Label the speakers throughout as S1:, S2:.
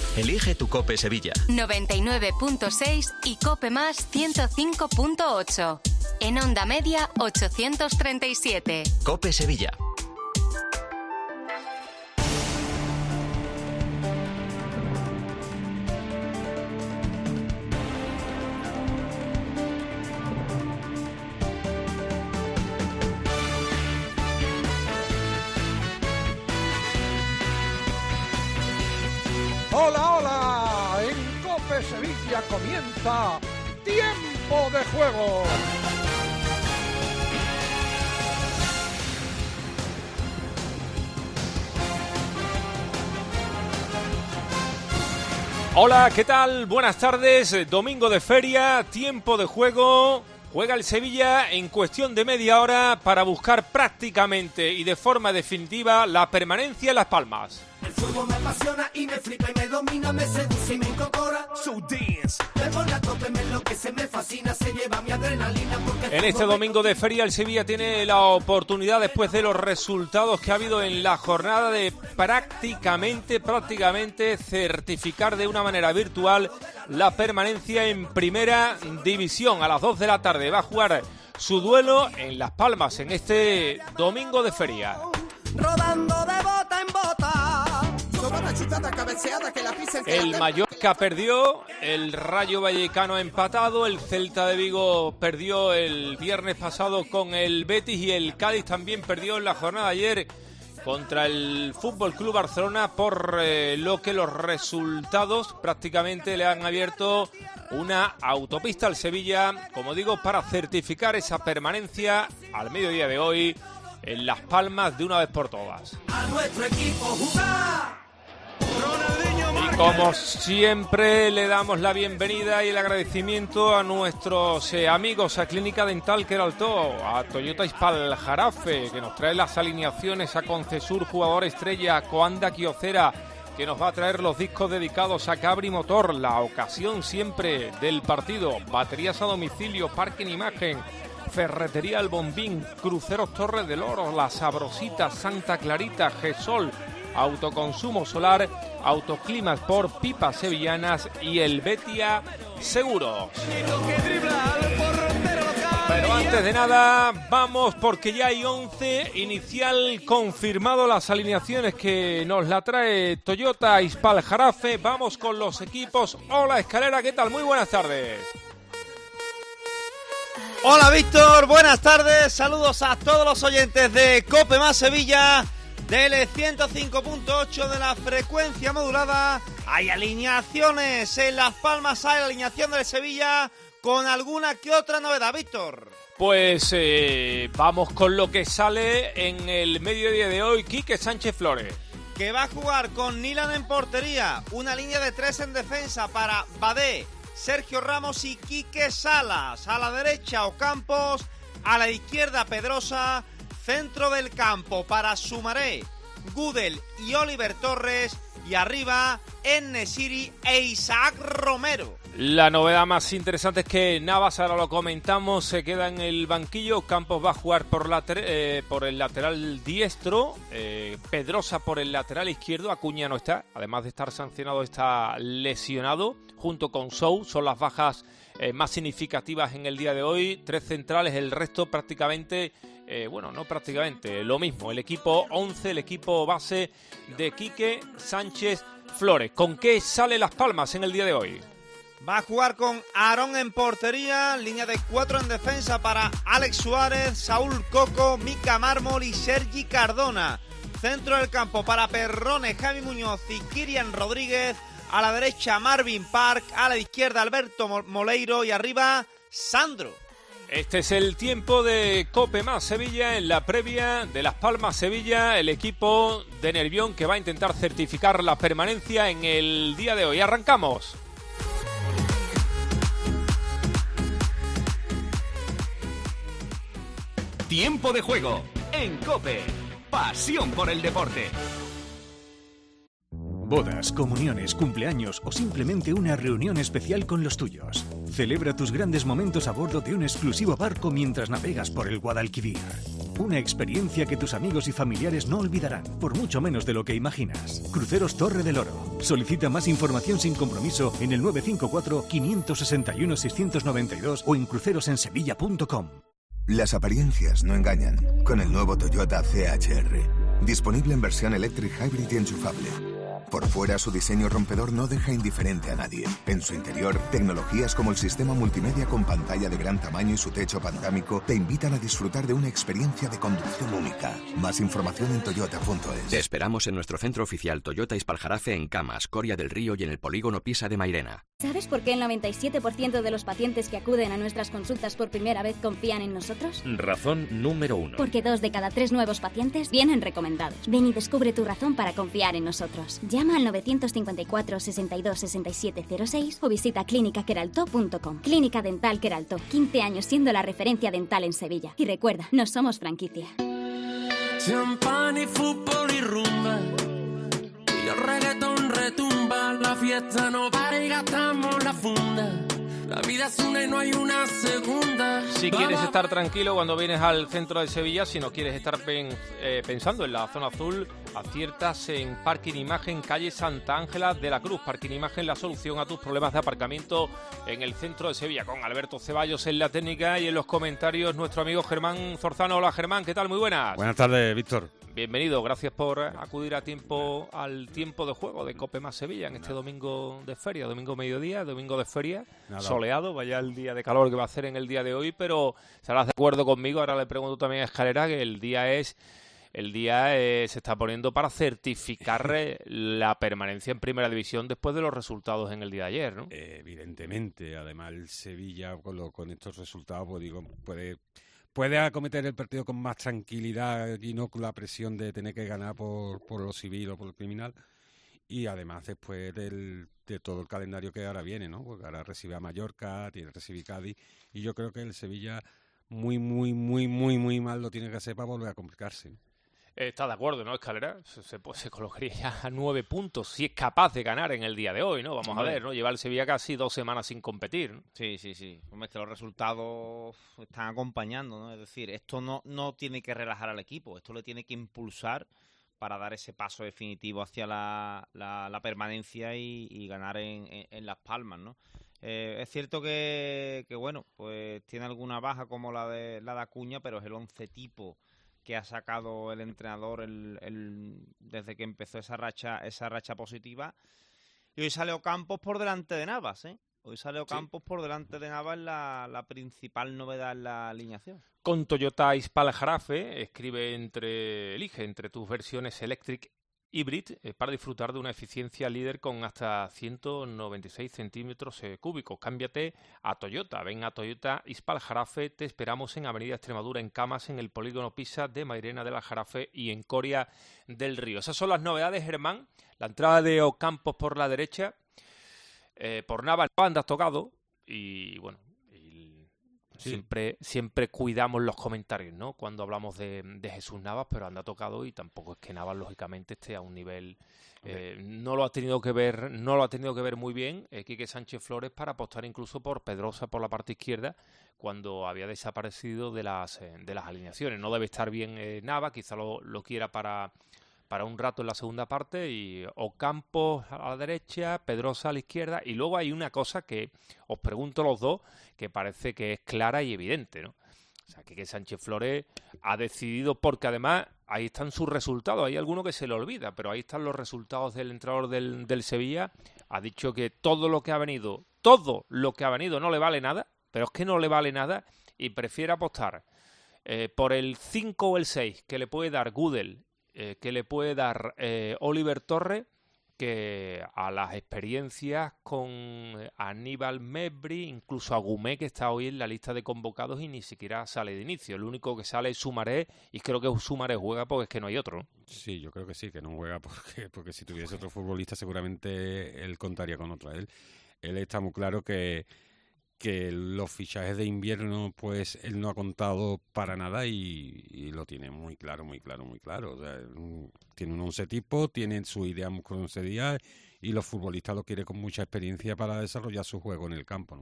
S1: Elige tu COPE Sevilla.
S2: 99.6 y COPE Más 105.8. En onda media 837.
S1: COPE Sevilla.
S3: ¡Hola, hola! En COPE Sevilla comienza Tiempo de Juego.
S4: Hola, ¿qué tal? Buenas tardes, domingo de feria, tiempo de juego. Juega el Sevilla en cuestión de media hora para buscar prácticamente y de forma definitiva la permanencia en Las Palmas.
S5: El fútbol me apasiona y me flipa y me domina, me seduce y me incorpora. So dance. Me pone a tope, me enloquece, me fascina, se lleva mi adrenalina.
S4: En este domingo de feria el Sevilla tiene la oportunidad, después de los resultados que ha habido en la jornada, de prácticamente certificar de una manera virtual la permanencia en Primera División. A las 2 de la tarde va a jugar su duelo en Las Palmas en este domingo de feria.
S5: Rodando de bota en bota. Chutada, cabeceada, que la pisen, que
S4: el Mallorca perdió, el Rayo Vallecano ha empatado, el Celta de Vigo perdió el viernes pasado con el Betis y el Cádiz también perdió en la jornada de ayer contra el Fútbol Club Barcelona, por lo que los resultados prácticamente le han abierto una autopista al Sevilla, como digo, para certificar esa permanencia al mediodía de hoy en Las Palmas de una vez por todas.
S5: A nuestro equipo jugar.
S4: Y como siempre le damos la bienvenida y el agradecimiento a nuestros amigos a Clínica Dental Queraltó, a Toyota Ispal-Jarafe, que nos trae las alineaciones, a Concesur Jugador Estrella, a Coanda Kyocera, que nos va a traer los discos dedicados a Cabri Motor, la ocasión siempre del partido, baterías a domicilio, parking imagen, Ferretería El Bombín, Cruceros Torres del Oro, La Sabrosita, Santa Clarita, Gesol, Autoconsumo Solar, Autoclimas por Pipas Sevillanas y el Betia Seguros. Pero antes de nada, vamos, porque ya hay 11 inicial confirmado, las alineaciones que nos la trae Toyota Ispal-Jarafe. Vamos con los equipos. Hola Escalera, ¿qué tal? Muy buenas tardes.
S6: Hola Víctor, buenas tardes, saludos a todos los oyentes de COPE Más Sevilla, del 105.8 de la frecuencia modulada. Hay alineaciones en Las Palmas, hay alineación del Sevilla con alguna que otra novedad, Víctor.
S4: Pues vamos con lo que sale en el mediodía de hoy. Quique Sánchez Flores,
S6: que va a jugar con Nilan en portería, una línea de 3 en defensa para Badé, Sergio Ramos y Quique Salas. A la derecha Ocampos, a la izquierda Pedrosa. Centro del campo para Sumaré, Gudel y Oliver Torres. Y arriba En-Nesyri e Isaac Romero.
S4: La novedad más interesante es que Navas, ahora lo comentamos, se queda en el banquillo. Campos va a jugar por el lateral diestro, Pedrosa por el lateral izquierdo. Acuña no está, además de estar sancionado, está lesionado, junto con Sou. Son las bajas más significativas en el día de hoy. 3 centrales, el resto prácticamente, lo mismo. El equipo 11, el equipo base de Quique Sánchez Flores. ¿Con qué sale Las Palmas en el día de hoy?
S6: Va a jugar con Aarón en portería, línea de 4 en defensa para Alex Suárez, Saúl Coco, Mica Mármol y Sergi Cardona. Centro del campo para Perrone, Javi Muñoz y Kirian Rodríguez. A la derecha Marvin Park, a la izquierda Alberto Moleiro y arriba Sandro.
S4: Este es el tiempo de COPE Más Sevilla en la previa de Las Palmas Sevilla, el equipo de Nervión que va a intentar certificar la permanencia en el día de hoy. Arrancamos.
S1: Tiempo de juego en COPE. Pasión por el deporte.
S7: Bodas, comuniones, cumpleaños o simplemente una reunión especial con los tuyos. Celebra tus grandes momentos a bordo de un exclusivo barco mientras navegas por el Guadalquivir. Una experiencia que tus amigos y familiares no olvidarán, por mucho menos de lo que imaginas. Cruceros Torre del Oro. Solicita más información sin compromiso en el 954-561-692 o en crucerosensevilla.com.
S8: Las apariencias no engañan. Con el nuevo Toyota CHR. Disponible en versión Electric Hybrid y enchufable. Por fuera, su diseño rompedor no deja indiferente a nadie. En su interior, tecnologías como el sistema multimedia con pantalla de gran tamaño y su techo panorámico te invitan a disfrutar de una experiencia de conducción única. Más información en toyota.es.
S9: Te esperamos en nuestro centro oficial Toyota Ispaljarafe en Camas, Coria del Río y en el polígono Pisa de Mairena.
S10: ¿Sabes por qué el 97% de los pacientes que acuden a nuestras consultas por primera vez confían en nosotros?
S11: Razón número 1.
S10: Porque 2 de cada 3 nuevos pacientes vienen recomendados. Ven y descubre tu razón para confiar en nosotros. Llama al 954 62 67 06 o visita clinicaqueraltó.com. Clínica Dental Queraltó, 15 años siendo la referencia dental en Sevilla. Y recuerda, no somos franquicia.
S12: Champán y fútbol y rumba, y el reggaetón retumba, la fiesta no para y gastamos la funda. La vida es una y no hay una segunda.
S4: Si quieres estar tranquilo cuando vienes al centro de Sevilla, si no quieres estar pensando en la zona azul, aciertas en Parking Imagen, calle Santa Ángela de la Cruz. Parking Imagen, la solución a tus problemas de aparcamiento en el centro de Sevilla. Con Alberto Ceballos en la técnica y en los comentarios nuestro amigo Germán Zorzano. Hola Germán, ¿qué tal? Muy buenas.
S13: Buenas tardes, Víctor.
S4: Bienvenido, gracias por acudir a tiempo al tiempo de juego de Cope Más Sevilla en este domingo de feria, domingo mediodía, domingo de feria, soleado, vaya el día de calor que va a hacer en el día de hoy, pero estarás de acuerdo conmigo, ahora le pregunto también a Escalera que el día se está poniendo para certificar la permanencia en Primera División después de los resultados en el día de ayer, ¿no?
S13: Evidentemente, además el Sevilla con estos resultados, pues digo, puede acometer el partido con más tranquilidad y no con la presión de tener que ganar por lo civil o por lo criminal. Y además después de todo el calendario que ahora viene, ¿no? Porque ahora recibe a Mallorca, recibe Cádiz, y yo creo que el Sevilla muy mal lo tiene que hacer para volver a complicarse.
S4: Está de acuerdo, ¿no, Escalera? Se colocaría ya a 9 puntos, si es capaz de ganar en el día de hoy, ¿no? Vamos a ver, ¿no? Lleva el Sevilla casi 2 semanas sin competir, ¿no?
S6: Sí. Hombre, es que los resultados están acompañando, ¿no? Es decir, esto no tiene que relajar al equipo, esto le tiene que impulsar para dar ese paso definitivo hacia la permanencia y ganar en Las Palmas, ¿no? Es cierto que bueno, pues tiene alguna baja como la de Acuña, pero es el 11 tipo que ha sacado el entrenador desde que empezó esa racha positiva. Y hoy sale Ocampos por delante de Navas, ¿eh? Hoy sale Ocampos por delante de Navas, la principal novedad en la alineación.
S4: Con Toyota Ispaljarafe elige entre tus versiones Electric Hybrid para disfrutar de una eficiencia líder con hasta 196 centímetros cúbicos. Cámbiate a Toyota. Ven a Toyota Ispaljarafe. Te esperamos en Avenida Extremadura, en Camas, en el polígono Pisa de Mairena del Aljarafe y en Coria del Río. Esas son las novedades, Germán. La entrada de Ocampos por la derecha. Por Navas no andas tocado. Y bueno, siempre cuidamos los comentarios, ¿no? Cuando hablamos de Jesús Navas, pero anda tocado y tampoco es que Navas lógicamente esté a un nivel no lo ha tenido que ver muy bien Quique Sánchez Flores para apostar incluso por Pedrosa por la parte izquierda cuando había desaparecido de las alineaciones. No debe estar bien Navas, quizá lo quiera para un rato en la segunda parte, y Ocampos a la derecha, Pedrosa a la izquierda, y luego hay una cosa que os pregunto los dos, que parece que es clara y evidente, ¿no? O sea, que Sánchez Flores ha decidido, porque además ahí están sus resultados, hay alguno que se le olvida, pero ahí están los resultados del entrenador del Sevilla, ha dicho que todo lo que ha venido no le vale nada, pero es que no le vale nada, y prefiere apostar por el 5 o el 6 que le puede dar Gudel, que le puede dar Oliver Torres, que a las experiencias con Aníbal Mebri, incluso a Gumé, que está hoy en la lista de convocados y ni siquiera sale de inicio. El único que sale es Sumaré, y creo que Sumaré juega porque es que no hay otro, ¿no?
S13: Sí, yo creo que sí, que no juega porque si tuviese otro futbolista seguramente él contaría con otro. Él está muy claro que los fichajes de invierno pues él no ha contado para nada y lo tiene muy claro. O sea, tiene un 11 tipo, tiene su idea con 11 días y los futbolistas lo quieren con mucha experiencia para desarrollar su juego en el campo, ¿no?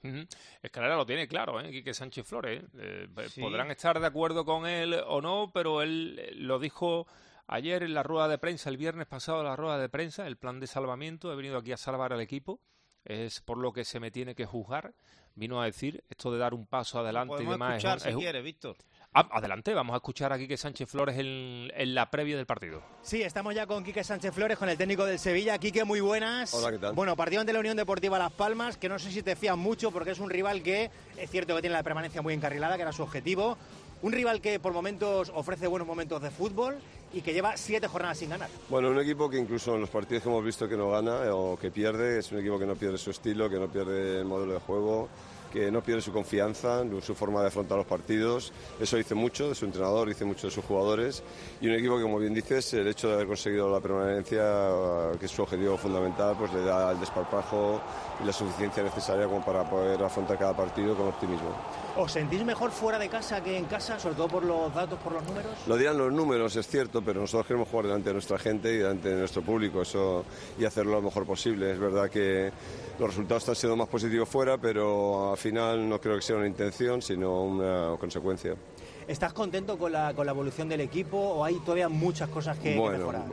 S4: Escalera lo tiene claro, Quique Sánchez Flores.
S6: Sí.
S4: Podrán estar de acuerdo con él o no, pero él lo dijo ayer en la rueda de prensa, el viernes pasado en la rueda de prensa, el plan de salvamiento. He venido aquí a salvar al equipo, es por lo que se me tiene que juzgar. Vino a decir esto de dar un paso adelante y demás.
S6: Podemos escuchar si quieres, Víctor.
S4: Adelante, vamos a escuchar a Quique Sánchez Flores en la previa del partido.
S11: Sí, estamos ya con Quique Sánchez Flores, con el técnico del Sevilla. Quique, muy buenas.
S14: Hola, ¿qué tal?
S11: Bueno, partido ante la Unión Deportiva Las Palmas, que no sé si te fías mucho porque es un rival que es cierto que tiene la permanencia muy encarrilada, que era su objetivo. Un rival que por momentos ofrece buenos momentos de fútbol y que lleva 7 jornadas sin ganar.
S14: Bueno, un equipo que incluso en los partidos que hemos visto que no gana o que pierde, es un equipo que no pierde su estilo, que no pierde el modelo de juego, que no pierde su confianza, su forma de afrontar los partidos. Eso dice mucho de su entrenador, dice mucho de sus jugadores. Y un equipo que, como bien dices, el hecho de haber conseguido la permanencia, que es su objetivo fundamental, pues le da el desparpajo y la suficiencia necesaria como para poder afrontar cada partido con optimismo.
S11: ¿Os sentís mejor fuera de casa que en casa, sobre todo por los datos, por los números?
S14: Lo dirán los números, es cierto, pero nosotros queremos jugar delante de nuestra gente y delante de nuestro público y hacerlo lo mejor posible. Es verdad que los resultados están siendo más positivos fuera, pero al final no creo que sea una intención, sino una consecuencia.
S11: ¿Estás contento con la evolución del equipo o hay todavía muchas cosas que mejorar?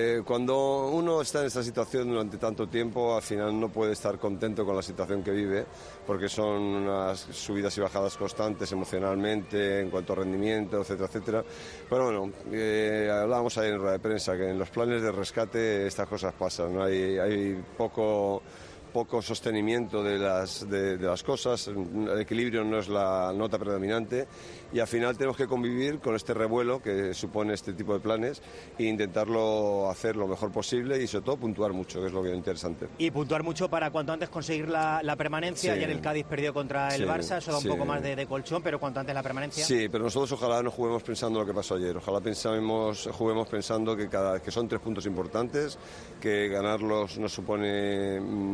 S14: Cuando uno está en esta situación durante tanto tiempo, al final no puede estar contento con la situación que vive, porque son unas subidas y bajadas constantes emocionalmente, en cuanto a rendimiento, etcétera, etcétera. Pero bueno, hablábamos ayer en rueda de prensa que en los planes de rescate estas cosas pasan, ¿no? Hay poco sostenimiento de las cosas, el equilibrio no es la nota predominante y al final tenemos que convivir con este revuelo que supone este tipo de planes e intentarlo hacer lo mejor posible y sobre todo puntuar mucho, que es lo que es interesante.
S11: Y puntuar mucho para cuanto antes conseguir la permanencia. Sí. Ayer el Cádiz perdió contra el Barça, eso da un poco más de colchón, pero cuanto antes la permanencia.
S14: Sí, pero nosotros ojalá no juguemos pensando lo que pasó ayer, ojalá juguemos pensando que son 3 puntos importantes, que ganarlos nos supone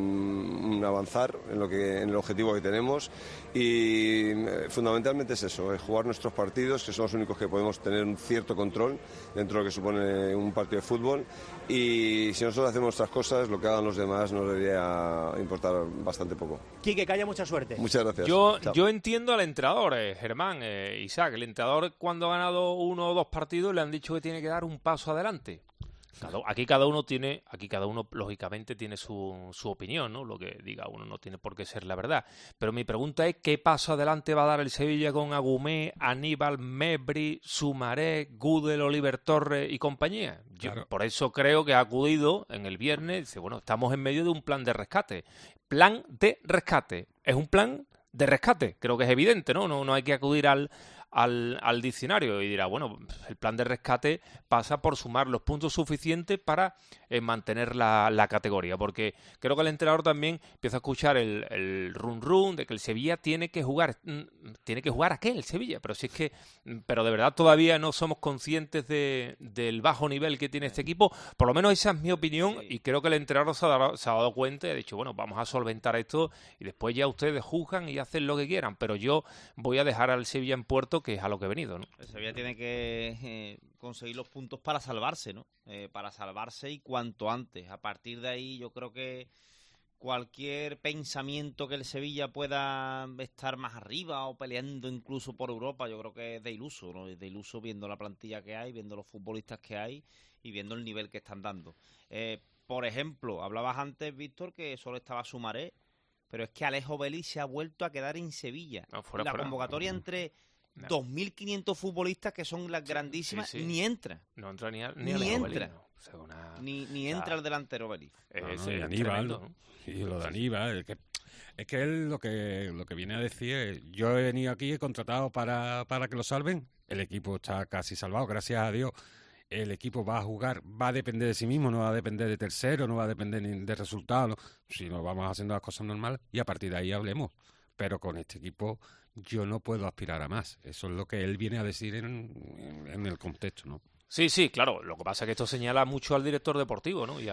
S14: un avanzar en el objetivo que tenemos y fundamentalmente es eso, es jugar nuestros partidos, que son los únicos que podemos tener un cierto control dentro de lo que supone un partido de fútbol, y si nosotros hacemos nuestras cosas, lo que hagan los demás nos debería importar bastante poco.
S11: Quique, que haya mucha suerte.
S14: Muchas gracias.
S4: Yo entiendo al entrenador, Germán, Isaac. El entrenador, cuando ha ganado 1 o 2 partidos, le han dicho que tiene que dar un paso adelante. Aquí cada uno lógicamente tiene su opinión, ¿no? Lo que diga uno no tiene por qué ser la verdad. Pero mi pregunta es ¿qué paso adelante va a dar el Sevilla con Agumé, Aníbal, Mebri, Sumaré, Gudel, Oliver Torres y compañía? Yo por eso creo que ha acudido en el viernes, dice, bueno, estamos en medio de un plan de rescate. Plan de rescate. Es un plan de rescate, creo que es evidente, ¿no? No hay que acudir al diccionario y dirá, bueno, el plan de rescate pasa por sumar los puntos suficientes para mantener la categoría, porque creo que el entrenador también empieza a escuchar el run de que el Sevilla tiene que jugar ¿a qué el Sevilla? Pero de verdad todavía no somos conscientes del bajo nivel que tiene este equipo, por lo menos esa es mi opinión, y creo que el entrenador se ha dado cuenta y ha dicho, bueno, vamos a solventar esto y después ya ustedes juzgan y hacen lo que quieran, pero yo voy a dejar al Sevilla en puerto, que es a lo que he venido, ¿no?
S6: El Sevilla tiene que conseguir los puntos para salvarse, ¿no? Para salvarse y cuanto antes. A partir de ahí yo creo que cualquier pensamiento que el Sevilla pueda estar más arriba o peleando incluso por Europa, yo creo que es de iluso, ¿no? Es de iluso viendo la plantilla que hay, viendo los futbolistas que hay y viendo el nivel que están dando. Por ejemplo, hablabas antes, Víctor, que solo estaba Sumaré, pero es que Alejo Belli se ha vuelto a quedar en Sevilla. La convocatoria entre 2.500 futbolistas que son las grandísimas, ni entra.
S4: No entra ni
S6: entra. Ni entra el delantero Belli.
S13: Y Aníbal, ¿no? Y lo de Aníbal, es que él lo que viene a decir es, yo he venido aquí, he contratado para que lo salven, el equipo está casi salvado, gracias a Dios. El equipo va a jugar, va a depender de sí mismo, no va a depender de tercero, no va a depender ni de resultados, no. Si no vamos haciendo las cosas normales y a partir de ahí hablemos. Pero con este equipo yo no puedo aspirar a más. Eso es lo que él viene a decir en el contexto, ¿no?
S4: Sí, claro. Lo que pasa es que esto señala mucho al director deportivo, ¿no? Y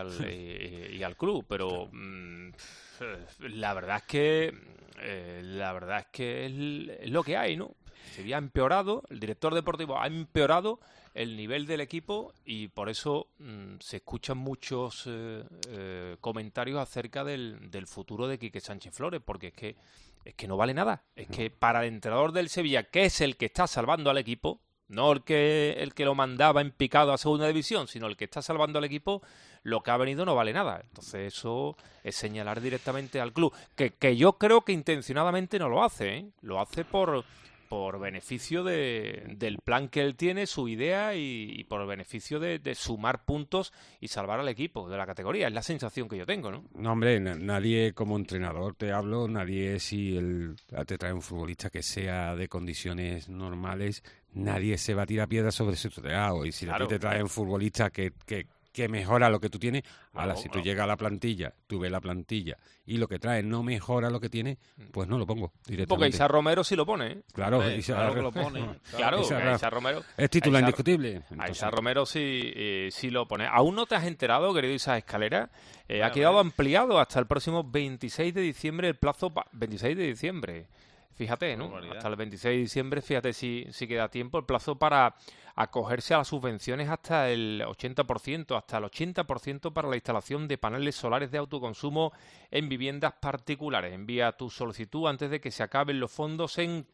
S4: al club, pero la verdad es que es lo que hay, ¿no? Sevilla ha empeorado, el director deportivo ha empeorado el nivel del equipo y por eso se escuchan muchos comentarios acerca del futuro de Quique Sánchez Flores, porque es que no vale nada. Es que para el entrenador del Sevilla, que es el que está salvando al equipo, no el que lo mandaba en picado a segunda división, sino el que está salvando al equipo, lo que ha venido no vale nada. Entonces eso es señalar directamente al club, que yo creo que intencionadamente no lo hace, ¿eh? Lo hace por beneficio del plan que él tiene, su idea y por beneficio de sumar puntos y salvar al equipo de la categoría. Es la sensación que yo tengo, ¿no?
S13: No, hombre, nadie como entrenador nadie si te trae un futbolista que sea de condiciones normales, nadie se va a tirar piedras sobre su tejado. Y si a ti te trae un futbolista que mejora lo que tú tienes, ahora si tú llegas a la plantilla, tú ves la plantilla y lo que trae no mejora lo que tiene, pues no lo pongo directamente.
S4: Porque Issa Romero sí lo pone, ¿eh?
S13: Claro,
S4: claro que lo pone. Claro, Issa Romero
S13: es titular indiscutible.
S4: A Issa Romero sí lo pone. ¿Aún no te has enterado, querido Issa Escalera? Ha quedado ampliado hasta el próximo 26 de diciembre el plazo. 26 de diciembre. Fíjate, ¿no? Hasta el 26 de diciembre, fíjate si queda tiempo el plazo para acogerse a las subvenciones hasta el 80%, hasta el 80% para la instalación de paneles solares de autoconsumo en viviendas particulares. Envía tu solicitud antes de que se acaben los fondos en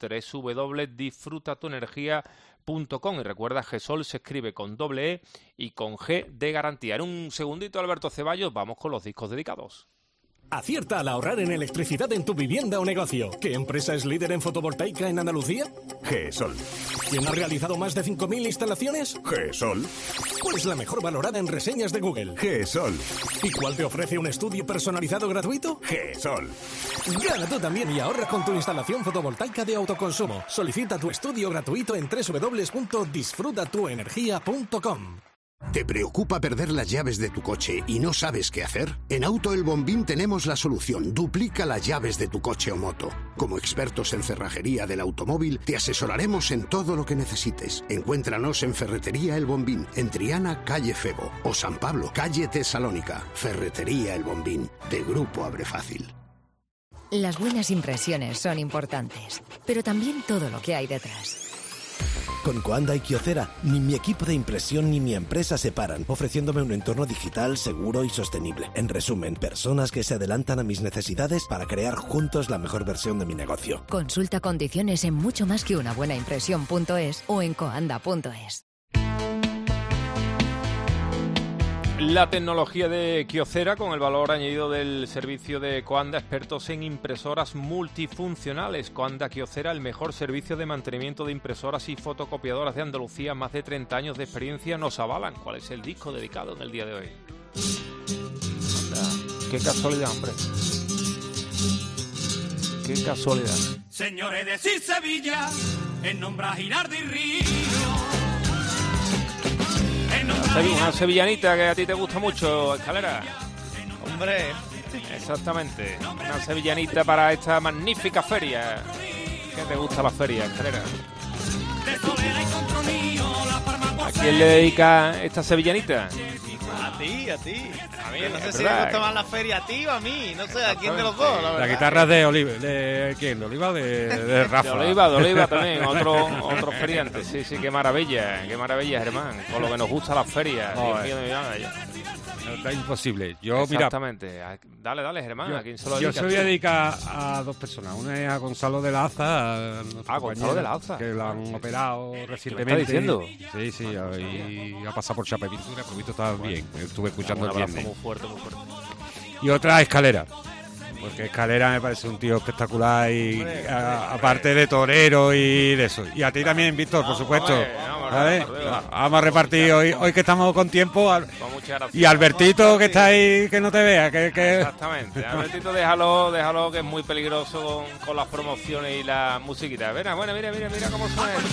S4: www.disfrutatuenergia.com y recuerda, GESOL se escribe con doble E y con G de garantía. En un segundito, Alberto Ceballos, vamos con los discos dedicados.
S15: Acierta al ahorrar en electricidad en tu vivienda o negocio. ¿Qué empresa es líder en fotovoltaica en Andalucía?
S16: GESOL.
S15: ¿Quién ha realizado más de 5.000 instalaciones?
S16: GESOL.
S15: ¿Cuál es la mejor valorada en reseñas de Google?
S16: GESOL.
S15: ¿Y cuál te ofrece un estudio personalizado gratuito?
S16: GESOL.
S15: Gana tú también y ahorra con tu instalación fotovoltaica de autoconsumo. Solicita tu estudio gratuito en www.disfrutatuenergia.com.
S17: ¿Te preocupa perder las llaves de tu coche y no sabes qué hacer? En Auto El Bombín tenemos la solución. Duplica las llaves de tu coche o moto. Como expertos en cerrajería del automóvil, te asesoraremos en todo lo que necesites. Encuéntranos en Ferretería El Bombín, en Triana, calle Febo, o San Pablo, calle Tesalónica. Ferretería El Bombín, de Grupo Abre Fácil.
S18: Las buenas impresiones son importantes, pero también todo lo que hay detrás.
S19: Con Coanda y Kyocera, ni mi equipo de impresión ni mi empresa se paran, ofreciéndome un entorno digital seguro y sostenible. En resumen, personas que se adelantan a mis necesidades para crear juntos la mejor versión de mi negocio.
S18: Consulta condiciones en mucho más que una buena impresión.es o en coanda.es.
S4: La tecnología de Kyocera con el valor añadido del servicio de Coanda, expertos en impresoras multifuncionales. Coanda Kyocera, el mejor servicio de mantenimiento de impresoras y fotocopiadoras de Andalucía. Más de 30 años de experiencia nos avalan. ¿Cuál es el disco dedicado en el día de hoy? Anda, qué casualidad, hombre. Qué casualidad.
S5: Señores, decir Sevilla, en nombre a Girardi Río.
S4: Una sevillanita que a ti te gusta mucho, Escalera.
S6: Hombre.
S4: Exactamente. Una sevillanita para esta magnífica feria. ¿Qué te gusta la feria, Escalera? ¿A quién le dedica esta sevillanita?
S6: A ti. A mí, no sé si
S4: verdad,
S6: me gusta más la feria a ti o a mí. No sé, a quién de los dos, la verdad.
S13: La guitarra de Oliva. ¿De quién? ¿De Oliva o de Rafa?
S4: De Oliva también, otro feriante. Sí, qué maravilla, Germán. Con lo que nos gusta las ferias. Dios mío,
S13: Está imposible.
S4: Exactamente. Dale, Germán. ¿A quién se lo dedicas?
S13: Yo se voy a dedicar a dos personas. Una es a Gonzalo de la Aza.
S4: Gonzalo de la Aza.
S13: Que lo han operado recientemente.
S4: ¿Qué me estás
S13: diciendo? Sí, y ha pasado por Chapa y Pintura. Por visto está bien. Estuve escuchando el viernes.
S4: Muy fuerte.
S13: Y otra, Escalera. Porque Escalera me parece un tío espectacular y aparte de torero y de eso. Y a ti también, Víctor, por supuesto. Vamos a repartir hoy que estamos con tiempo. Y Albertito, que está ahí, que no te vea.
S4: Exactamente. Albertito, déjalo, que es muy peligroso con las promociones y la musiquita. Mira cómo suena esto.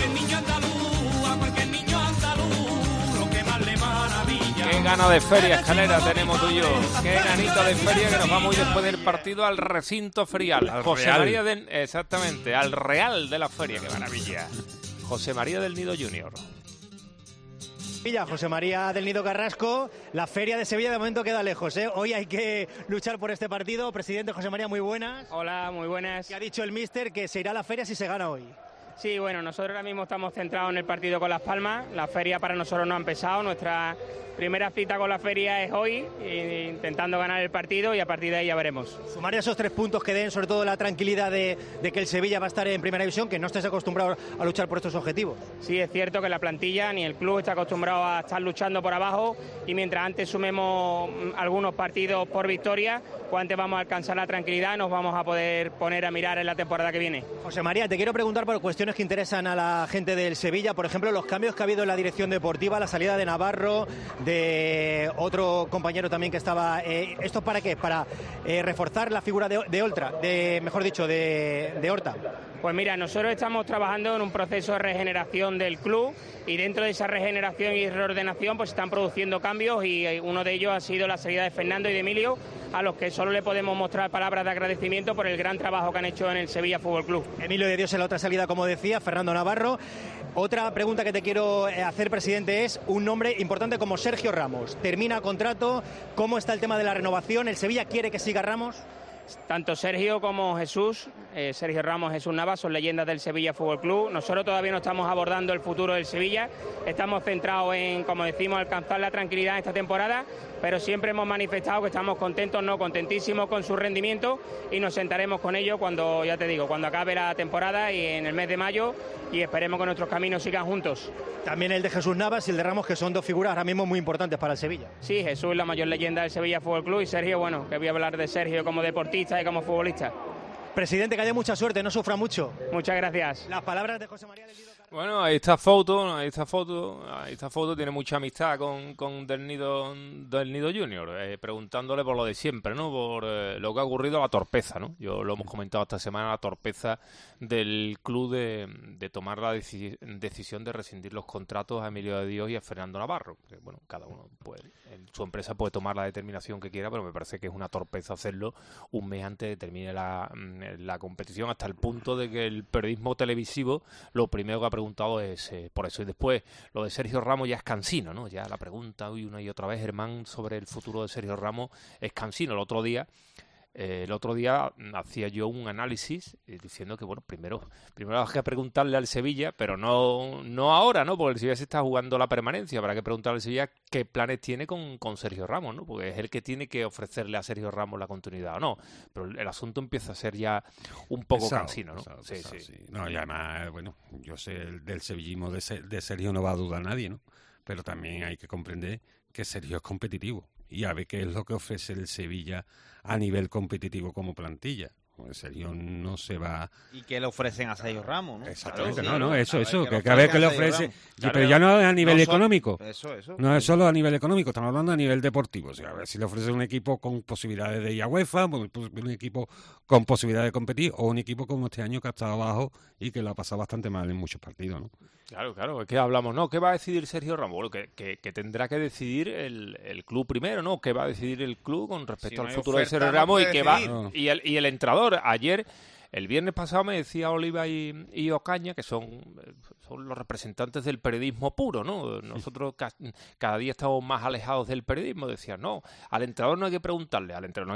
S4: Qué gana de feria, Escalera, tenemos tú y yo. Qué ganito de feria, que nos vamos hoy después del partido al recinto ferial. José María exactamente, al Real de la Feria, qué maravilla. José María del Nido Junior.
S11: José María del Nido Carrasco, la feria de Sevilla de momento queda lejos, ¿eh? Hoy hay que luchar por este partido. Presidente José María, muy buenas.
S20: Hola, muy buenas.
S11: ¿Qué ha dicho el míster? Que se irá a la feria si se gana hoy.
S16: Sí, bueno, nosotros ahora mismo estamos centrados en el partido con Las Palmas. La feria para nosotros no ha empezado. Nuestra primera cita con la feria es hoy, intentando ganar el partido, y a partir de ahí ya veremos.
S11: Sumar esos 3 puntos que den sobre todo la tranquilidad de que el Sevilla va a estar en primera división, que no estés acostumbrado a luchar por estos objetivos.
S16: Sí, es cierto que la plantilla ni el club está acostumbrado a estar luchando por abajo, y mientras antes sumemos algunos partidos por victoria, pues antes vamos a alcanzar la tranquilidad y nos vamos a poder poner a mirar en la temporada que viene.
S11: José María, te quiero preguntar por cuestiones que interesan a la gente del Sevilla, por ejemplo, los cambios que ha habido en la dirección deportiva, la salida de Navarro, de otro compañero también que estaba... ¿Esto para qué? Para reforzar la figura de Horta.
S16: Pues mira, nosotros estamos trabajando en un proceso de regeneración del club, y dentro de esa regeneración y reordenación pues están produciendo cambios, y uno de ellos ha sido la salida de Fernando y de Emilio, a los que solo le podemos mostrar palabras de agradecimiento por el gran trabajo que han hecho en el Sevilla Fútbol Club.
S11: Emilio de Dios en la otra salida, como decía, Fernando Navarro. Otra pregunta que te quiero hacer, presidente, es un nombre importante como Sergio Ramos. Termina contrato, ¿cómo está el tema de la renovación? ¿El Sevilla quiere que siga Ramos?
S16: Tanto Sergio como Jesús, Sergio Ramos, Jesús Navas, son leyendas del Sevilla Fútbol Club. Nosotros todavía no estamos abordando el futuro del Sevilla, estamos centrados en, como decimos, alcanzar la tranquilidad esta temporada, pero siempre hemos manifestado que estamos contentos, no contentísimos con su rendimiento, y nos sentaremos con ellos cuando, ya te digo, cuando acabe la temporada y en el mes de mayo, y esperemos que nuestros caminos sigan juntos.
S11: También el de Jesús Navas y el de Ramos, que son 2 figuras ahora mismo muy importantes para el Sevilla.
S16: Sí, Jesús es la mayor leyenda del Sevilla Fútbol Club, y Sergio, bueno, que voy a hablar de Sergio como deportista y como futbolista.
S11: Presidente, que haya mucha suerte, no sufra mucho.
S16: Muchas gracias.
S11: Las palabras de José María.
S4: Bueno, ahí está foto, tiene mucha amistad con Del Nido Junior, preguntándole por lo de siempre, ¿no? Por lo que ha ocurrido, la torpeza, ¿no? Yo lo hemos comentado esta semana, la torpeza del club de tomar la decisión de rescindir los contratos a Emilio de Dios y a Fernando Navarro. Que, bueno, cada uno puede, su empresa puede tomar la determinación que quiera, pero me parece que es una torpeza hacerlo un mes antes de que termine la competición, hasta el punto de que el periodismo televisivo lo primero que ha preguntado es por eso. Y después lo de Sergio Ramos ya es cansino, ¿no? Ya la pregunta una y otra vez, Germán, sobre el futuro de Sergio Ramos es cansino. El otro día hacía yo un análisis diciendo que, bueno, primero hay que preguntarle al Sevilla, pero no ahora, ¿no? Porque el Sevilla se está jugando la permanencia. Habrá que preguntarle al Sevilla qué planes tiene con Sergio Ramos, ¿no? Porque es el que tiene que ofrecerle a Sergio Ramos la continuidad o no. Pero el asunto empieza a ser ya un poco cansino, ¿no? Sí.
S13: No, y además, bueno, yo sé, del sevillismo de Sergio no va a dudar nadie, ¿no? Pero también hay que comprender que Sergio es competitivo y a ver qué es lo que ofrece el Sevilla a nivel competitivo como plantilla. Sergio no se va...
S6: ¿Y qué le ofrecen a Sergio Ramos? ¿No?
S13: Exactamente, claro, eso, que a ver qué le ofrece... Claro, pero ya no es a nivel económico. Eso. No es solo a nivel económico, estamos hablando a nivel deportivo. O sea, a ver si le ofrece un equipo con posibilidades de ir a UEFA, un equipo con posibilidades de competir, o un equipo como este año que ha estado abajo y que lo ha pasado bastante mal en muchos partidos, ¿no?
S4: Claro, es que hablamos, ¿no? ¿Qué va a decidir Sergio Ramos? Bueno, que tendrá que decidir el club primero, ¿no? ¿Qué va a decidir el club con respecto al futuro de Sergio Ramos y el entrenador? Ayer, el viernes pasado, me decía Oliva y Ocaña, que son los representantes del periodismo puro, ¿no? Nosotros cada día estamos más alejados del periodismo. Decían, no, al entrenador no hay que preguntarle.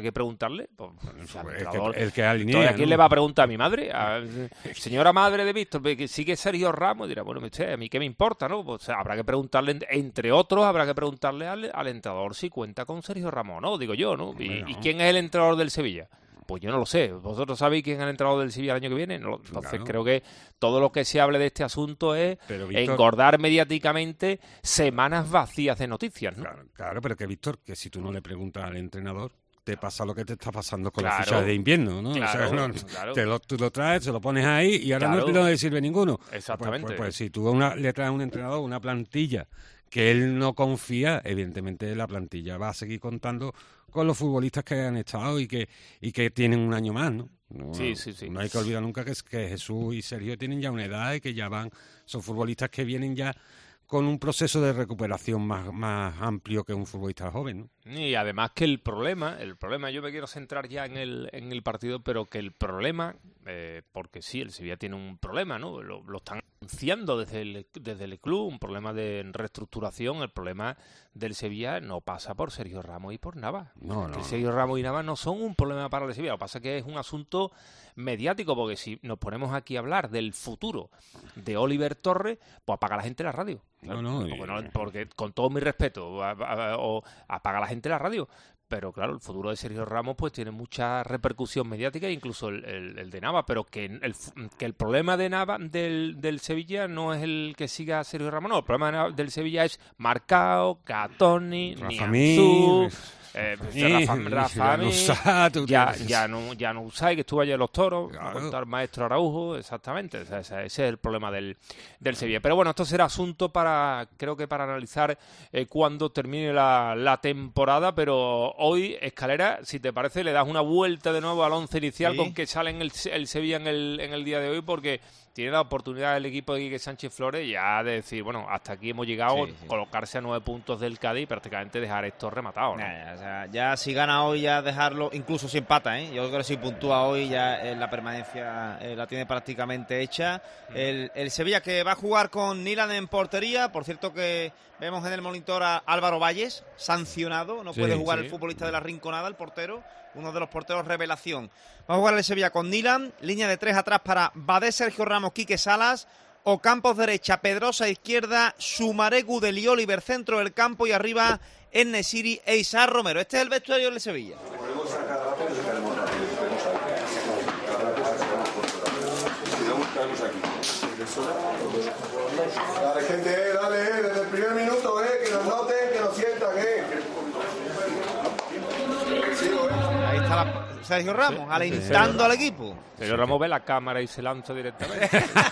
S4: Pues, al entrenador,
S13: el que alinea,
S4: ¿a quién le va a preguntar? ¿A mi madre? Señora madre de Víctor, que sigue Sergio Ramos, dirá, bueno, a mí qué me importa, ¿no? Pues, habrá que preguntarle, entre otros, al entrenador si cuenta con Sergio Ramos, ¿no? Digo yo, ¿no? ¿Y quién es el entrenador del Sevilla? Pues yo no lo sé. ¿Vosotros sabéis quién es el entrenador del Sevilla el año que viene? No, entonces creo que todo lo que se hable de este asunto es engordar mediáticamente semanas vacías de noticias, ¿no?
S13: Claro, pero que Víctor, que si tú no le preguntas al entrenador, te pasa lo que te está pasando con los fichajes de invierno, ¿no? Tú lo traes, se lo pones ahí y ahora no le sirve ninguno.
S4: Exactamente.
S13: Pues si tú le traes a un entrenador una plantilla que él no confía, evidentemente la plantilla va a seguir contando con los futbolistas que han estado y que tienen un año más, ¿no?
S4: Sí.
S13: No hay que olvidar nunca que Jesús y Sergio tienen ya una edad y que ya son futbolistas que vienen ya con un proceso de recuperación más amplio que un futbolista joven, ¿no?
S4: Y además que el problema, yo me quiero centrar ya en el partido, pero que el problema, porque sí, el Sevilla tiene un problema, ¿no? Lo están denunciando desde el club un problema de reestructuración. El problema del Sevilla no pasa por Sergio Ramos y por Navas. Sergio Ramos y Navas no son un problema para el Sevilla. Lo que pasa es que es un asunto mediático, porque si nos ponemos aquí a hablar del futuro de Oliver Torres, pues apaga la gente la radio. Porque con todo mi respeto, apaga la gente la radio. Pero claro, el futuro de Sergio Ramos pues tiene mucha repercusión mediática, incluso el de Navas, pero que el problema de Navas del Sevilla no es el que siga a Sergio Ramos, no, el problema del Sevilla es Marcao, Catoni, Nianzú, Rafa Januzaj, que estuvo ayer en Los Toros, contra el maestro Araujo, exactamente. Ese es el problema del Sevilla. Pero bueno, esto será asunto creo que para analizar cuando termine la temporada. Pero hoy, Escalera, si te parece, le das una vuelta de nuevo al once inicial con que sale en el Sevilla en el día de hoy, porque tiene la oportunidad el equipo de Quique Sánchez Flores ya de decir, bueno, hasta aquí hemos llegado, colocarse a 9 puntos del Cádiz y prácticamente dejar esto rematado, ¿no?
S6: O sea, ya si gana hoy, ya dejarlo, incluso si empata, yo creo que si puntúa hoy ya la permanencia la tiene prácticamente hecha. El Sevilla, que va a jugar con Nilan en portería. Por cierto, que vemos en el monitor a Álvaro Valles sancionado, no puede jugar el futbolista de la Rinconada, el portero, uno de los porteros revelación. Va a jugar el Sevilla con Nilan, línea de 3 atrás para Badé, Sergio Ramos, Quique Salas, Ocampos derecha, Pedrosa izquierda, Sumaré, Gudel y Oliver centro del campo, y arriba En-Nesyri e Isaac Romero. Este es el vestuario del Sevilla.
S14: Dale, gente, dale, desde el primer minuto, que nos noten, que nos sientan,
S6: Ahí está Sergio Ramos, alentando al equipo.
S4: Sergio Ramos ve la cámara y se lanza directamente.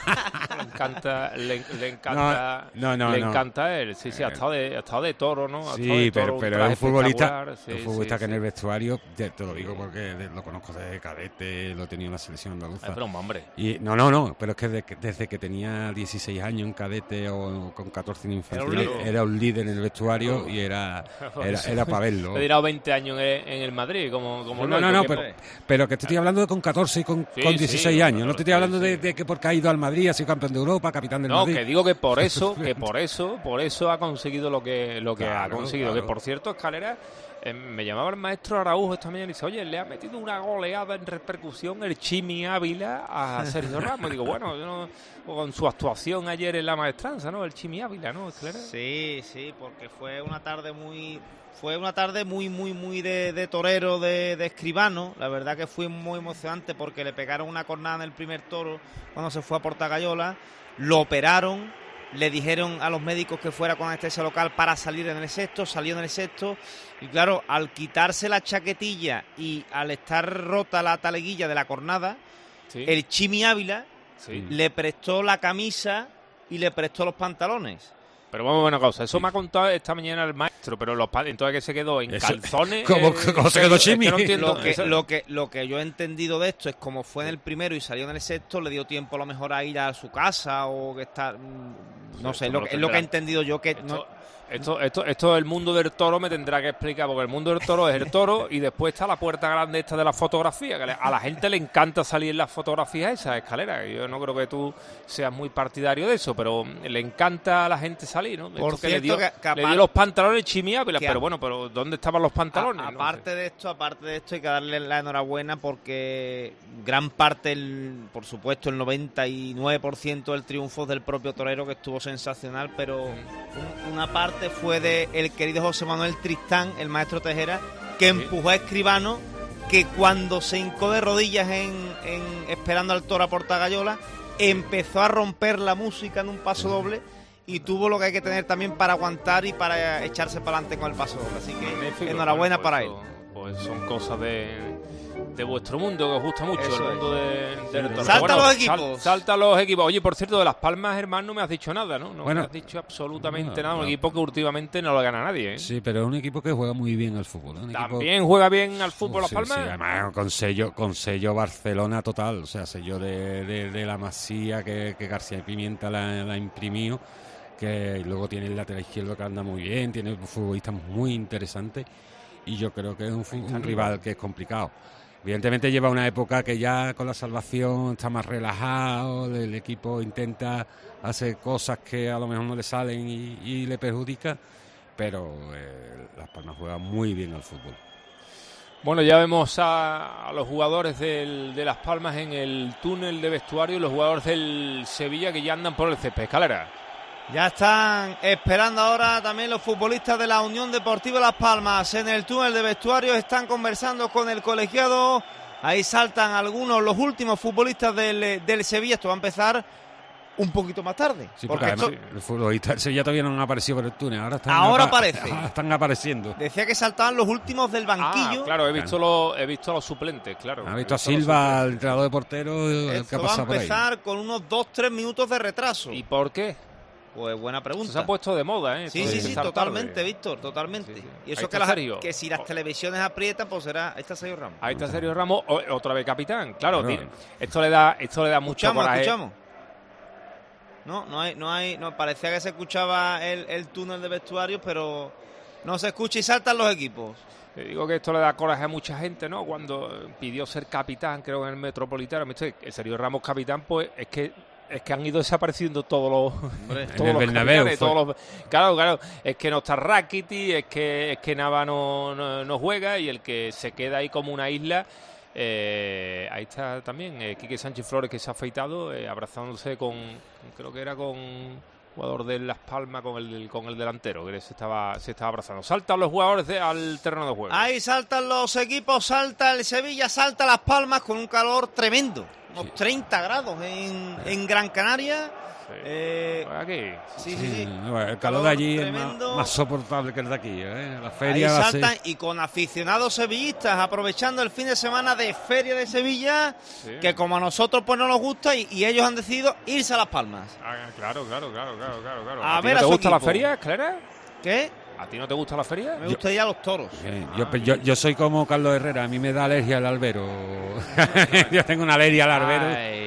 S4: le encanta a él. Sí, ha estado de toro, ¿no?
S13: Pero es un futbolista, que en el vestuario, te lo digo porque lo conozco desde cadete, lo tenía en la selección andaluza.
S4: Pero hombre.
S13: Y no, pero es que desde que tenía 16 años en cadete o con 14 en infantil, era un líder en el vestuario y era para verlo.
S4: He tirado 20 años en el Madrid, como
S13: pero que te estoy hablando de con 14 y con 16 años, no te estoy hablando de que porque ha ido al Madrid, ha sido campeón de Europa, capitán del Madrid.
S4: No, que digo que por eso ha conseguido lo que ha conseguido. Claro. Que por cierto, Escalera, me llamaba el maestro Araujo esta mañana y dice, oye, le ha metido una goleada en repercusión el Chimi Ávila a Sergio Ramos. Digo, bueno, con su actuación ayer en la Maestranza, ¿no? El Chimi Ávila, ¿no, Escalera?
S6: Sí, porque fue una tarde muy de torero, de escribano. La verdad que fue muy emocionante, porque le pegaron una cornada en el primer toro cuando se fue a Portagayola, lo operaron, le dijeron a los médicos que fuera con anestesia local para salir en el sexto, salió en el sexto, y claro, al quitarse la chaquetilla y al estar rota la taleguilla de la cornada, el Chimi Ávila le prestó la camisa y le prestó los pantalones.
S4: Pero vamos a ver una cosa, eso me ha contado esta mañana el maestro, pero entonces que se quedó en calzones.
S13: ¿Cómo se quedó Chimi?
S6: Es que lo que yo he entendido de esto es como fue en el primero y salió en el sexto, le dio tiempo a lo mejor a ir a su casa o que estar, no sé, es lo que he entendido yo que
S4: Esto el mundo del toro me tendrá que explicar, porque el mundo del toro es el toro y después está la puerta grande esta de la fotografía, que a la gente le encanta salir en las fotografías esas, Escalera. Yo no creo que tú seas muy partidario de eso, pero le encanta a la gente salir, ¿no?
S6: Por cierto,
S4: le dio los pantalones Chimi Ávila, pero bueno, pero ¿dónde estaban los pantalones?
S6: Aparte de esto hay que darle la enhorabuena, porque gran parte, por supuesto, el 99% del triunfo del propio torero, que estuvo sensacional, pero una parte fue de el querido José Manuel Tristán, el maestro Tejera, que empujó a Escribano, que cuando se hincó de rodillas esperando al toro a Portagayola, empezó a romper la música en un paso doble, y tuvo lo que hay que tener también para aguantar y para echarse para adelante con el paso doble. Así que enhorabuena para él.
S4: Pues son cosas de vuestro mundo, que os gusta mucho. Eso, el mundo del toro.
S6: Salta los equipos.
S4: Salta los equipos. Oye, por cierto, de Las Palmas, Germán, no me has dicho nada, ¿no? No me has dicho absolutamente nada. Un equipo que últimamente no lo gana nadie, ¿eh?
S13: Sí, pero es un equipo que juega muy bien al fútbol.
S4: ¿También juega bien al fútbol Las Palmas?
S13: Sí, además con sello Barcelona total. O sea, sello de la Masía, que García Pimienta la imprimió. Que luego tiene el lateral izquierdo que anda muy bien. Tiene futbolistas muy interesantes. Y yo creo que es un rival que es complicado. Evidentemente lleva una época que ya con la salvación está más relajado, el equipo intenta hacer cosas que a lo mejor no le salen y le perjudica, pero Las Palmas juega muy bien al fútbol.
S4: Bueno, ya vemos a los jugadores de Las Palmas en el túnel de vestuario y los jugadores del Sevilla que ya andan por el césped. Escalera.
S6: Ya están esperando ahora también los futbolistas de la Unión Deportiva Las Palmas en el túnel de vestuario, están conversando con el colegiado, ahí saltan algunos, los últimos futbolistas del Sevilla. Esto va a empezar un poquito más tarde.
S13: Sí, porque además los futbolistas del Sevilla todavía no han aparecido por el túnel,
S6: ahora aparece.
S13: Están apareciendo.
S6: Decía que saltaban los últimos del banquillo.
S4: Claro, he visto los suplentes, claro.
S13: Ha visto a Silva, el entrenador de portero, el que ha pasado por ahí.
S6: Va a empezar con unos 2-3 minutos de retraso.
S4: ¿Y por qué?
S6: Pues buena pregunta.
S4: Se ha puesto de moda, ¿eh?
S6: Sí, totalmente, tarde. Víctor, totalmente. Sí. Y eso que si las televisiones aprietan, pues será... Ahí está Sergio Ramos.
S4: Ahí está Sergio Ramos, otra vez capitán. Claro, esto le da mucho coraje.
S6: Escuchamos. No, parecía que se escuchaba el túnel de vestuarios, pero no se escucha y saltan los equipos.
S4: Te digo que esto le da coraje a mucha gente, ¿no? Cuando pidió ser capitán, creo, en el Metropolitano. El Sergio Ramos capitán, pues es que han ido desapareciendo todos los
S13: Bernabéu,
S4: claro, es que no está Rakitic, es que Nava no juega, y el que se queda ahí como una isla, ahí está también Quique Sánchez Flores, que se ha afeitado, abrazándose creo que era con jugador de Las Palmas, con el delantero, que se estaba abrazando. Saltan los jugadores al terreno de juego.
S6: Ahí saltan los equipos, salta el Sevilla, salta Las Palmas con un calor tremendo. Unos 30 grados en Gran Canaria.
S4: Aquí.
S6: Sí.
S13: Bueno, el calor de allí es más soportable que el de aquí. La feria
S6: ahí saltan y con aficionados sevillistas aprovechando el fin de semana de Feria de Sevilla, que como a nosotros pues no nos gusta y ellos han decidido irse a Las Palmas.
S4: Claro.
S6: ¿A
S4: ver, ¿te gusta la feria, Clara?
S6: ¿Qué?
S4: ¿A ti no te gusta la feria?
S6: Me gusta ir a los toros.
S13: Yo soy como Carlos Herrera, a mí me da alergia al albero. Yo tengo una alergia al albero.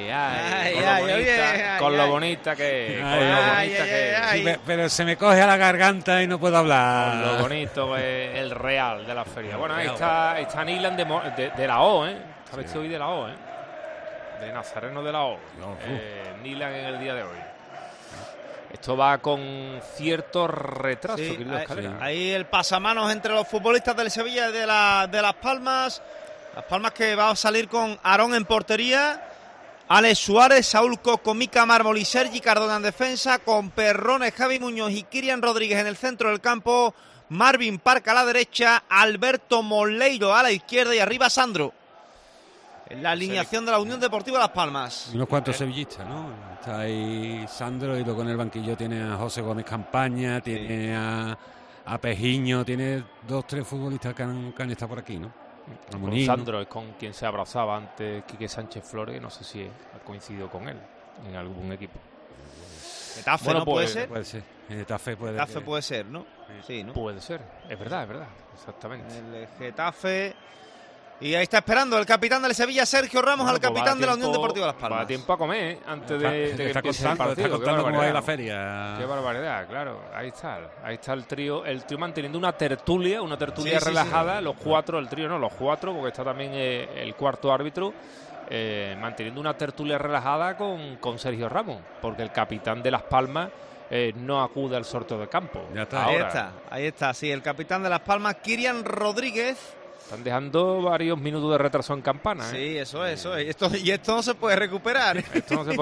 S4: Con lo bonita que es.
S13: Sí, pero se me coge a la garganta y no puedo hablar.
S4: Con lo bonito es el real de la feria. Bueno, ahí está Nilan de la O, Está vestido hoy de la O, de Nazareno de la O. Nilan en el día de hoy. Esto va con cierto retraso.
S6: Ahí el pasamanos entre los futbolistas del Sevilla y de Las Palmas. Las Palmas que va a salir con Aarón en portería, Alex Suárez, Saúl Coco, Mica Mármol y Sergi Cardona en defensa, con Perrones, Javi Muñoz y Kirian Rodríguez en el centro del campo, Marvin Parca a la derecha, Alberto Moleiro a la izquierda y arriba Sandro. En la alineación de la Unión Deportiva Las Palmas.
S13: Unos cuantos sevillistas, ¿no? Está ahí Sandro y luego en el banquillo tiene a José Gómez Campaña, tiene a Pejiño, tiene 2-3 futbolistas que han estado por aquí, ¿no?
S4: Con Sandro es con quien se abrazaba antes Quique Sánchez Flores, no sé si ha coincidido con él en algún equipo.
S6: Getafe,
S4: bueno,
S6: ¿no?
S4: Puede
S6: ser.
S13: Getafe
S6: puede ser, ¿no? Sí, ¿no?
S4: Puede ser, es verdad, exactamente.
S6: El Getafe. Y ahí está esperando el capitán del Sevilla, Sergio Ramos, al capitán de la Unión Deportiva Las Palmas.
S4: Va a tiempo a comer, antes de que empiece el partido.
S13: Está contando cómo va la feria.
S4: Qué barbaridad, claro. Ahí está el trío manteniendo una tertulia relajada. Los cuatro, el trío no, los cuatro, porque está también el cuarto árbitro, manteniendo una tertulia relajada con Sergio Ramos, porque el capitán de Las Palmas no acude al sorteo de campo.
S13: Ya está.
S6: Ahí está, sí, el capitán de Las Palmas, Kirian Rodríguez.
S4: Están dejando varios minutos de retraso en campana.
S6: Sí, eso es. Y esto no se puede recuperar.
S4: Y esto no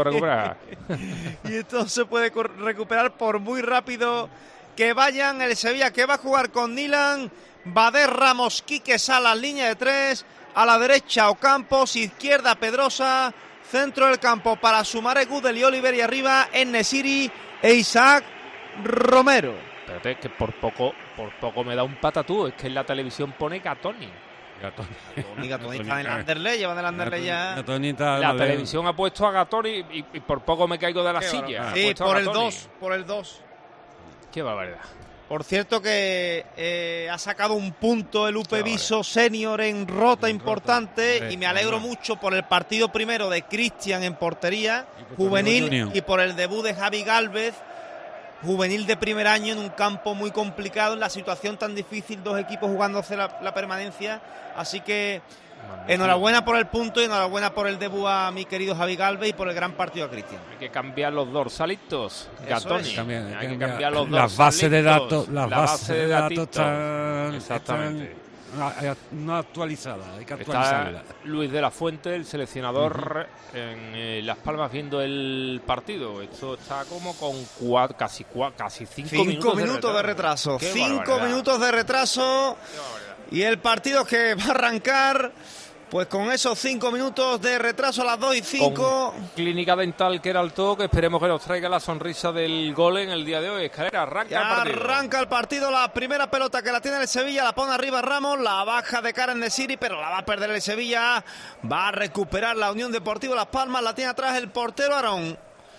S4: se puede
S6: recuperar por muy rápido que vayan. El Sevilla que va a jugar con Nilan, Badé, Ramos, Quique Salas, línea de 3. A la derecha Ocampos, izquierda Pedrosa, centro del campo para Sumaré, Gudel y Oliver, y arriba En-Nesyri e Isaac Romero.
S4: Espérate, que por poco me da un patatú. Es que en la televisión pone Gatoni está en el Anderlecht, llevan el Anderlecht ya. La televisión ha puesto a Gatoni y por poco me caigo de la silla.
S6: Sí, por el 2.
S4: Qué barbaridad.
S6: Por cierto que ha sacado un punto el UP Viso Senior en Rota importante, y me alegro mucho por el partido primero de Cristian en portería juvenil y por el debut de Javi Gálvez juvenil de primer año en un campo muy complicado, en la situación tan difícil, 2 equipos jugándose la permanencia. Así que enhorabuena por el punto y enhorabuena por el debut a mi querido Javi Galvez y por el gran partido a Cristian.
S4: Hay que cambiar los dorsalitos, Gatoni.
S13: Hay
S4: que cambiar los
S13: las bases de datos.
S4: Las bases de datos
S13: están,
S4: exactamente.
S13: No actualizadas, hay que actualizarlas.
S4: Está Luis de la Fuente, el seleccionador, en Las Palmas viendo el partido. Esto está como con casi 5
S6: minutos de retraso. 5 minutos de retraso. Y el partido que va a arrancar, pues con esos 5 minutos de retraso a las 2:05.
S4: Clínica Dental Queraltó, que esperemos que nos traiga la sonrisa del gol en el día de hoy. Escalera,
S6: arranca el partido. La primera pelota que la tiene el Sevilla, la pone arriba Ramos, la baja de Karen de Siri, pero la va a perder el Sevilla. Va a recuperar la Unión Deportiva Las Palmas, la tiene atrás el portero Aarón.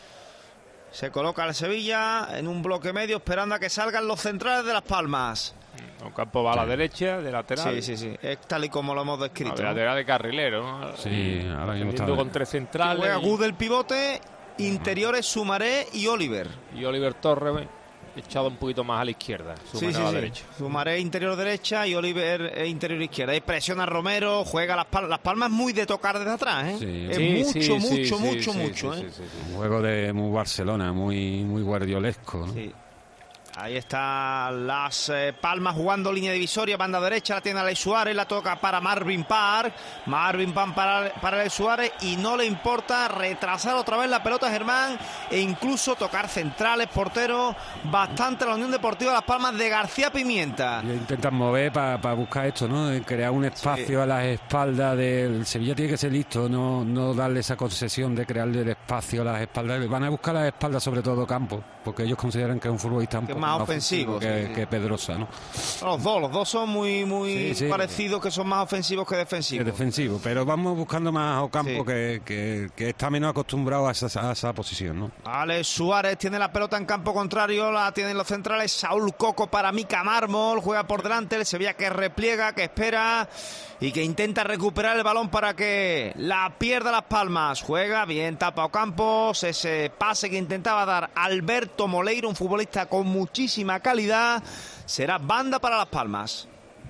S6: Se coloca el Sevilla en un bloque medio esperando a que salgan los centrales de Las Palmas.
S4: Ocampo va a la derecha, de lateral.
S6: Sí. Es tal y como lo hemos descrito.
S4: De lateral de carrilero, ¿no?
S13: Sí, ahora mismo está
S4: con 3 centrales.
S6: Juega Good el pivote, interiores Sumaré y Oliver.
S4: Y Oliver Torres echado un poquito más a la izquierda.
S6: Sí.
S4: Derecha.
S6: Sumaré interior derecha y Oliver interior izquierda. Ahí presiona Romero, juega Las Palmas muy de tocar desde atrás, ¿eh?
S13: Sí.
S6: Es mucho.
S13: Un juego de muy Barcelona, muy guardiolesco, ¿no?
S6: Sí. Ahí está Las Palmas jugando línea divisoria, banda derecha, la tiene Alex Suárez, la toca para Marvin Park para Alex Suárez y no le importa retrasar otra vez la pelota a Germán e incluso tocar centrales, portero, bastante la Unión Deportiva Las Palmas de García Pimienta.
S13: Y intentan mover para buscar esto, ¿no? Crear un espacio a las espaldas del Sevilla. Tiene que ser listo, no darle esa concesión de crearle el espacio a las espaldas. Van a buscar las espaldas sobre todo Campos, porque ellos consideran que es un futbolista un poco
S6: más ofensivo
S13: que Pedrosa, ¿no?
S6: Los dos son muy parecidos, que son más ofensivos que defensivos.
S13: Pero vamos buscando más a Ocampo, que está menos acostumbrado a esa posición, ¿no?
S6: Alex Suárez tiene la pelota en campo contrario, la tienen los centrales. Saúl Coco para Mica Mármol, juega por delante, el Sevilla que repliega, que espera y que intenta recuperar el balón para que la pierda Las Palmas. Juega bien, tapa Ocampos, ese pase que intentaba dar Alberto Moleiro, un futbolista con muchísima calidad. Será banda para Las Palmas.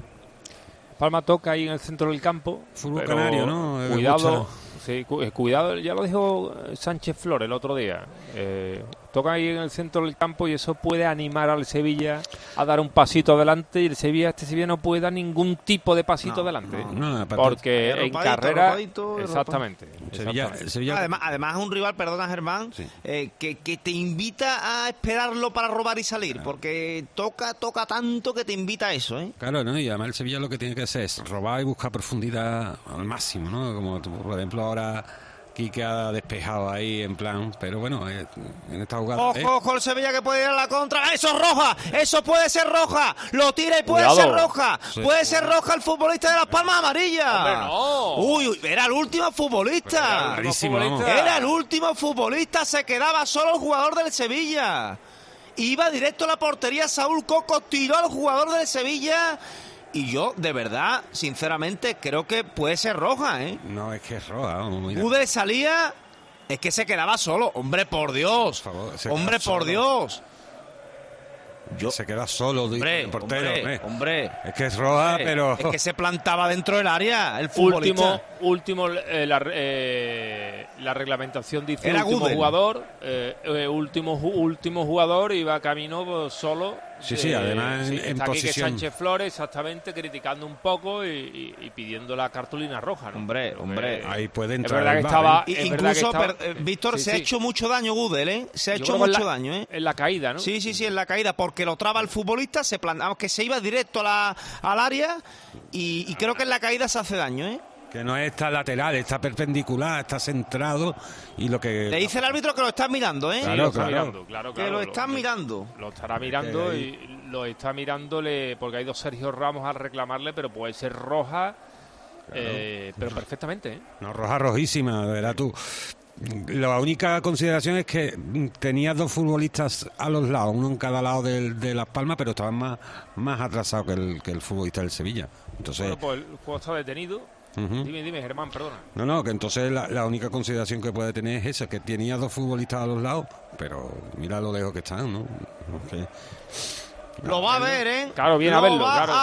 S4: Palma toca ahí en el centro del campo.
S13: Fútbol canario, ¿no?
S4: Cuidado, ya lo dijo Sánchez Flores el otro día. Toca ahí en el centro del campo y eso puede animar al Sevilla a dar un pasito adelante, y este Sevilla no puede dar ningún tipo de pasito adelante. Porque en carrera... Exactamente.
S6: Además es un rival, perdona Germán, que te invita a esperarlo para robar y salir, porque toca tanto que te invita a eso, ¿eh?
S13: Claro, ¿no? Y además el Sevilla lo que tiene que hacer es robar y buscar profundidad al máximo, ¿no? Como por ejemplo ahora Quique ha despejado ahí en plan, pero bueno, en esta jugada...
S6: Ojo, el Sevilla que puede ir a la contra. ¡Eso es roja! ¡Eso puede ser roja! Lo tira y puede ser roja. Puede ser roja el futbolista de Las Palmas, amarilla.
S4: ¡Hombre, no!
S6: Uy, era el último futbolista. Era el último futbolista, se quedaba solo el jugador del Sevilla. Iba directo a la portería, Saúl Coco tiró al jugador del Sevilla. Y yo, de verdad, sinceramente, creo que puede ser roja, ¿eh?
S13: No, es que es roja.
S6: Ude salía, es que se quedaba solo. ¡Hombre, por Dios! Por Dios!
S13: Se queda solo el portero.
S6: Hombre.
S13: Es que es roja, pero...
S6: Es que se plantaba dentro del área el futbolista.
S4: Último la reglamentación dice
S6: Era
S4: último
S6: Gudel.
S4: Jugador. Último jugador iba camino solo.
S13: Sí, además en
S4: está aquí
S13: posición.
S4: que Sánchez Flores exactamente criticando un poco y pidiendo la cartulina roja, ¿no?
S6: Hombre.
S13: Ahí puede entrar.
S4: Es verdad que estaba...
S6: Incluso, Víctor, se ha hecho mucho daño Gudel, ¿eh? Se ha hecho mucho daño, ¿eh?
S4: En la caída, ¿no?
S6: Sí, en la caída, porque lo traba el futbolista, que se iba directo al área y creo que en la caída se hace daño, ¿eh?
S13: Que no está lateral, está perpendicular, está centrado y lo que...
S6: Le dice el árbitro que lo está mirando, ¿eh?
S4: Claro.
S6: Que lo están mirando.
S4: Lo estará mirando y lo está mirándole porque ha ido Sergio Ramos a reclamarle, pero puede ser roja, pero perfectamente, ¿eh?
S13: No, rojísima, de verdad tú. La única consideración es que tenía dos futbolistas a los lados, uno en cada lado de Las Palmas, pero estaban más atrasados que el futbolista del Sevilla. Entonces,
S4: Bueno, pues el juego está detenido. Dime, Germán, perdona.
S13: No, que entonces la única consideración que puede tener es esa, que tenía 2 futbolistas a los lados, pero mira lo lejos que están, ¿no? Okay.
S6: Lo va a ver, ¿eh?
S4: Claro, viene a verlo.
S6: Lo va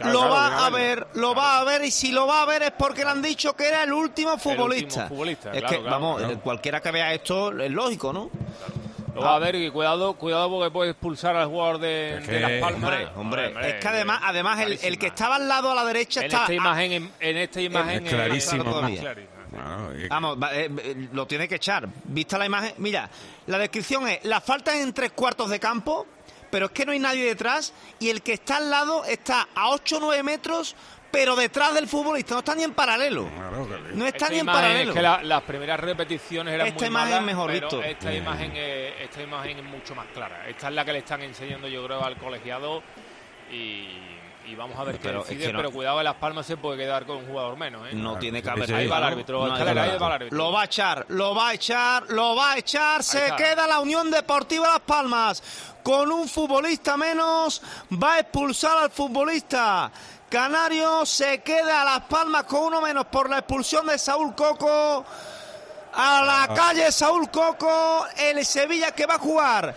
S6: a ver, y si lo va a ver es porque le han dicho que era el último futbolista. Es que, vamos, cualquiera que vea esto es lógico, ¿no?
S4: Lo va a ver y cuidado porque puede expulsar al jugador de Las Palmas.
S6: Hombre, es que además el que estaba al lado a la derecha está...
S4: En esta imagen
S13: es clarísimo.
S6: Vamos, lo tiene que echar. Vista la imagen, mira, la descripción es: la falta es en 3/4 de campo, pero es que no hay nadie detrás y el que está al lado está a 8 o 9 metros, pero detrás del futbolista, no está ni en paralelo. No está ni en paralelo.
S4: Es que las primeras repeticiones eran
S6: esta imagen
S4: malas,
S6: mejor
S4: pero
S6: visto.
S4: Esta imagen es mucho más clara. Esta es la que le están enseñando, yo creo, al colegiado y vamos a ver qué decide, pero cuidado, en Las Palmas se puede quedar con un jugador menos, ¿eh?
S6: No tiene que haber.
S4: Ahí va el árbitro,
S6: Lo va a echar, se queda la Unión Deportiva Las Palmas con un futbolista menos, va a expulsar al futbolista canario, se queda a Las Palmas con uno menos por la expulsión de Saúl Coco. A la calle Saúl Coco, el Sevilla que va a jugar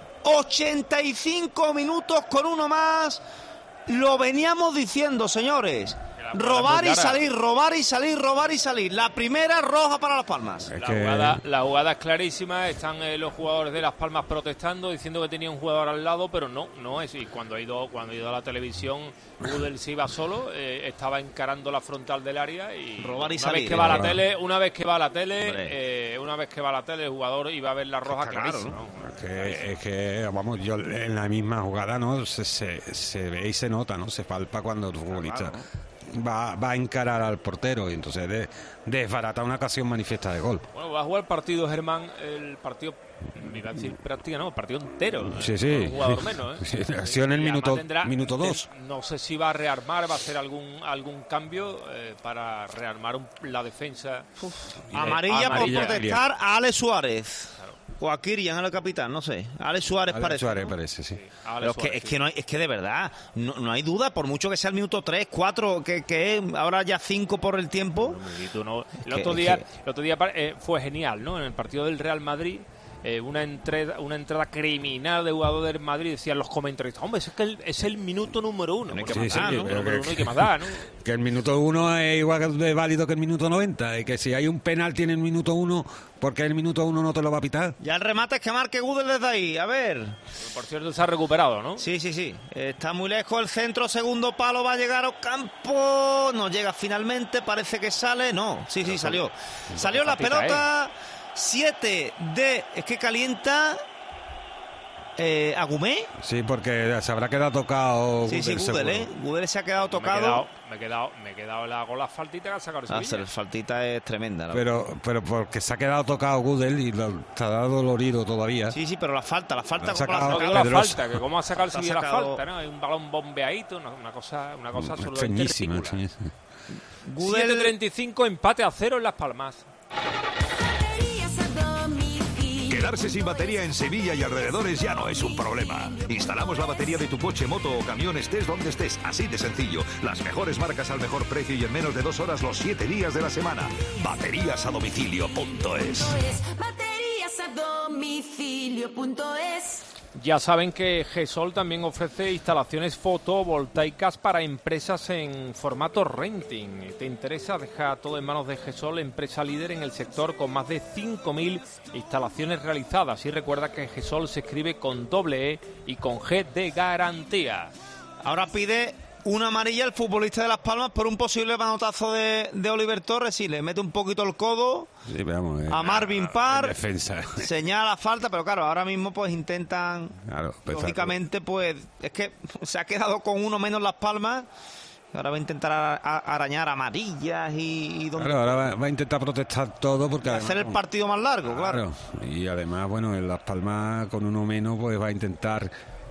S6: 85 minutos con uno más. Lo veníamos diciendo, señores. Robar y salir. La primera roja para Las Palmas.
S4: La jugada es clarísima. Están los jugadores de Las Palmas protestando, diciendo que tenía un jugador al lado, pero no es. Y cuando ha ido a la televisión, Gudel se iba solo, estaba encarando la frontal del área y
S6: robar y
S4: una
S6: salir.
S4: Una vez que va a la tele, el jugador iba a ver la roja clarísima.
S6: Claro, ¿no?
S13: Es que vamos, yo en la misma jugada, ¿no? Se ve y se nota, ¿no? Se palpa cuando el futbolista va a encarar al portero y entonces desbarata una ocasión manifiesta de gol.
S4: Bueno, va a jugar el partido, Germán, el partido, iba a decir práctica, no, el partido entero.
S13: Sí.
S4: Un jugador menos, ¿eh?
S13: Sí, acción en el minuto 2.
S4: No sé si va a rearmar, va a hacer algún cambio para rearmar la defensa.
S6: Amarilla por protestar a Alex Suárez. O a Kirian, al capitán, no sé. Alex Suárez
S13: parece, sí.
S6: Pero es que de verdad, no hay duda, por mucho que sea el minuto 3, 4, que ahora ya 5 por el tiempo.
S4: El otro día fue genial, ¿no? En el partido del Real Madrid, una entrada criminal de jugador del Madrid, decían los comentaristas, hombre, es el minuto número 1.
S13: ¿no?
S4: Hay que matar, ¿no?
S13: Que el minuto 1 es igual de válido que el minuto 90, y que si hay un penalti en el minuto 1, porque el minuto 1 no te lo va a pitar.
S6: Ya el remate es que marque Gudel desde ahí, a ver.
S4: Por cierto, se ha recuperado, ¿no?
S6: Sí. Está muy lejos el centro, segundo palo, va a llegar a Ocampo, no llega finalmente, parece que sale, no, sí, salió. Salió la pelota. 7 es que calienta Agumé.
S13: Sí, porque se habrá quedado tocado.
S6: Sí, Gudel, Gudel se ha quedado tocado.
S4: Me he quedado con la faltita que ha sacado el Sevilla.
S6: La faltita es tremenda.
S13: Pero porque se ha quedado tocado Gudel y está dolorido todavía.
S6: Sí, pero la falta.
S4: La falta, que cómo ha sacado el Sevilla la falta, ¿no? Hay un balón bombeadito, una cosa absolutamente ridícula. 7:35, empate a 0 en Las Palmas.
S1: Quedarse sin batería en Sevilla y alrededores ya no es un problema. Instalamos la batería de tu coche, moto o camión, estés donde estés, así de sencillo. Las mejores marcas al mejor precio y en menos de 2 horas los 7 días de la semana. Bateriasadomicilio.es.
S10: Bateriasadomicilio.es.
S4: Ya saben que GESOL también ofrece instalaciones fotovoltaicas para empresas en formato renting. ¿Te interesa? Deja todo en manos de GESOL, empresa líder en el sector con más de 5.000 instalaciones realizadas. Y recuerda que GESOL se escribe con doble E y con G de garantía.
S6: Ahora pide una amarilla el futbolista de Las Palmas por un posible manotazo de Oliver Torres. Sí, le mete un poquito el codo a Marvin Parr.
S13: Defensa.
S6: Señala falta, pero claro, ahora mismo pues intentan. Lógicamente, pues es que se ha quedado con uno menos Las Palmas. Ahora va a intentar arañar amarillas y
S13: ahora va a intentar protestar todo porque
S6: hacer el partido más largo, claro.
S13: Y además, bueno, en Las Palmas con uno menos pues va a intentar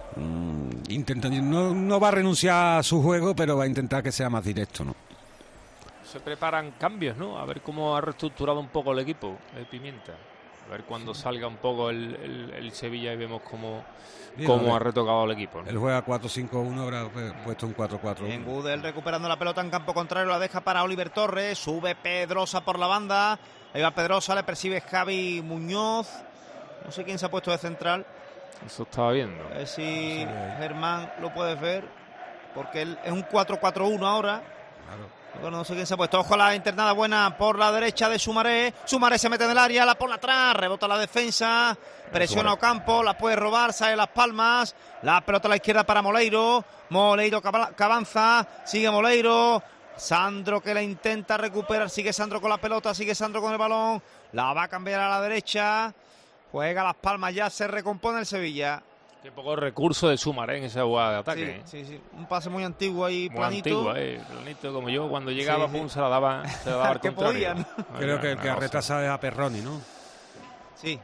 S13: no va a renunciar a su juego, pero va a intentar que sea más directo, ¿no?
S4: Se preparan cambios, ¿no? A ver cómo ha reestructurado un poco el equipo de Pimienta. A ver cuando salga un poco el Sevilla y vemos cómo
S13: Bien,
S4: ha retocado el equipo, ¿no?
S13: Él juega 4-5-1, habrá puesto un 4-4-1.
S6: En Gudel recuperando la pelota en campo contrario, la deja para Oliver Torres, sube Pedrosa por la banda, ahí va Pedrosa, le percibe Javi Muñoz, no sé quién se ha puesto de central.
S4: Eso estaba viendo.
S6: A ver si Germán lo puedes ver, porque él es un 4-4-1 ahora.
S13: Claro.
S6: Bueno, no sé quién se ha puesto. Ojo a la internada buena por la derecha de Sumaré. Sumaré se mete en el área, la pone atrás, rebota la defensa, presiona a Ocampo, la puede robar, sale Las Palmas. La pelota a la izquierda para Moleiro. Moleiro que avanza, sigue Moleiro. Sandro que la intenta recuperar, sigue Sandro con la pelota, sigue Sandro con el balón. La va a cambiar a la derecha. Juega Las Palmas, ya se recompone el Sevilla.
S4: Qué poco recurso de Sumaré en esa jugada de ataque.
S6: Sí. Un pase muy antiguo ahí,
S4: muy
S6: planito.
S4: Planito, como yo, cuando llegaba, pum, se la daba al
S6: que
S4: contrario.
S6: podían.
S13: Creo que el que ha retrasado es a Perroni, ¿no?
S6: Sí.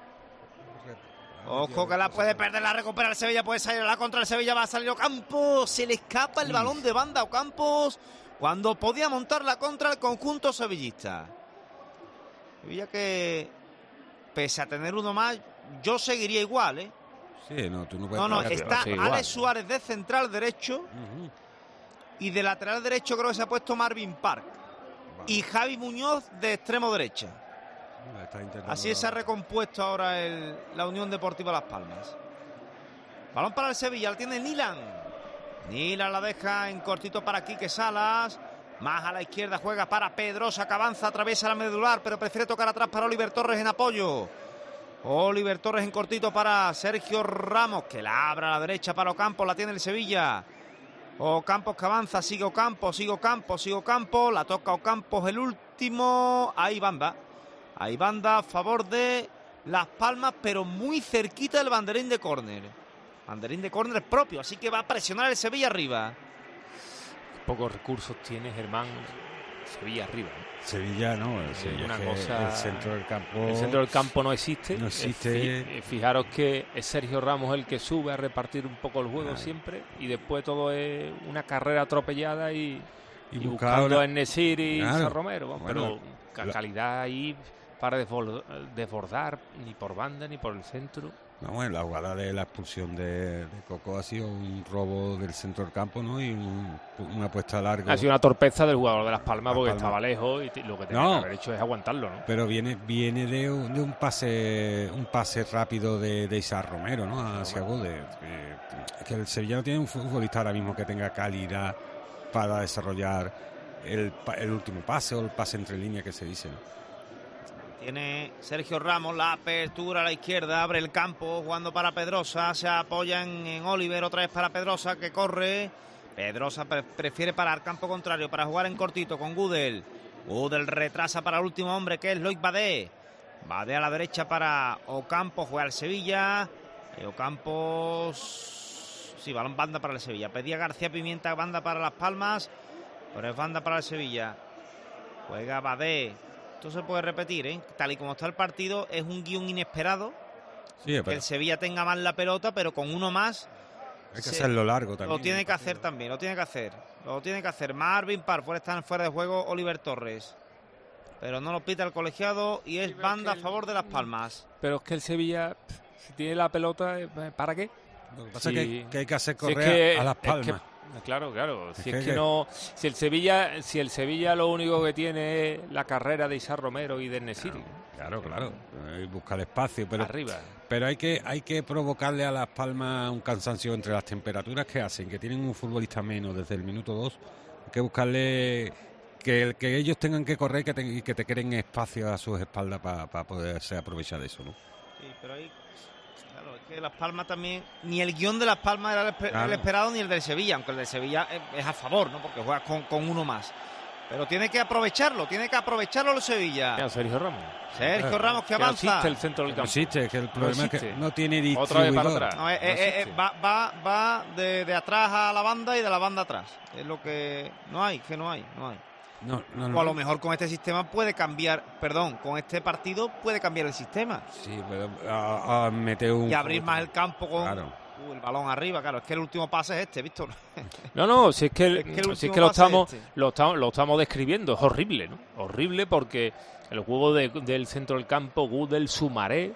S6: Ojo que la puede perder, la recupera el Sevilla, puede salir a la contra el Sevilla, va a salir Ocampos, se le escapa el balón de banda a Ocampos cuando podía montar la contra el conjunto sevillista. Sevilla que, pese a tener uno más, yo seguiría igual, ¿eh?
S13: Sí, no, tú no puedes...
S6: No, está Alex Suárez de central derecho y de lateral derecho creo que se ha puesto Marvin Park y Javi Muñoz de extremo derecha. Así se ha recompuesto ahora la Unión Deportiva Las Palmas. Balón para el Sevilla, la tiene Nilan. Nilan la deja en cortito para Quique Salas. Más a la izquierda juega para Pedrosa, que avanza, atraviesa la medular, pero prefiere tocar atrás para Oliver Torres en apoyo. Oliver Torres en cortito para Sergio Ramos, que la abre a la derecha para Ocampos, la tiene el Sevilla. Ocampos que avanza, sigue Ocampos, la toca Ocampos el último. Ahí banda a favor de Las Palmas, pero muy cerquita del banderín de córner. Banderín de córner propio, así que va a presionar el Sevilla arriba.
S4: Pocos recursos tiene Germán. Sevilla arriba.
S13: Sevilla no, el centro del campo.
S4: El centro del campo no existe.
S13: No existe.
S4: Fijaros que es Sergio Ramos el que sube a repartir un poco el juego siempre, y después todo es una carrera atropellada y buscando a En-Nesyri y San Romero. Pero calidad ahí para desbordar ni por banda ni por el centro.
S13: No, la jugada de la expulsión de Coco ha sido un robo del centro del campo, ¿no? Y una apuesta larga.
S4: Ha sido una torpeza del jugador de Las Palmas porque estaba lejos y lo que tenía que haber hecho es aguantarlo, ¿no?
S13: Pero viene de un pase rápido de Isaac Romero, ¿no? Hacia Gode. Que el Sevilla no tiene un futbolista ahora mismo que tenga calidad para desarrollar el último pase o el pase entre líneas que se dice, ¿no?
S6: Tiene Sergio Ramos la apertura a la izquierda, abre el campo, jugando para Pedrosa, se apoya en Oliver, otra vez para Pedrosa, que corre. Pedrosa prefiere parar campo contrario para jugar en cortito con Gudel. Gudel retrasa para el último hombre, que es Loic Badé. Badé a la derecha para Ocampos, juega al Sevilla. Ocampos... Sí, balón banda para el Sevilla. Pedía García Pimienta, banda para Las Palmas, pero es banda para el Sevilla. Juega Badé. Esto se puede repetir, ¿eh? Tal y como está el partido, es un guión inesperado. Que el Sevilla tenga más la pelota, pero con uno más.
S13: Hay que hacerlo largo también.
S6: Lo tiene que hacer también, lo tiene que hacer. Marvin Park, están fuera de juego Oliver Torres. Pero no lo pita el colegiado y es banda a favor de Las Palmas.
S4: Pero es que el Sevilla, si tiene la pelota, ¿para qué?
S13: Lo que pasa es que hay que hacer correr a Las Palmas.
S4: Claro. Si el Sevilla lo único que tiene es la carrera de Isaac Romero y de En-Nesyri.
S13: Claro. Buscar espacio, pero
S4: arriba.
S13: Pero hay que provocarle a Las Palmas un cansancio entre las temperaturas que hacen, que tienen un futbolista menos desde el minuto 2. Hay que buscarle que ellos tengan que correr y que te creen espacio a sus espaldas para poderse aprovechar de eso, ¿no?
S6: Sí, pero ahí... que Las Palmas también, ni el guión de Las Palmas era el esperado ni el del Sevilla, aunque el del Sevilla es a favor, ¿no? Porque juega con uno más. Pero tiene que aprovecharlo el Sevilla.
S4: Sergio Ramos.
S6: Sergio Ramos que avanza.
S4: No existe el centro del campo.
S13: No existe, que el problema es que no tiene distribuidor.
S4: Otra vez para atrás.
S6: No, va de atrás a la banda y de la banda atrás. Es lo que no hay.
S13: No.
S6: O a lo mejor con este sistema puede cambiar, con este partido puede cambiar el sistema.
S13: Sí, pero a meter un...
S6: Y abrir más el campo con...
S13: Claro.
S6: El balón arriba, claro, es que el último pase es este, Víctor.
S4: No, si es que, lo estamos describiendo, es horrible, ¿no? Horrible porque el juego del centro del campo, Gudel, Sumaré,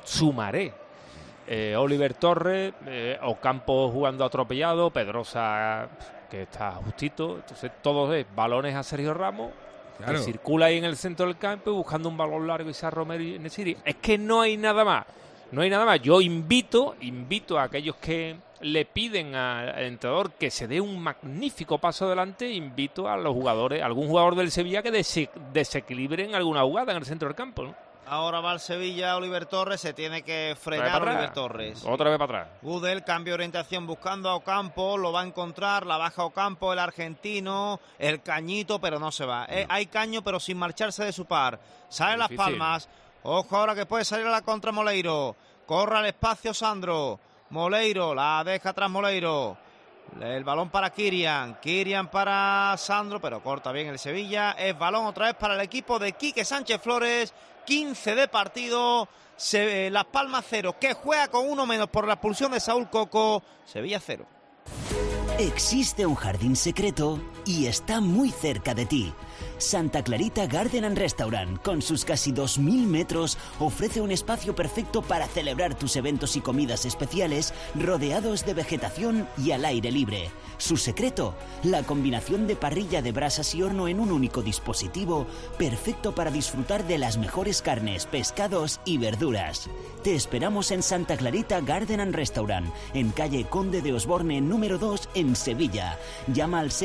S4: Oliver Torres, Ocampo jugando atropellado, Pedrosa que está justito, entonces todos balones a Sergio Ramos, claro, que circula ahí en el centro del campo buscando un balón largo y San Romero y Nesiri. Es que no hay nada más. Yo invito a aquellos que le piden al entrenador que se dé un magnífico paso adelante, invito a los jugadores, algún jugador del Sevilla que desequilibren alguna jugada en el centro del campo, ¿no?
S6: Ahora va el Sevilla, Oliver Torres, se tiene que frenar Oliver Torres.
S4: Otra vez para atrás.
S6: Gudel, cambio de orientación buscando a Ocampo, lo va a encontrar, la baja Ocampo, el argentino, el cañito, pero no se va. Hay caño, pero sin marcharse de su par. Sale Las Palmas, ojo ahora que puede salir a la contra Moleiro. Corre al espacio Sandro, Moleiro, la deja atrás Moleiro. El balón para Kirian para Sandro, pero corta bien el Sevilla. Es balón otra vez para el equipo de Quique Sánchez Flores. 15 de partido, Las Palmas 0, que juega con uno menos por la expulsión de Saúl Coco. Sevilla 0.
S20: Existe un jardín secreto y está muy cerca de ti. Santa Clarita Garden and Restaurant, con sus casi 2.000 metros, ofrece un espacio perfecto para celebrar tus eventos y comidas especiales, rodeados de vegetación y al aire libre. Su secreto, la combinación de parrilla de brasas y horno en un único dispositivo, perfecto para disfrutar de las mejores carnes, pescados y verduras. Te esperamos en Santa Clarita Garden and Restaurant, en calle Conde de Osborne número 2 en Sevilla. Llama al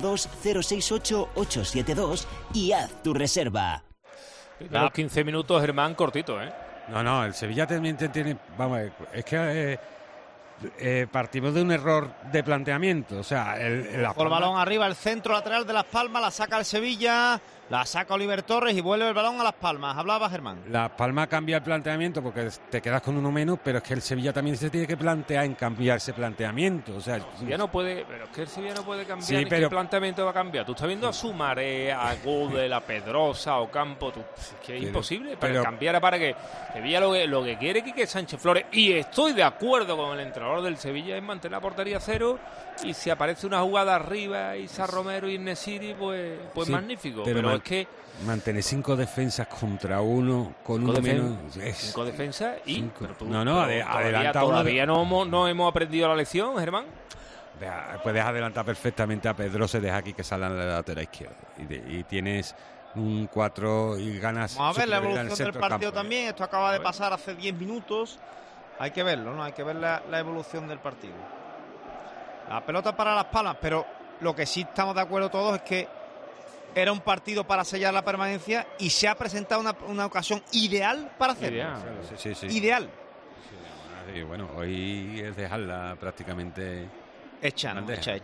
S20: 652-068-872 y haz tu reserva.
S4: Los 15 minutos, Germán, cortito, ¿eh?
S13: No, el Sevilla también tiene... Vamos, es que partimos de un error de planteamiento. O sea, el
S6: balón arriba, el centro lateral de Las Palmas, la saca el Sevilla, la saca Oliver Torres y vuelve el balón a Las Palmas. Hablaba Germán.
S13: Las Palmas cambia el planteamiento porque te quedas con uno menos, pero es que el Sevilla también se tiene que plantear en cambiar ese planteamiento. O sea,
S4: pero es que el Sevilla no puede cambiar. Sí, pero ¿qué planteamiento va a cambiar? Tú estás viendo a Sumaré, a Gudel, a Pedrosa, a Ocampo. Es que es imposible. Pero cambiar para que Sevilla lo que quiere Quique Sánchez Flores, y estoy de acuerdo con el entrenador del Sevilla, es mantener la portería 0, y si aparece una jugada arriba y San Romero y Nesiri, pues sí, magnífico. Pero es que
S13: mantener 5 defensas contra uno con uno menos.
S4: 5 defensas y
S13: todavía
S4: no hemos aprendido la lección, Germán.
S13: Puedes adelantar perfectamente a Pedro, se deja aquí que salga en la lateral izquierda y tienes un 4 y ganas.
S6: Vamos a ver la evolución del partido también. Esto acaba de pasar hace 10 minutos. Hay que verlo, ¿no? Hay que ver la evolución del partido. La pelota para Las Palmas, pero lo que sí estamos de acuerdo todos es que era un partido para sellar la permanencia y se ha presentado una ocasión ideal para hacerlo.
S13: Sí.
S6: Ideal.
S13: Sí, bueno, hoy es dejarla prácticamente
S6: hecha.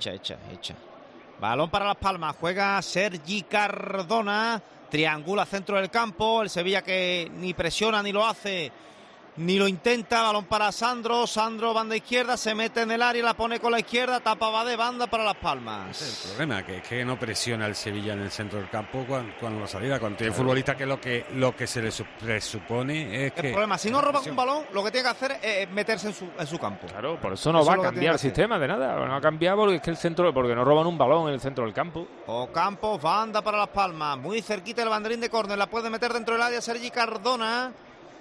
S6: Balón para Las Palmas, juega Sergi Cardona, triangula centro del campo, el Sevilla que ni presiona ni lo hace ni lo intenta. Balón para Sandro, banda izquierda, se mete en el área, la pone con la izquierda, tapa va de banda para Las Palmas.
S13: Ese es el problema, que es que no presiona el Sevilla en el centro del campo cuando la salida, cuando tiene futbolista, que lo que se le presupone es que...
S6: El problema, si no roban un balón, lo que tiene que hacer es meterse en su campo.
S4: Claro, por eso no va a cambiar el sistema de nada, no va a cambiar porque es que porque no roban un balón en el centro del campo.
S6: Ocampo, banda para Las Palmas, muy cerquita el banderín de córner, la puede meter dentro del área Sergi Cardona,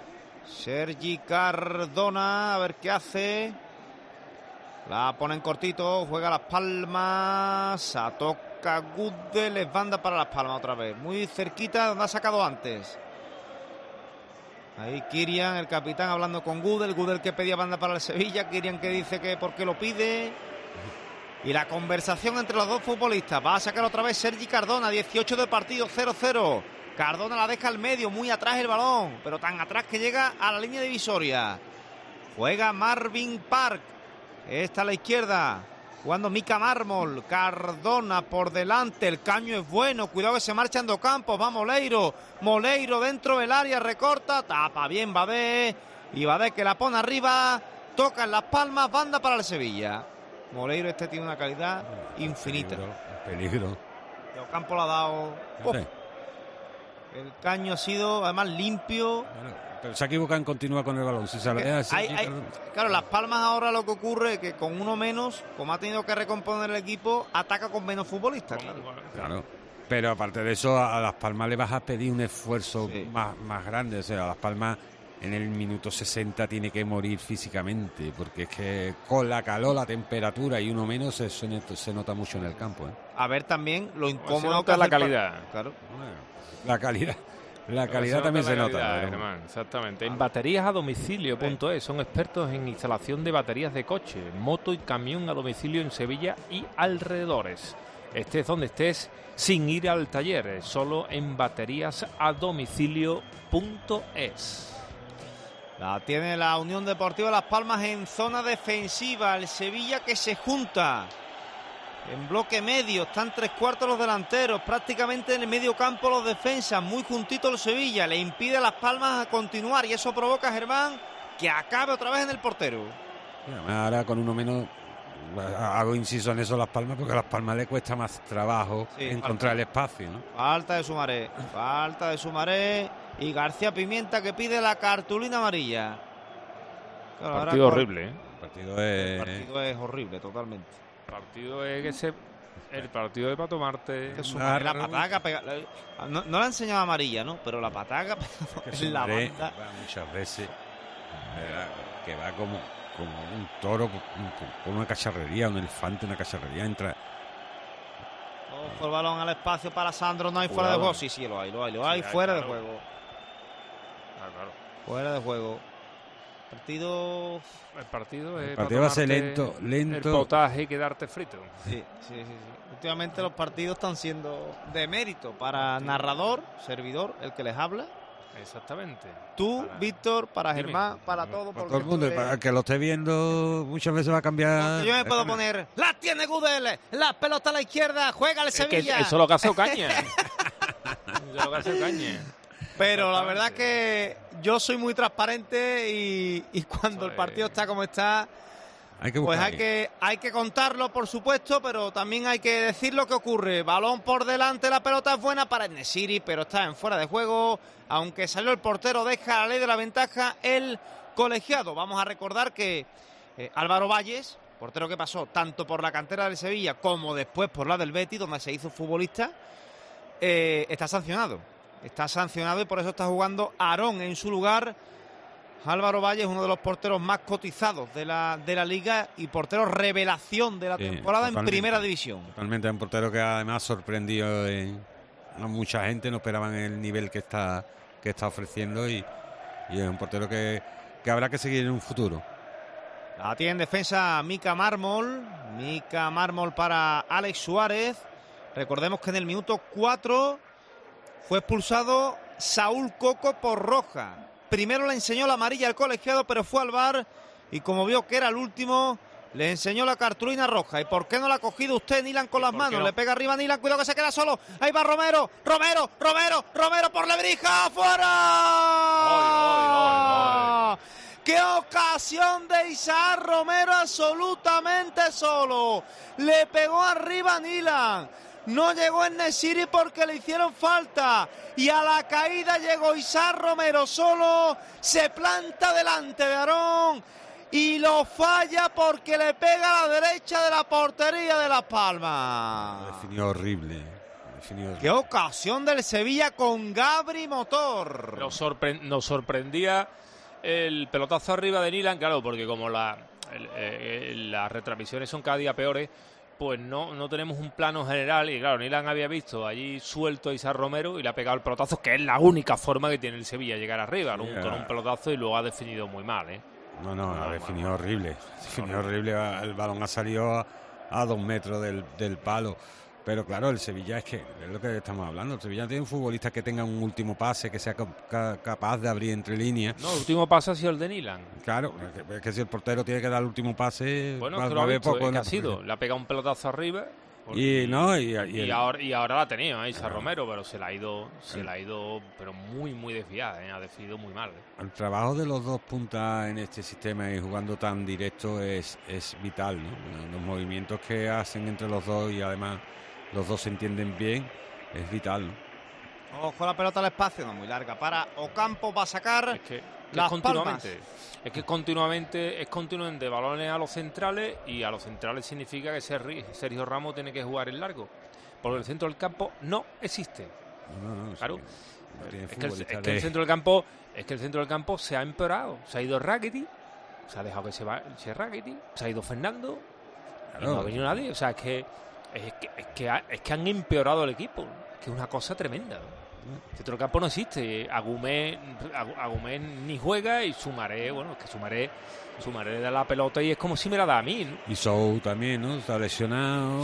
S6: a ver qué hace. La pone en cortito, juega Las Palmas, toca Gudel, es banda para Las Palmas otra vez, muy cerquita donde ha sacado antes. Ahí Kirian, el capitán, hablando con Gudel que pedía banda para el Sevilla, Kirian que dice que por qué lo pide. Y la conversación entre los dos futbolistas, va a sacar otra vez Sergi Cardona, 18 de partido, 0-0. Cardona la deja al medio, muy atrás el balón, pero tan atrás que llega a la línea divisoria. Juega Marvin Park, está a la izquierda, jugando Mica Mármol. Cardona por delante, el caño es bueno, cuidado que se marcha en Campos, va Moleiro dentro del área, recorta, tapa bien Badé, y Badé que la pone arriba, toca en Las Palmas, banda para el Sevilla. Moleiro tiene una calidad infinita.
S13: Peligro.
S6: Y Ocampo la ha dado... El caño ha sido además limpio.
S13: Bueno, pero se ha equivocado en continuar con el balón. Si se lo deja así,
S6: claro, Las Palmas ahora lo que ocurre es que con uno menos, como ha tenido que recomponer el equipo, ataca con menos futbolistas.
S13: Claro. Pero aparte de eso, a Las Palmas le vas a pedir un esfuerzo más grande. O sea, a Las Palmas en el minuto 60 tiene que morir físicamente, porque es que con la calor, la temperatura y uno menos se nota mucho en el campo.
S6: A ver también lo incómodo
S4: nota
S6: que
S4: la
S6: hace
S4: calidad.
S6: Claro.
S13: La calidad también se nota.
S4: Germán, exactamente. En bateríasadomicilio.es son expertos en instalación de baterías de coche, moto y camión a domicilio en Sevilla y alrededores. Estés donde estés, sin ir al taller, solo en bateríasadomicilio.es.
S6: La tiene la Unión Deportiva Las Palmas en zona defensiva. El Sevilla que se junta en bloque medio. Están 3/4 los delanteros. Prácticamente en el medio campo los defensas. Muy juntito el Sevilla. Le impide a Las Palmas a continuar. Y eso provoca, Germán, que acabe otra vez en el portero.
S13: Ahora con uno menos hago inciso en eso a Las Palmas, porque a Las Palmas le cuesta más trabajo encontrar el espacio, ¿no?
S6: Falta de Sumaré. Y García Pimienta que pide la cartulina amarilla. Claro,
S4: partido horrible, ¿eh?
S6: El partido es horrible, totalmente.
S4: El partido es para tomarte.
S6: La pataca pega, no le ha enseñado amarilla, ¿no? Pero la pataca en la banda.
S13: Muchas veces que va como un toro con una cacharrería, un elefante, una cacharrería. Entra.
S6: Ojo el balón al espacio para Sandro. No hay fuera de juego. Sí, lo hay. Fuera de juego.
S4: Claro.
S6: Fuera de juego.
S4: El partido
S13: va a ser lento.
S4: El potaje y quedarte frito.
S6: Sí. Últimamente los partidos están siendo de mérito para narrador, servidor, el que les habla.
S4: Exactamente.
S6: Tú, Víctor, para Germán, para todo.
S13: Para todo el mundo, para que lo esté viendo muchas veces va a cambiar.
S6: Yo me puedo poner, la tiene Gudel, la pelota a la izquierda, juega el Sevilla.
S4: Eso es lo que hace Ocaña.
S6: Pero la verdad que yo soy muy transparente y cuando el partido está como está, hay que contarlo, por supuesto, pero también hay que decir lo que ocurre. Balón por delante, la pelota es buena para En-Nesyri, pero está en fuera de juego. Aunque salió el portero, deja la ley de la ventaja el colegiado. Vamos a recordar que Álvaro Valles, portero que pasó tanto por la cantera del Sevilla como después por la del Betis, donde se hizo futbolista, está sancionado. Está sancionado y por eso está jugando Aarón en su lugar. Álvaro Valle es uno de los porteros más cotizados de la liga y portero revelación de la temporada en primera división.
S13: Totalmente, un portero que además sorprendió a mucha gente, no esperaban el nivel que está ofreciendo y es un portero que habrá que seguir en un futuro.
S6: La tiene en defensa Mika Mármol para Alex Suárez. Recordemos que en el minuto 4 fue expulsado Saúl Coco por roja. Primero le enseñó la amarilla al colegiado, pero fue al VAR y como vio que era el último, le enseñó la cartulina roja. ¿Y por qué no la ha cogido usted, Nilan, con las manos? Le pega arriba a Nilan, cuidado que se queda solo. Ahí va Romero por Lebrija, ¡afuera! ¡Qué ocasión de Isaac Romero absolutamente solo! Le pegó arriba a Nilan. No llegó En-Nesyri porque le hicieron falta. Y a la caída llegó Isaac Romero solo. Se planta delante de Aarón. Y lo falla porque le pega a la derecha de la portería de Las Palmas.
S13: Definió horrible.
S6: Qué ocasión del Sevilla con Gabri Motor.
S4: Nos sorprendía el pelotazo arriba de Nilan, claro, porque como las retransmisiones son cada día peores, pues no tenemos un plano general. Y claro, Nilan había visto allí suelto a Isaac Romero y le ha pegado el pelotazo, que es la única forma que tiene el Sevilla llegar arriba, con un pelotazo, y luego ha definido muy mal,
S13: ha definido horrible. El balón ha salido a 2 metros del palo. Pero claro, el Sevilla es lo que estamos hablando. El Sevilla tiene un futbolista que tenga un último pase, que sea capaz de abrir entre líneas.
S4: No, el último pase ha sido el de Nilan.
S13: Claro, es que si el portero tiene que dar el último pase,
S4: bueno, va a haber poco. Ha sido, le ha pegado un pelotazo arriba. Y ahora la ha tenido Isaac Romero, pero se la ha ido, pero muy, muy desviada, ha decidido muy mal.
S13: El trabajo de los dos puntas en este sistema y jugando tan directo es vital, ¿no? Los movimientos que hacen entre los dos y además los dos se entienden bien, es vital, ¿no?
S6: Ojo la pelota al espacio, no muy larga para Ocampo, va a sacar las palmas.
S4: Es que continuamente balones a los centrales, y a los centrales significa que Sergio Ramos tiene que jugar en largo, porque el centro del campo no existe.
S13: No,
S4: claro.
S13: Sí,
S4: Es que el centro del campo se ha empeorado. Se ha ido Rakitic, se ha dejado que se va Rakitic, se ha ido Fernando, y no ha venido nadie. O sea, es que han empeorado el equipo, que es una cosa tremenda, ¿no? El centro del campo no existe. Agumé ni juega, y Sumaré, bueno, es que Sumaré le da la pelota y es como si me la da a mí, ¿no?
S13: Y Sou también, ¿no? Está lesionado.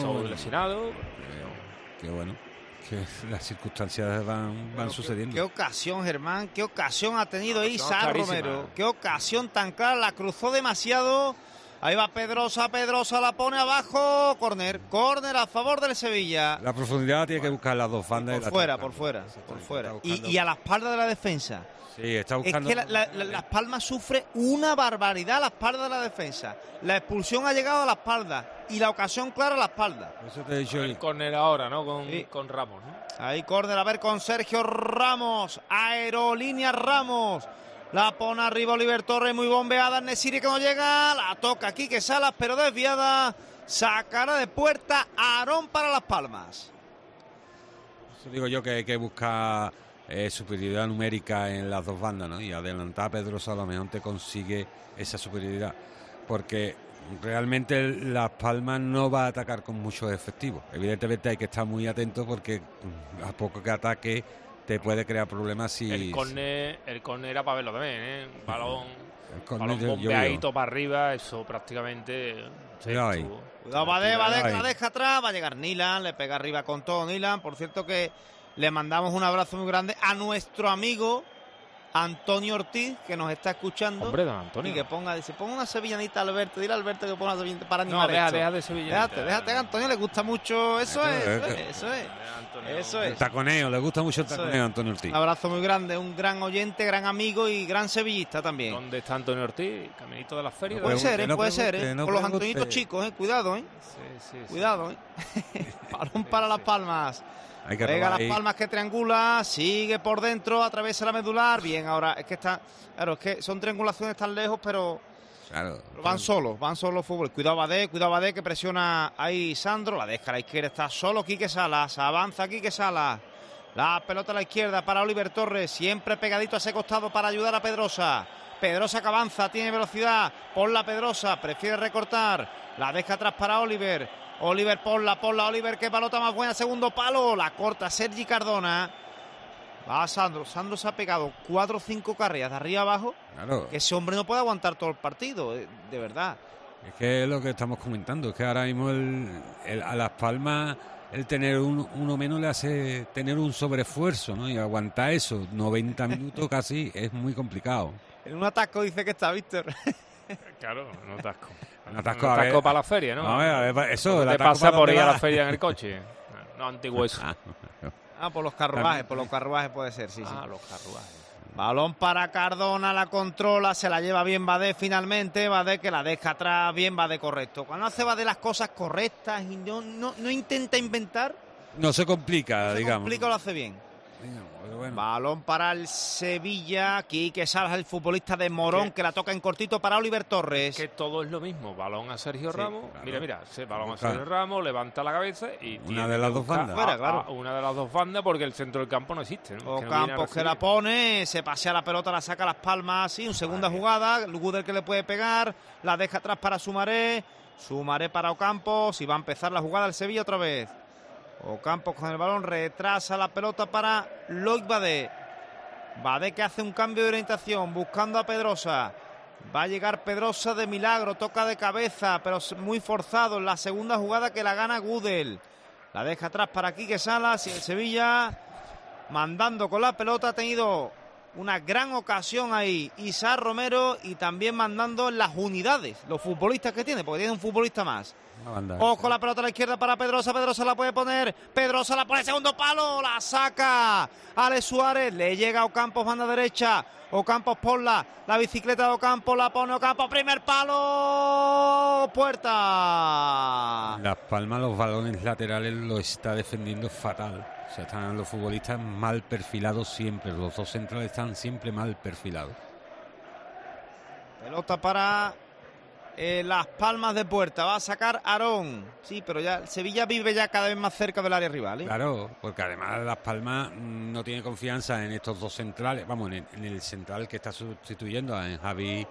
S13: Que bueno, que las circunstancias van sucediendo.
S6: Qué ocasión, Germán, qué ocasión ha tenido ahí Sar Romero. Qué ocasión tan clara, la cruzó demasiado. Ahí va Pedrosa la pone abajo, córner a favor del Sevilla.
S13: La profundidad tiene que buscar las dos bandas.
S6: Por fuera. Y a la espalda de la defensa.
S13: Sí, está buscando.
S6: Es que Las Palmas sufre una barbaridad a la espalda de la defensa. La expulsión ha llegado a la espalda y la ocasión clara a la espalda.
S13: Eso te he dicho.
S4: El córner ahora, ¿no? Con Ramos, ¿no?
S6: Ahí córner, a ver, con Sergio Ramos. Aerolínea Ramos. La pone arriba Oliver Torres, muy bombeada. Nesiri que no llega. La toca Quique Salas, pero desviada. Sacará de puerta Aarón para Las Palmas.
S13: Eso digo yo, que hay que buscar superioridad numérica en las dos bandas, ¿no? Y adelantar a Pedrosa a lo mejor te consigue esa superioridad. Porque realmente Las Palmas no va a atacar con muchos efectivos. Evidentemente hay que estar muy atento, porque a poco que ataque te puede crear problemas. Si
S4: el córner era para verlo también, ¿eh? Balón bombeadito para arriba, eso prácticamente.
S6: Cuidado, Badé, que la deja atrás, va a llegar Nilan, le pega arriba con todo Nilan. Por cierto que le mandamos un abrazo muy grande a nuestro amigo Antonio Ortiz, que nos está escuchando.
S4: Hombre, don Antonio.
S6: Y que ponga una sevillanita a Alberto. Dile a Alberto que ponga una sevillanita para animar esto.
S4: Deja de sevillanita.
S6: Déjate, a Antonio le gusta mucho. Eso es.
S13: El taconeo, le gusta mucho el taconeo a Antonio Ortiz.
S6: Un abrazo muy grande, un gran oyente, gran amigo y gran sevillista también.
S4: ¿Dónde está Antonio Ortiz? Caminito de las ferias.
S6: Puede ser. Con los Antonitos chicos, cuidado, Cuidado, Balón para Las Palmas. Pega Las Palmas, que triangula, sigue por dentro, atraviesa la medular. Bien, ahora es que es que son triangulaciones tan lejos, pero
S13: claro,
S6: van solos fútbol. Cuidado Badé, que presiona ahí Sandro, la deja a la izquierda, está solo Quique Salas, avanza Quique Salas. La pelota a la izquierda para Oliver Torres, siempre pegadito a ese costado para ayudar a Pedrosa. Pedrosa que avanza, tiene velocidad, ponla Pedrosa, prefiere recortar, la deja atrás para Oliver, ponla, Oliver, que pelota más buena, segundo palo, la corta Sergi Cardona. Va Sandro se ha pegado 4 o 5 carreras de arriba abajo.
S13: Claro.
S6: Que ese hombre no puede aguantar todo el partido, de verdad.
S13: Es que es lo que estamos comentando, es que ahora mismo a Las Palmas el tener uno menos le hace tener un sobreesfuerzo, ¿no? Y aguantar eso 90 minutos casi es muy complicado.
S6: En un atasco dice que está Víctor.
S4: Claro, un atasco.
S13: Un atasco
S4: para la feria, ¿no?
S13: A ver, eso.
S4: Te pasa por ir a la feria en el coche. No, antiguo eso.
S6: Por los carruajes puede ser, sí.
S4: Los carruajes.
S6: Balón para Cardona, la controla, se la lleva bien Badé finalmente. Badé que la deja atrás, bien Badé, correcto. Cuando hace Badé las cosas correctas y no intenta inventar.
S13: No se complica, digamos.
S6: Complica, lo hace bien. Bueno. Balón para el Sevilla. Quique Salas, el futbolista de Morón, que la toca en cortito para Oliver Torres.
S4: Que todo es lo mismo. Balón a Sergio Ramos. Claro. Mira, balón a Sergio Ramos, levanta la cabeza y
S13: una de las dos bandas.
S4: Una de las dos bandas, porque el centro del campo no existe, ¿no?
S6: Ocampos que la pone, se pasea la pelota, la saca a Las Palmas. Sí, una segunda jugada. Guder que le puede pegar, la deja atrás para Sumaré para Ocampos y va a empezar la jugada del Sevilla otra vez. Ocampos con el balón, retrasa la pelota para Loic Badé. Badé que hace un cambio de orientación, buscando a Pedrosa. Va a llegar Pedrosa de milagro, toca de cabeza, pero muy forzado en la segunda jugada, que la gana Gudel. La deja atrás para Quique Salas y el Sevilla, mandando con la pelota, ha tenido una gran ocasión ahí Isar Romero, y también mandando en las unidades, los futbolistas que tiene, porque tiene un futbolista más. Ojo, la pelota a la izquierda para Pedrosa. Pedrosa la puede poner. Pedrosa la pone segundo palo. La saca Alex Suárez. Le llega a Ocampos, banda derecha. Ocampos por la bicicleta de Ocampos. La pone Ocampos. Primer palo. Puerta.
S13: Las Palmas, los balones laterales lo está defendiendo fatal. O sea, están los futbolistas mal perfilados siempre. Los dos centrales están siempre mal perfilados.
S6: Pelota para Las Palmas de Puerta. Va a sacar Aarón. Sí, pero ya Sevilla vive ya cada vez más cerca del área rival, ¿eh?
S13: Claro, porque además Las Palmas no tiene confianza en estos dos centrales. Vamos, en el central que está sustituyendo a Javi,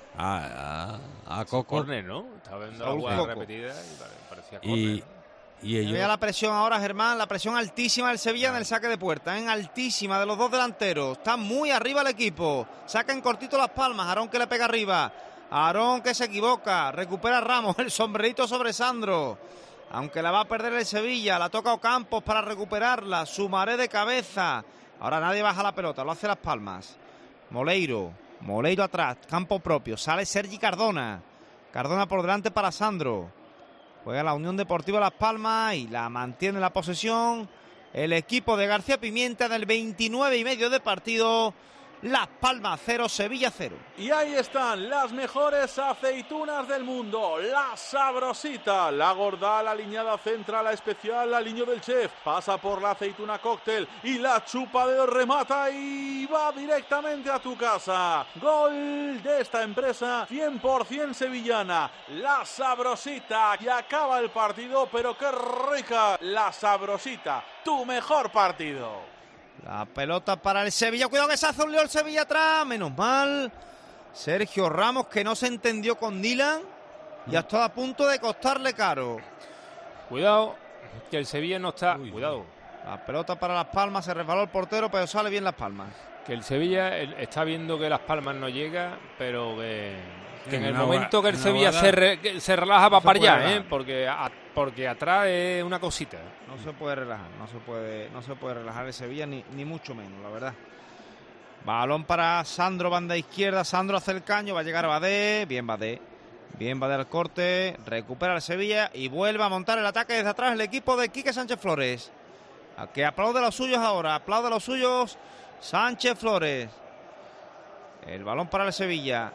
S13: a Coco.
S4: Córner, ¿no? Estaba viendo la jugada repetida y parecía córner.
S6: Y ellos... Vea la presión ahora, Germán, la presión altísima del Sevilla en el saque de puerta, altísima de los dos delanteros. Está muy arriba el equipo. Saca en cortito Las Palmas. Aarón que le pega arriba. Aarón que se equivoca. Recupera Ramos. El sombrerito sobre Sandro. Aunque la va a perder el Sevilla. La toca Ocampos para recuperarla. Sumaré de cabeza. Ahora nadie baja la pelota. Lo hace Las Palmas. Moleiro atrás. Campo propio. Sale Sergi Cardona. Cardona por delante para Sandro. Juega la Unión Deportiva Las Palmas y la mantiene la posesión el equipo de García Pimienta del 29,5 de partido. Las Palmas 0, Sevilla 0.
S21: Y ahí están las mejores aceitunas del mundo. La Sabrosita, la gorda, la aliñada central, la especial, la aliño del chef. Pasa por la aceituna cóctel y la chupa de remata y va directamente a tu casa. Gol de esta empresa 100% sevillana. La Sabrosita. Y acaba el partido, pero qué rica. La Sabrosita, tu mejor partido.
S6: La pelota para el Sevilla. Cuidado que se hace un lío el Sevilla atrás. Menos mal. Sergio Ramos que no se entendió con Dylan. Y ha estado a punto de costarle caro.
S4: Cuidado, que el Sevilla no está... Cuidado.
S6: La pelota para Las Palmas. Se resbaló el portero, pero sale bien Las Palmas.
S4: Que el Sevilla está viendo que Las Palmas no llega, pero que en el momento que el Sevilla se relaja va para allá, porque atrás es una cosita.
S6: No se puede relajar, no se puede relajar el Sevilla ni mucho menos, la verdad. Balón para Sandro, banda izquierda. Sandro hace el caño, va a llegar Badé. Bien Badé al corte. Recupera el Sevilla y vuelve a montar el ataque desde atrás el equipo de Quique Sánchez Flores. A que aplaude a los suyos ahora. Aplaude a los suyos Sánchez Flores. El balón para el Sevilla.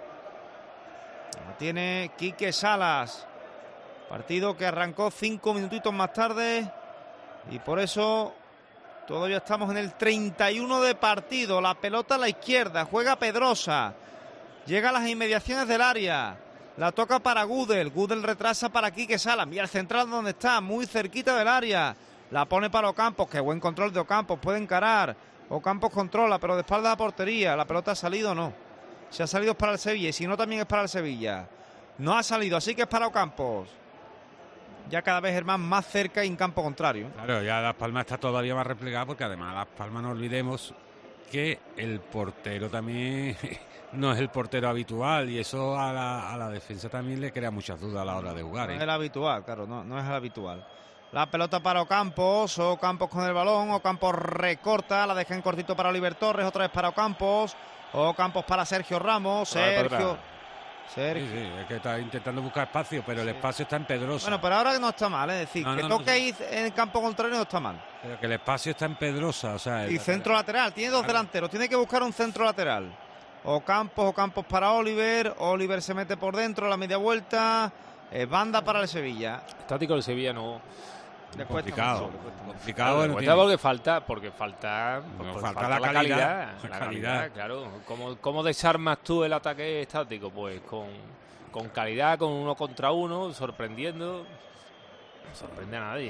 S6: La tiene Quique Salas. Partido que arrancó 5 minutitos más tarde. Y por eso todavía estamos en el 31 de partido. La pelota a la izquierda. Juega Pedrosa. Llega a las inmediaciones del área. La toca para Gudel. Gudel retrasa para Quique Salas. Mira el central donde está. Muy cerquita del área. La pone para Ocampos. Qué buen control de Ocampos. Puede encarar. Ocampos controla, pero de espalda a la portería. La pelota ha salido o no. Si ha salido es para el Sevilla. Y si no, también es para el Sevilla. No ha salido, así que es para Ocampos. Ya cada vez Germán más cerca y en campo contrario.
S13: Claro, ya Las Palmas está todavía más replegada porque además Las Palmas no olvidemos que el portero también no es el portero habitual y eso a la defensa también le crea muchas dudas a la hora de jugar.
S6: No es el habitual, claro, no es el habitual. La pelota para Ocampos con el balón, Ocampos recorta, la deja en cortito para Oliver Torres, otra vez para Ocampos para Sergio Ramos, Sergio.
S13: Sí, es que está intentando buscar espacio, pero el espacio está en Pedrosa.
S6: Bueno, pero ahora no está mal, es decir, toque ir en el campo contrario no está mal.
S13: Pero que el espacio está en Pedrosa, o sea...
S6: Y centro lateral, tiene dos delanteros, tiene que buscar un centro lateral. Ocampos para Oliver se mete por dentro, la media vuelta, banda para el Sevilla.
S4: Estático el Sevilla no...
S13: Complicado
S4: porque falta la calidad. La calidad, claro. ¿Cómo desarmas tú el ataque estático? Pues con calidad, con 1 contra 1, sorprendiendo. No sorprende a nadie,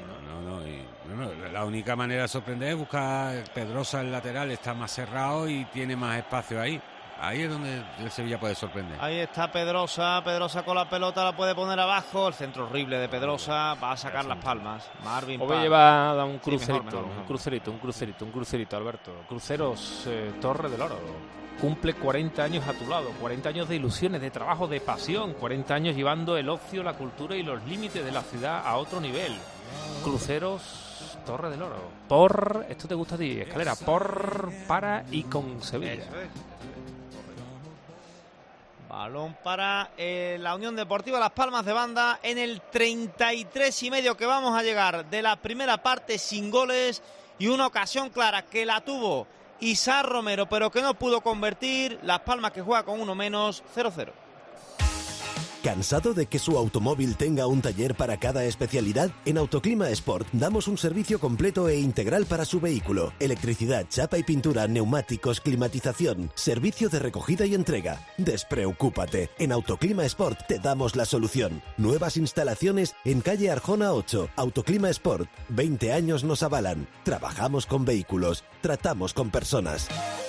S4: ¿no?
S13: La única manera de sorprender es buscar Pedrosa, el lateral, está más cerrado y tiene más espacio ahí. Ahí es donde el Sevilla puede sorprender.
S6: Ahí está Pedrosa con la pelota, la puede poner abajo. El centro horrible de Pedrosa, va a sacar Las Palmas. Marvin
S4: Paz. Lleva a dar un crucerito, un crucerito, Alberto. Cruceros Torre del Oro. Cumple 40 años a tu lado, 40 años de ilusiones, de trabajo, de pasión, 40 años llevando el ocio, la cultura y los límites de la ciudad a otro nivel. Cruceros Torre del Oro. Esto te gusta a ti, Escalera, para y con Sevilla.
S6: Balón para la Unión Deportiva Las Palmas de banda en el 33,5 que vamos a llegar de la primera parte sin goles y una ocasión clara que la tuvo Isaac Romero pero que no pudo convertir. Las Palmas que juega con uno menos, 0-0.
S19: ¿Cansado de que su automóvil tenga un taller para cada especialidad? En Autoclima Sport damos un servicio completo e integral para su vehículo. Electricidad, chapa y pintura, neumáticos, climatización, servicio de recogida y entrega. Despreocúpate, en Autoclima Sport te damos la solución. Nuevas instalaciones en calle Arjona 8. Autoclima Sport, 20 años nos avalan. Trabajamos con vehículos, tratamos con personas.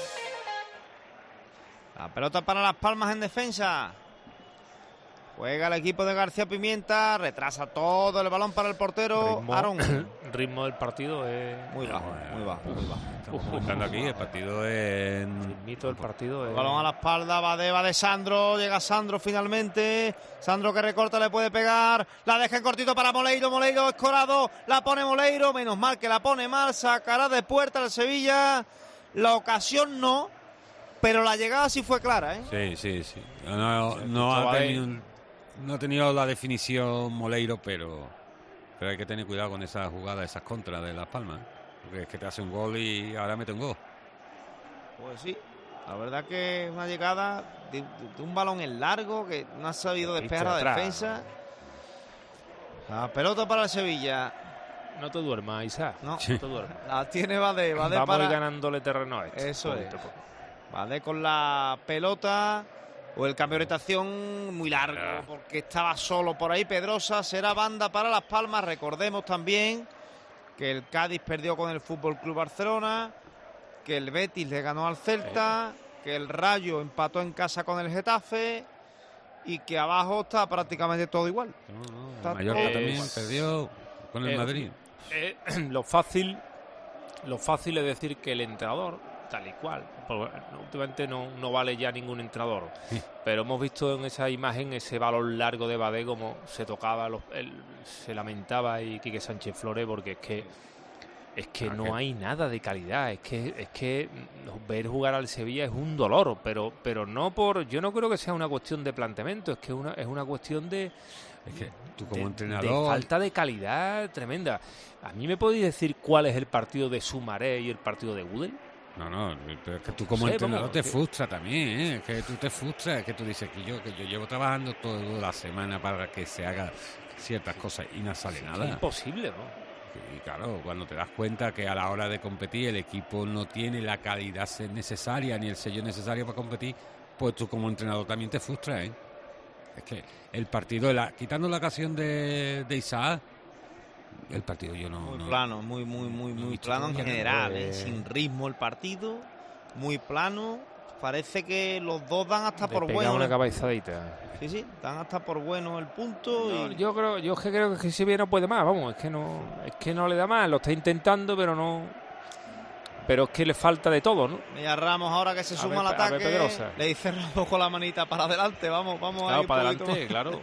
S6: La pelota para Las Palmas en defensa. Juega el equipo de García Pimienta, retrasa todo el balón para el portero Aarón.
S4: El ritmo del partido es
S6: muy bajo, muy bajo.
S13: Estamos buscando aquí, el partido es...
S4: El mito del partido es...
S6: Balón a la espalda, va de Sandro, llega Sandro finalmente. Sandro que recorta, le puede pegar, la deja en cortito para Moleiro, Moleiro escorado, la pone Moleiro, menos mal que la pone mal, sacará de puerta el Sevilla. La ocasión no, pero la llegada sí fue clara, ¿eh?
S13: Sí. No ha tenido la definición Moleiro, pero hay que tener cuidado con esas jugadas, esas contras de Las Palmas, porque es que te hace un gol y ahora mete un gol.
S6: Pues sí, la verdad que es una llegada de un balón en largo que no ha sabido despejar la defensa. La pelota para el Sevilla.
S4: No te duermas, Isaac.
S6: No
S4: te duermas.
S6: La tiene Badé.
S4: Vamos a ir ganándole terreno a esto.
S6: Eso es. Badé con la pelota. O el cambio de orientación muy largo porque estaba solo por ahí Pedrosa. Será banda para Las Palmas. Recordemos también que el Cádiz perdió con el Fútbol Club Barcelona, que el Betis le ganó al Celta, que el Rayo empató en casa con el Getafe y que abajo está prácticamente todo igual.
S13: El Mallorca también perdió con el Madrid.
S4: Lo fácil es decir que el entrenador, tal y cual, últimamente no vale ya ningún entrenador, pero hemos visto en esa imagen ese balón largo de Badé como se tocaba, se lamentaba y Quique Sánchez Flores, porque es que no hay nada de calidad, es que ver jugar al Sevilla es un dolor, pero no yo no creo que sea una cuestión de planteamiento, es que es una cuestión de...
S13: Es que tú como entrenador...
S4: de falta de calidad tremenda. ¿A mí me podéis decir cuál es el partido de Soumaré y el partido de Gudel?
S13: No, pero es que tú como entrenador te frustra también, ¿eh? Es que tú te frustras, es que tú dices que yo llevo trabajando toda la semana para que se haga ciertas cosas y no sale nada.
S4: Es imposible, ¿no?
S13: Y claro, cuando te das cuenta que a la hora de competir el equipo no tiene la calidad necesaria ni el sello necesario para competir, pues tú como entrenador también te frustras, ¿eh? Es que el partido, quitando la ocasión de Isaac, el partido yo no...
S6: Muy plano, muy plano en general, sin ritmo el partido, muy plano. Parece que los dos dan hasta por bueno.
S4: Una cabezadita.
S6: Sí, dan hasta por bueno el punto.
S4: No, yo creo que Sevilla no puede más, vamos, es que no le da más, lo está intentando, pero no... Pero es que le falta de todo, ¿no?
S6: Mira Ramos ahora que se suma al ataque, le dice Ramos con la manita para adelante, vamos
S4: claro,
S6: ahí
S4: para adelante, claro.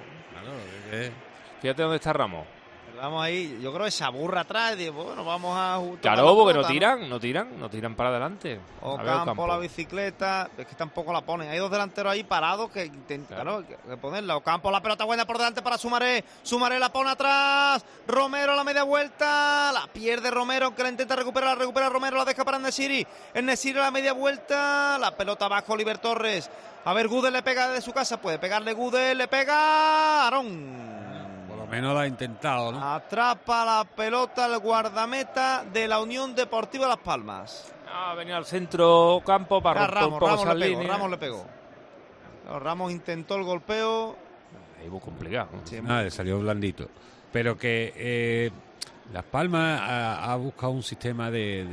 S4: Fíjate dónde está Ramos.
S6: Vamos ahí, yo creo que se aburra atrás y dice, bueno, vamos a...
S4: Claro, porque no tiran para adelante.
S6: Ocampo, la bicicleta, es que tampoco la ponen. Hay dos delanteros ahí parados que intentan que ponerla. Ocampo, la pelota buena por delante para Soumaré. Soumaré la pone atrás. Romero a la media vuelta. La pierde Romero, aunque la intenta recuperar. La recupera Romero, la deja para Nesiri. Nesiri a la media vuelta. La pelota bajo Oliver Torres. A ver, Gudel le pega desde su casa. Puede pegarle Gudel, le pega Aarón.
S13: Menos lo ha intentado, ¿no?
S6: Atrapa la pelota el guardameta de la Unión Deportiva Las Palmas.
S4: Venía al centro campo para romper un poco esa línea.
S6: Ramos le pegó. Ramos intentó el golpeo.
S4: Ahí fue complicado.
S13: Le salió blandito. Pero que Las Palmas ha buscado un sistema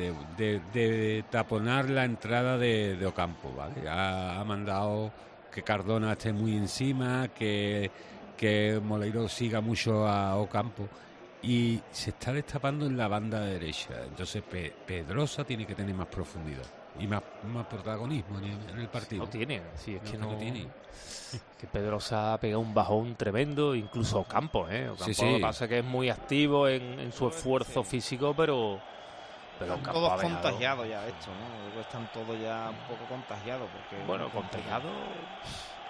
S13: de taponar la entrada de Ocampo, ¿vale? Ha mandado que Cardona esté muy encima, que Moleiro siga mucho a Ocampo y se está destapando en la banda derecha. Entonces Pedrosa tiene que tener más profundidad y más protagonismo en el partido.
S4: No tiene, sí, es que no tiene. Que Pedrosa ha pegado un bajón tremendo, incluso Ocampo, Ocampo
S13: sí.
S4: Lo que pasa es que es muy activo en su esfuerzo físico, pero
S6: están todos contagiados ya esto, ¿no? Están todos ya un poco contagiados porque...
S4: Bueno, contagiados...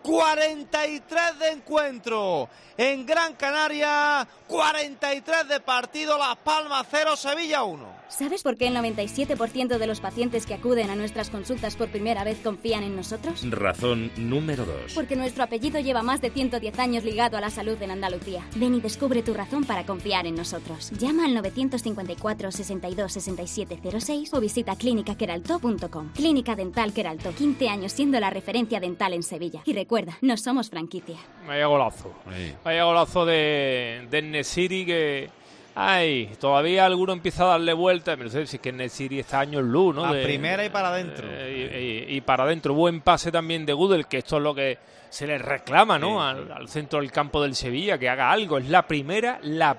S6: 43 de encuentro en Gran Canaria, 43 de partido, Las Palmas 0, Sevilla 1.
S10: ¿Sabes por qué el 97% de los pacientes que acuden a nuestras consultas por primera vez confían en nosotros?
S3: Razón número 2.
S10: Porque nuestro apellido lleva más de 110 años ligado a la salud en Andalucía. Ven y descubre tu razón para confiar en nosotros. Llama al 954 62 67 06 o visita clínicaqueraltó.com. Clínica Dental Queraltó, 15 años siendo la referencia dental en Sevilla. Y recuerda, no somos franquicia.
S4: Vaya golazo. Vaya golazo de En-Nesyri que... Ay, todavía alguno empieza a darle vueltas. No sé si es que En-Nesyri está años luz, ¿no?
S6: La primera y para adentro.
S4: Y para adentro. Buen pase también de Gudel, que esto es lo que se le reclama, ¿no? Sí. Al centro del campo del Sevilla, que haga algo. Es la primera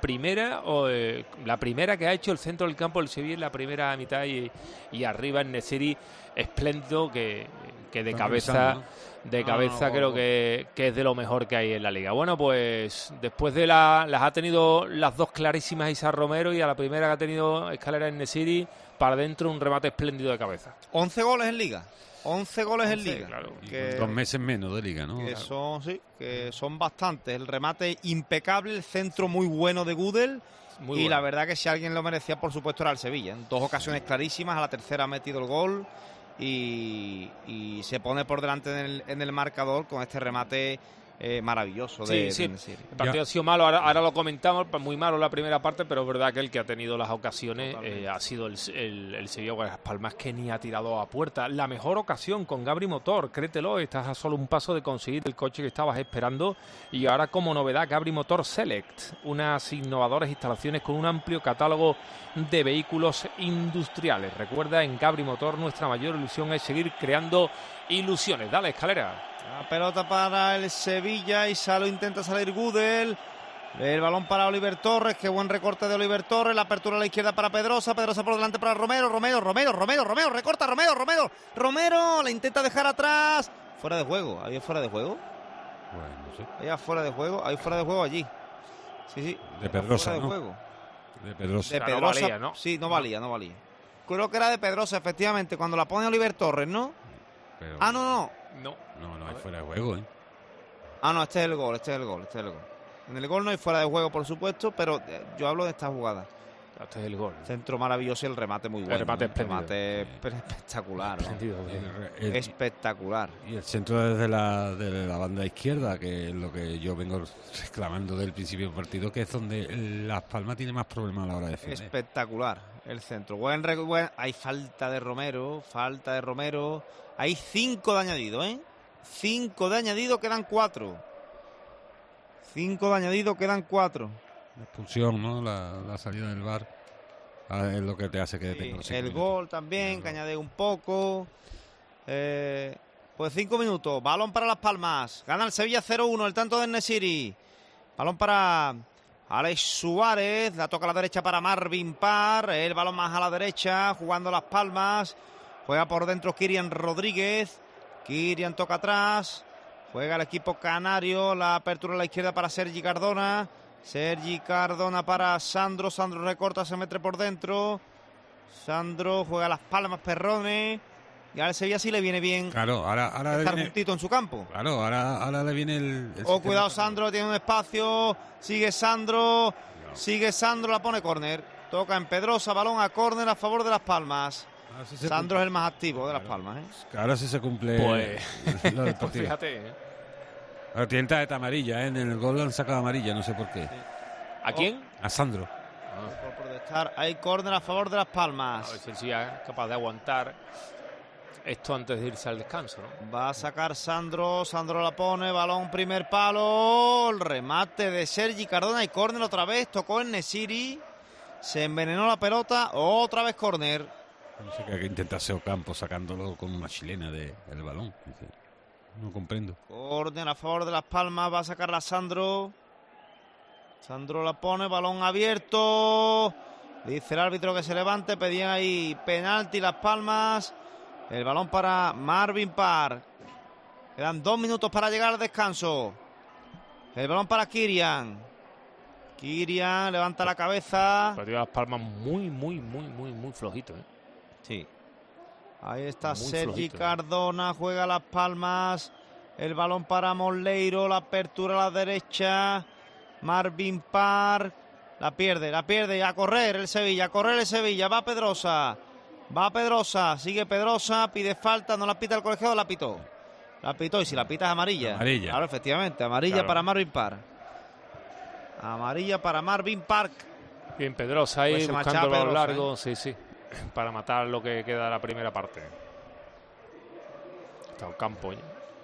S4: que ha hecho el centro del campo del Sevilla en la primera mitad y arriba En-Nesyri espléndido que de cabeza... De cabeza creo que es de lo mejor que hay en la liga. Bueno, pues después de las ha tenido las dos clarísimas Isa Romero y a la primera que ha tenido Escalera En-Nesyri, para adentro un remate espléndido de cabeza.
S6: 11 goles en liga. 11 goles en liga.
S13: Claro. Que, 2 meses menos de liga, ¿no?
S6: Que son bastantes. El remate impecable, el centro muy bueno de Gudel. La verdad que si alguien lo merecía, por supuesto, era el Sevilla. En 2 ocasiones clarísimas, a la tercera ha metido el gol. Y se pone por delante en el marcador con este remate maravilloso de En-Nesyri.
S4: El partido ha sido malo, ahora lo comentamos, muy malo la primera parte, pero es verdad que el que ha tenido las ocasiones ha sido el Sevilla Las Palmas, que ni ha tirado a puerta. La mejor ocasión con Gabri Motor, créetelo, estás a solo un paso de conseguir el coche que estabas esperando, y ahora como novedad Gabri Motor Select, unas innovadoras instalaciones con un amplio catálogo de vehículos industriales. Recuerda, en Gabri Motor nuestra mayor ilusión es seguir creando ilusiones. Dale, Escalera.
S6: La pelota para el Sevilla y intenta salir Gudel. El balón para Oliver Torres, qué buen recorte de Oliver Torres. La apertura a la izquierda para Pedrosa por delante para Romero, recorta Romero, le intenta dejar atrás. Fuera de juego, ¿había fuera de juego?
S13: Bueno, no sé.
S6: Hay fuera de juego allí. Sí.
S13: De Pedrosa,
S6: fuera de
S13: ¿no?
S6: juego.
S13: De Pedrosa.
S6: No valía, ¿no? Sí, no valía. Creo que era de Pedrosa, efectivamente, cuando la pone Oliver Torres, ¿no?
S13: Pero...
S6: No,
S13: hay fuera de juego, ¿eh?
S6: No, este es el gol. En el gol no hay fuera de juego, por supuesto, pero yo hablo de esta jugada.
S4: Este es el gol.
S6: Centro maravilloso y el remate muy bueno.
S4: El remate
S6: espectacular. Espectacular.
S13: Y el centro desde la banda izquierda, que es lo que yo vengo reclamando del principio del partido, que es donde Las Palmas tiene más problemas a la hora de defender.
S6: Espectacular el centro. Hay falta de Romero. Hay 5 de añadido, 5 de añadido, quedan 4. 5 de añadido, quedan 4.
S13: La expulsión, ¿no? La salida del VAR es lo que te hace que detenga.
S6: El gol también, que añade un poco. Pues 5 minutos. Balón para Las Palmas. Gana el Sevilla 0-1, el tanto de En-Nesyri. Balón para Alex Suárez. La toca a la derecha para Marvin Parr. El balón más a la derecha, jugando Las Palmas. Juega por dentro Kirian Rodríguez. Kirian toca atrás. Juega el equipo canario. La apertura a la izquierda para Sergi Cardona. Sergi Cardona para Sandro. Sandro recorta, se mete por dentro. Sandro juega Las Palmas, Perrone. Y ahora el Sevilla sí le viene bien.
S13: Claro, ahora
S6: estar juntito en su campo.
S13: Claro, ahora le viene el
S6: cuidado, Sandro, tiene un espacio. Sigue Sandro, la pone córner. Toca en Pedrosa, balón a córner a favor de Las Palmas. Sandro es el más activo de Las Palmas.
S13: Ahora sí se cumple
S4: pues fíjate.
S13: Ahora tiene tarjeta amarilla, en el gol le han sacado amarilla, no sé por qué.
S4: ¿A quién?
S13: A Sandro.
S6: Por protestar. Hay córner a favor de Las Palmas.
S4: A ver si el Sevilla es capaz de aguantar esto antes de irse al descanso, ¿no?
S6: Va a sacar Sandro la pone, balón primer palo, el remate de Sergi Cardona y córner otra vez, tocó En-Nesyri, se envenenó la pelota, otra vez córner.
S13: No sé qué intentase Ocampo sacándolo con una chilena del balón. No comprendo.
S6: Córner a favor de Las Palmas, va a sacarla Sandro la pone, balón abierto, dice el árbitro que se levante, pedían ahí penalti Las Palmas. El balón para Marvin Parr. Quedan 2 minutos para llegar al descanso. El balón para Kirian. Kirian levanta la cabeza.
S4: Partido de Las Palmas muy flojito,
S6: Sí. Ahí está Sergi Cardona. Juega Las Palmas. El balón para Moleiro, la apertura a la derecha. Marvin Park. La pierde. A correr el Sevilla, Va Pedrosa, sigue Pedrosa, pide falta, no la pita el colegiado, la pitó. Y si la pita es amarilla. Claro, efectivamente, amarilla para Marvin Park.
S4: Bien, Pedrosa ahí pues buscando lo largo, sí, para matar lo que queda de la primera parte. Está Ocampo.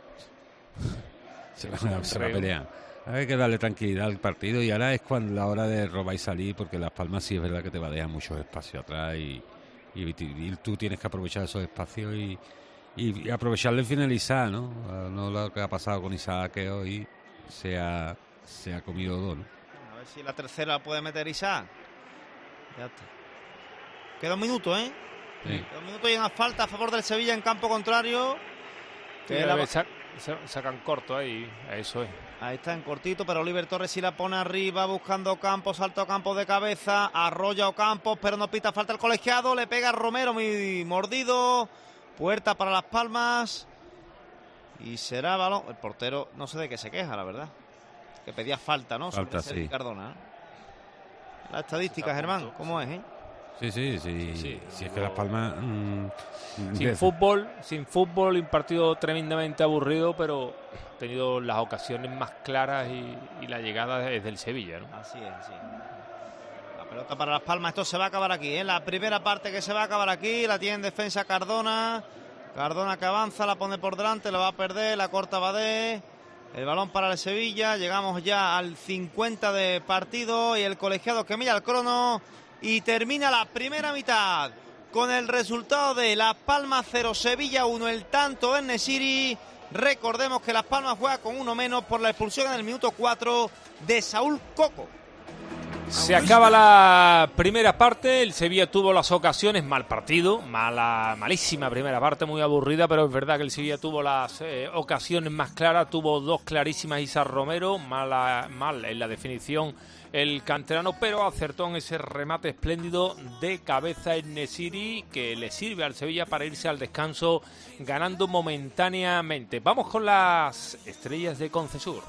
S13: Se va a pelear. Hay que darle tranquilidad al partido y ahora es cuando la hora de robar y salir, porque Las Palmas sí es verdad que te va a dejar muchos espacios atrás y tú tienes que aprovechar esos espacios y aprovecharlo y finalizar, ¿no? No lo que ha pasado con Isaac, que hoy se ha comido dos, ¿no?
S6: A ver si la tercera puede meter Isaac. Ya está. Queda un minuto, ¿eh?
S13: Sí.
S6: Queda un minuto y una falta a favor del Sevilla en campo contrario.
S4: Sacan corto ahí, eso es.
S6: Ahí está en cortito, pero Oliver Torres sí la pone arriba, buscando Ocampos, salto a Ocampos de cabeza, arrolla Ocampos, pero no pita falta el colegiado, le pega a Romero muy mordido, puerta para Las Palmas y será balón. El portero no sé de qué se queja, la verdad, que pedía falta, ¿no?
S13: Falta, sí.
S6: Cardona. La estadística, Germán, ¿cómo es,
S13: Sí, es que Las Palmas
S4: sin fútbol, un partido tremendamente aburrido, pero ha tenido las ocasiones más claras y la llegada es del Sevilla, ¿no?
S6: Así es, sí. La pelota para Las Palmas, esto se va a acabar aquí, ¿eh? La primera parte que se va a acabar aquí, la tiene en defensa Cardona que avanza, la pone por delante, la va a perder, la corta Badé. El balón para el Sevilla, llegamos ya al 50 de partido y el colegiado que mira el crono. Y termina la primera mitad con el resultado de Las Palmas 0, Sevilla 1, el tanto en Nesiri. Recordemos que Las Palmas juega con uno menos por la expulsión en el minuto 4 de Saúl Coco.
S4: Se acaba la primera parte, el Sevilla tuvo las ocasiones, mal partido, malísima primera parte, muy aburrida, pero es verdad que el Sevilla tuvo las ocasiones más claras, tuvo dos clarísimas Isaac Romero, mal en la definición el canterano, pero acertó en ese remate espléndido de cabeza en Nesiri, que le sirve al Sevilla para irse al descanso ganando momentáneamente. Vamos con las estrellas de Concesur.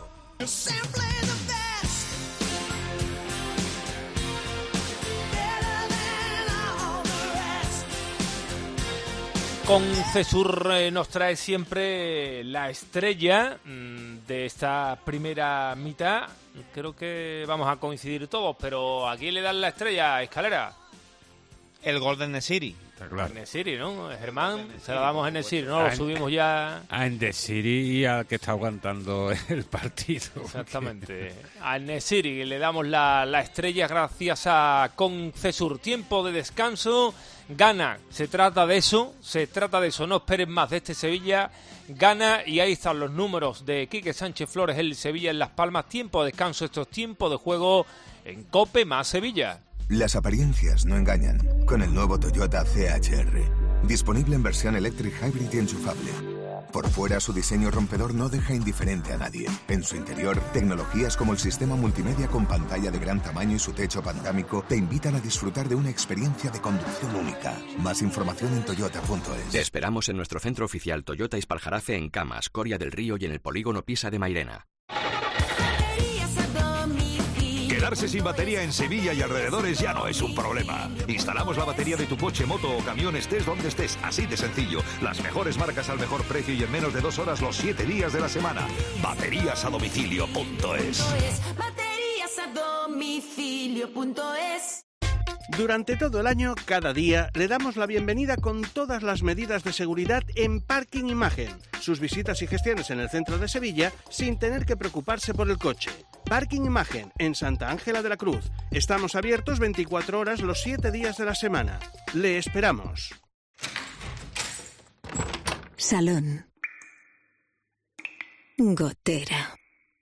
S4: Concesur nos trae siempre la estrella de esta primera mitad. Creo que vamos a coincidir todos, pero ¿a quién le dan la estrella, Escalera?
S6: El gol de Nesiri.
S13: Claro.
S4: Nesiri, ¿no? Germán, se la damos a Nesiri, ¿no? Lo subimos ya.
S13: A Nesiri y al que está aguantando el partido.
S4: Exactamente. A Nesiri le damos la estrella gracias a Concesur. Tiempo de descanso. Gana, se trata de eso, no esperen más de este Sevilla, gana y ahí están los números de Quique Sánchez Flores, el Sevilla en Las Palmas, tiempo de descanso, esto es tiempo de juego en COPE más Sevilla.
S8: Las apariencias no engañan, con el nuevo Toyota CHR, disponible en versión Electric Hybrid y enchufable. Por fuera, su diseño rompedor no deja indiferente a nadie. En su interior, tecnologías como el sistema multimedia con pantalla de gran tamaño y su techo panorámico te invitan a disfrutar de una experiencia de conducción única. Más información en toyota.es.
S9: Te esperamos en nuestro centro oficial Toyota Ispaljarafe en Camas, Coria del Río y en el polígono Pisa de Mairena.
S1: Quedarse sin batería en Sevilla y alrededores ya no es un problema. Instalamos la batería de tu coche, moto o camión, estés donde estés, así de sencillo. Las mejores marcas al mejor precio y en menos de 2 horas los 7 días de la semana. Bateriasadomicilio.es.
S7: Bateriasadomicilio.es. Durante todo el año, cada día, le damos la bienvenida con todas las medidas de seguridad en Parking Imagen. Sus visitas y gestiones en el centro de Sevilla sin tener que preocuparse por el coche. Parking Imagen, en Santa Ángela de la Cruz. Estamos abiertos 24 horas los 7 días de la semana. Le esperamos.
S22: Salón. Gotera.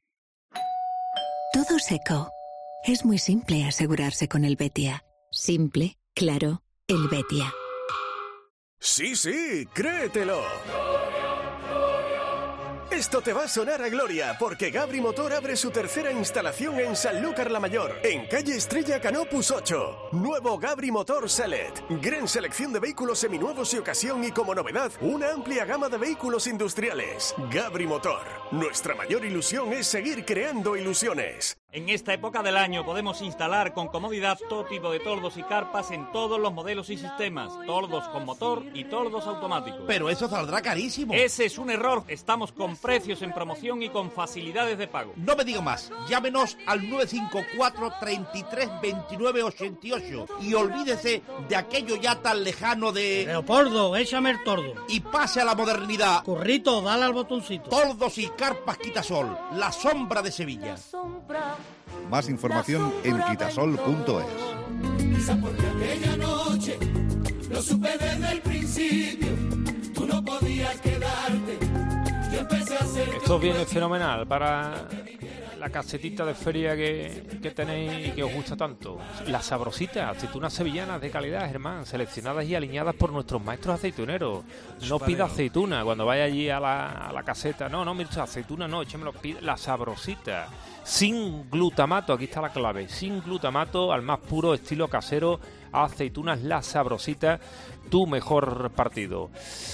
S22: Todo seco. Es muy simple asegurarse con el Betia. Simple, claro, el Betia.
S15: Sí, créetelo.
S12: Esto te va a sonar a gloria, porque Gabri Motor abre su tercera instalación en Sanlúcar la Mayor, en calle Estrella Canopus 8. Nuevo Gabri Motor Select. Gran selección de vehículos seminuevos y ocasión, y como novedad, una amplia gama de vehículos industriales. Gabri Motor. Nuestra mayor ilusión es seguir creando ilusiones.
S17: En esta época del año podemos instalar con comodidad todo tipo de toldos y carpas en todos los modelos y sistemas. Toldos con motor y toldos automáticos.
S23: Pero eso saldrá carísimo.
S17: Ese es un error. Estamos con precios en promoción y con facilidades de pago.
S23: No me diga más. Llámenos al 954 33 29 88 y olvídese de aquello ya tan lejano de...
S24: Leopoldo, échame el tordo.
S23: Y pase a la modernidad.
S24: Currito, dale al botoncito.
S23: Toldos y carpas Quitasol, la sombra de Sevilla.
S25: Más información en quitasol.es.
S5: Quizá porque aquella noche lo supe desde el principio, tú no podías quedarte, yo empecé a hacer...
S4: Esto viene fenomenal para la casetita de feria que tenéis y que os gusta tanto. Las sabrositas, aceitunas sevillanas de calidad, Germán, seleccionadas y alineadas por nuestros maestros aceituneros. No pida aceituna cuando vaya allí a la caseta. No, mira, aceituna no, échemelo, la sabrosita. Sin glutamato, aquí está la clave. Sin glutamato, al más puro estilo casero, aceitunas La Sabrosita, tu mejor partido.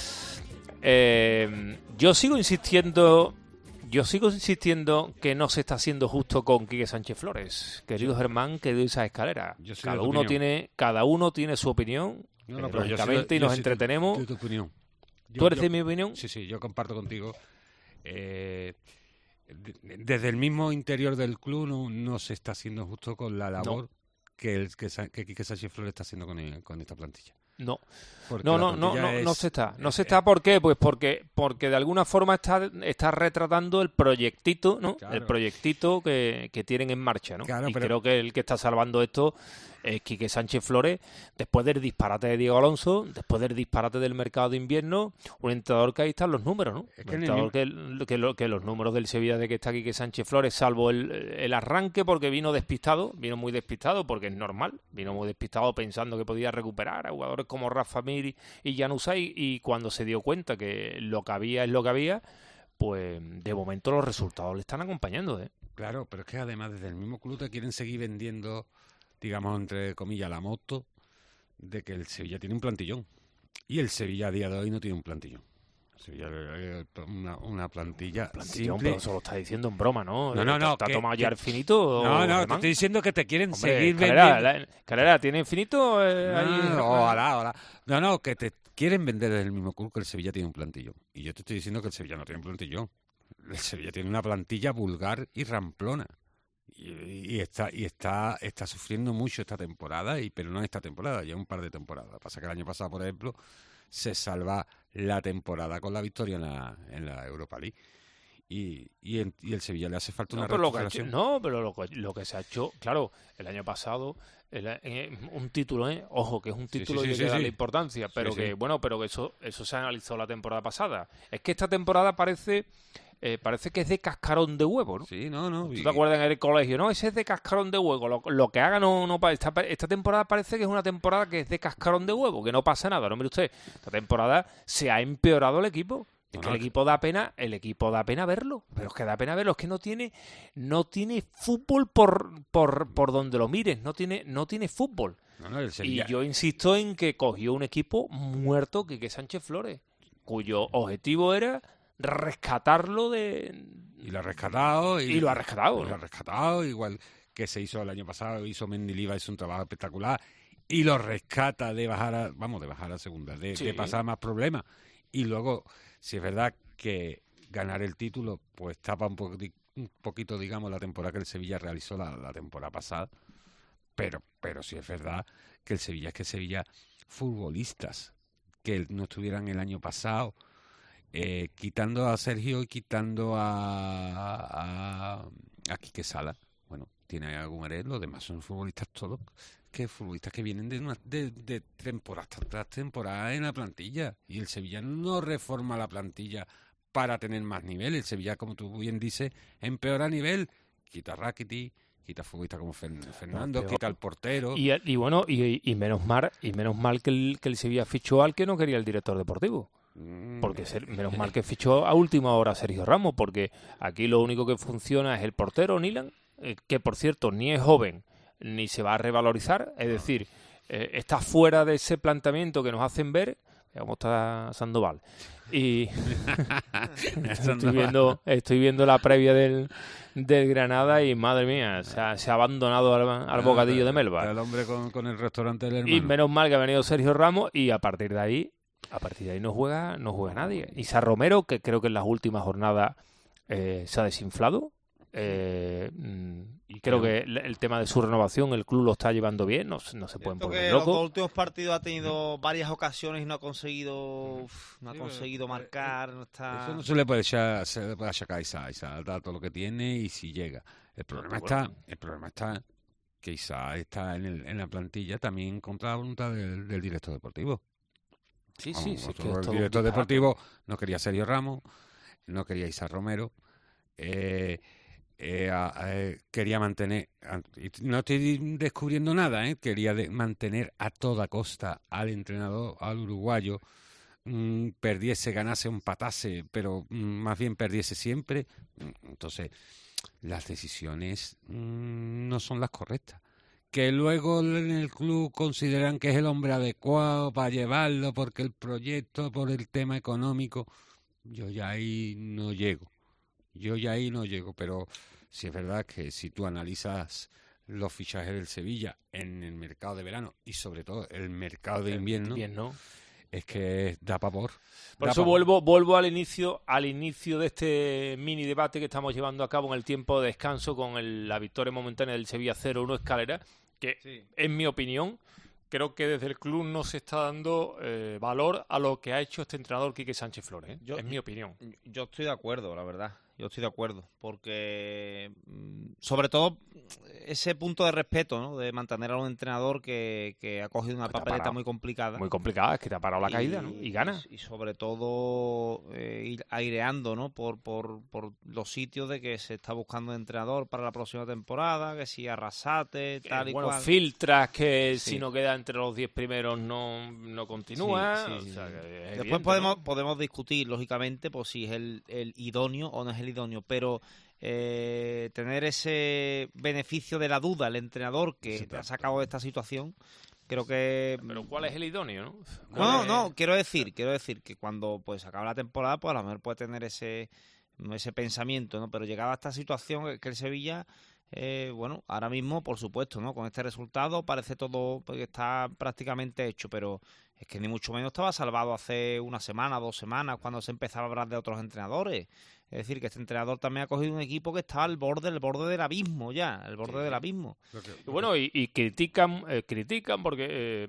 S4: Yo sigo insistiendo que no se está haciendo justo con Quique Sánchez Flores, querido Germán, querido Isa Escalera. Cada uno tiene su opinión, lógicamente, y nos entretenemos.
S13: Yo tu opinión.
S4: ¿Tú eres de mi opinión?
S13: Sí, yo comparto contigo. Desde el mismo interior del club no se está haciendo justo con la labor que Quique Sánchez Flores está haciendo con esta plantilla.
S4: No se está. ¿Por qué? Pues porque de alguna forma está retratando el proyectito, ¿no? Claro. El proyectito que tienen en marcha, ¿no? Claro, creo que el que está salvando esto es Quique Sánchez Flores, después del disparate de Diego Alonso, después del disparate del mercado de invierno, un entrenador que ahí están los números, ¿no? Es que los números del Sevilla de que está Quique Sánchez Flores, salvo el arranque, porque vino muy despistado, porque es normal, vino muy despistado pensando que podía recuperar a jugadores como Rafa Mir y Januzaj, y cuando se dio cuenta que lo que había es lo que había, pues de momento los resultados le están acompañando, ¿eh?
S13: Claro, pero es que además desde el mismo club te quieren seguir vendiendo, digamos, entre comillas, la moto de que el Sevilla tiene un plantillón. Y el Sevilla a día de hoy no tiene un plantillón. Sevilla una plantilla simple.
S4: Pero eso lo está diciendo en broma, ¿no?
S13: No.
S4: ¿Está tomado ya el finito?
S13: No, te estoy diciendo que te quieren seguir vendiendo.
S4: Carrera, ¿tiene finito?
S13: Ojalá. No, que te quieren vender desde el mismo club que el Sevilla tiene un plantillón. Y yo te estoy diciendo que el Sevilla no tiene un plantillón. El Sevilla tiene una plantilla vulgar y ramplona. Y está sufriendo mucho esta temporada, pero no esta temporada, ya un par de temporadas. Lo que pasa es que el año pasado, por ejemplo, se salva la temporada con la victoria en la Europa League. Y el Sevilla le hace falta una recuperación.
S4: Pero lo que se ha hecho, claro, el año pasado, un título, ojo, que es un título y hay que darle importancia, pero que eso se analizó la temporada pasada. Es que esta temporada parece que es de cascarón de huevo, ¿no?
S13: Sí, no.
S4: ¿Tú te acuerdas en el colegio? No, ese es de cascarón de huevo. Lo que haga esta temporada parece que es una temporada que es de cascarón de huevo, que no pasa nada. No, mire usted, esta temporada se ha empeorado el equipo. Es que el equipo da pena verlo. Pero es que da pena verlo, es que no tiene fútbol por donde lo mires, no tiene fútbol. Y yo insisto en que cogió un equipo muerto, Quique Sánchez Flores, cuyo objetivo era rescatarlo
S13: y lo ha rescatado
S4: lo ha rescatado
S13: igual que se hizo el año pasado. Mendilibar hizo un trabajo espectacular y lo rescata de bajar a segunda, de pasar más problemas. Y luego, si es verdad que ganar el título pues tapa un poquito, digamos, la temporada que el Sevilla realizó la temporada pasada, pero sí es verdad que el Sevilla futbolistas que no estuvieran el año pasado, quitando a Sergio y quitando a Quique Sala, bueno, tiene algún error, los demás son futbolistas todos, futbolistas que vienen de temporada tras temporada en la plantilla, y el Sevilla no reforma la plantilla para tener más nivel. El Sevilla, como tú bien dices, empeora nivel, quita a Rakitic, quita futbolistas como Fernando, quita al portero.
S4: Y menos mal que el Sevilla fichó al que no quería el director deportivo. Porque menos mal que fichó a última hora Sergio Ramos, porque aquí lo único que funciona es el portero, Nilan, que por cierto ni es joven ni se va a revalorizar, es decir, está fuera de ese planteamiento que nos hacen ver, cómo está Sandoval. Y estoy viendo la previa del Granada y madre mía, se ha abandonado al bocadillo de Melba.
S13: El hombre con el restaurante del hermano.
S4: Y menos mal que ha venido Sergio Ramos y a partir de ahí no juega nadie. Isa Romero, que creo que en las últimas jornadas se ha desinflado. Y creo que el tema de su renovación el club lo está llevando bien, no se pueden poner locos.
S6: Los últimos partidos ha tenido varias ocasiones y no ha conseguido marcar.
S13: Eso no se le puede achacar a Isa. Isa da todo lo que tiene y si llega. El problema está que Isa está en la plantilla también contra la voluntad del director deportivo.
S4: Sí,
S13: el director deportivo no quería Sergio Ramos, no quería Isa Romero. Quería mantener, no estoy descubriendo nada, quería mantener a toda costa al entrenador, al uruguayo, perdiese, ganase, empatase, pero más bien perdiese siempre. Entonces, las decisiones no son las correctas. Que luego en el club consideran que es el hombre adecuado para llevarlo porque el proyecto, por el tema económico, yo ya ahí no llego, pero sí es verdad que si tú analizas los fichajes del Sevilla en el mercado de verano y sobre todo el mercado de invierno, es que da pavor.
S4: Por eso vuelvo al inicio de este mini debate que estamos llevando a cabo en el tiempo de descanso con la victoria momentánea del Sevilla 0-1 Escalera, que en mi opinión creo que desde el club no se está dando valor a lo que ha hecho este entrenador Quique Sánchez Flores, es mi opinión.
S6: Yo estoy de acuerdo, la verdad. Yo estoy de acuerdo, porque sobre todo ese punto de respeto, ¿no? De mantener a un entrenador que ha cogido una papeleta muy complicada.
S4: Muy complicada, es que te ha parado la caída, ¿no? Y gana.
S6: Y sobre todo ir aireando, ¿no? Por los sitios de que se está buscando entrenador para la próxima temporada, que si Arrasate, tal y cual.
S4: Filtras que si no queda entre los 10 primeros no continúa.
S6: Sí. O sea, después podemos discutir, lógicamente, pues si es el idóneo o no es el idóneo, pero tener ese beneficio de la duda el entrenador que te ha sacado de esta situación, creo que...
S4: Pero ¿cuál es el idóneo, no?
S6: No, quiero decir que cuando pues acaba la temporada, pues a lo mejor puede tener ese pensamiento, ¿no? Pero llegada a esta situación, que el Sevilla, ahora mismo, por supuesto, ¿no? Con este resultado parece todo que está prácticamente hecho, pero es que ni mucho menos estaba salvado hace una semana, 2 semanas, cuando se empezaba a hablar de otros entrenadores. Es decir, que este entrenador también ha cogido un equipo que está al borde del abismo ya, del abismo.
S4: Y bueno, y critican porque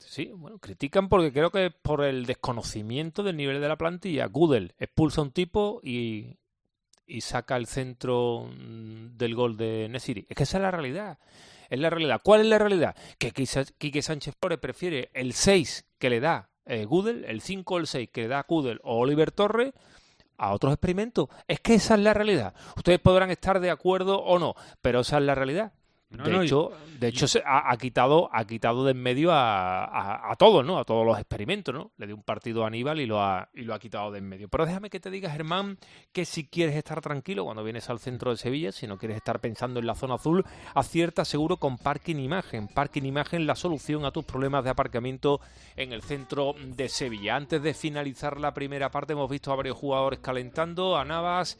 S4: critican porque creo que es por el desconocimiento del nivel de la plantilla. Gudel expulsa a un tipo y saca el centro del gol de Nesiri. Es que esa es la realidad. Es la realidad. ¿Cuál es la realidad? Que Quique Sánchez Flores prefiere el 6 que le da Gudel, el 5 o el 6 que le da Gudel o Oliver Torres a otros experimentos. Es que esa es la realidad. Ustedes podrán estar de acuerdo o no, pero esa es la realidad. De hecho, se ha quitado de en medio a todos, ¿no? A todos los experimentos, ¿no? Le dio un partido a Aníbal y lo ha quitado de en medio. Pero déjame que te diga, Germán, que si quieres estar tranquilo cuando vienes al centro de Sevilla, si no quieres estar pensando en la zona azul, acierta seguro con Parking Imagen. Parking Imagen, la solución a tus problemas de aparcamiento en el centro de Sevilla. Antes de finalizar la primera parte, hemos visto a varios jugadores calentando, a Navas,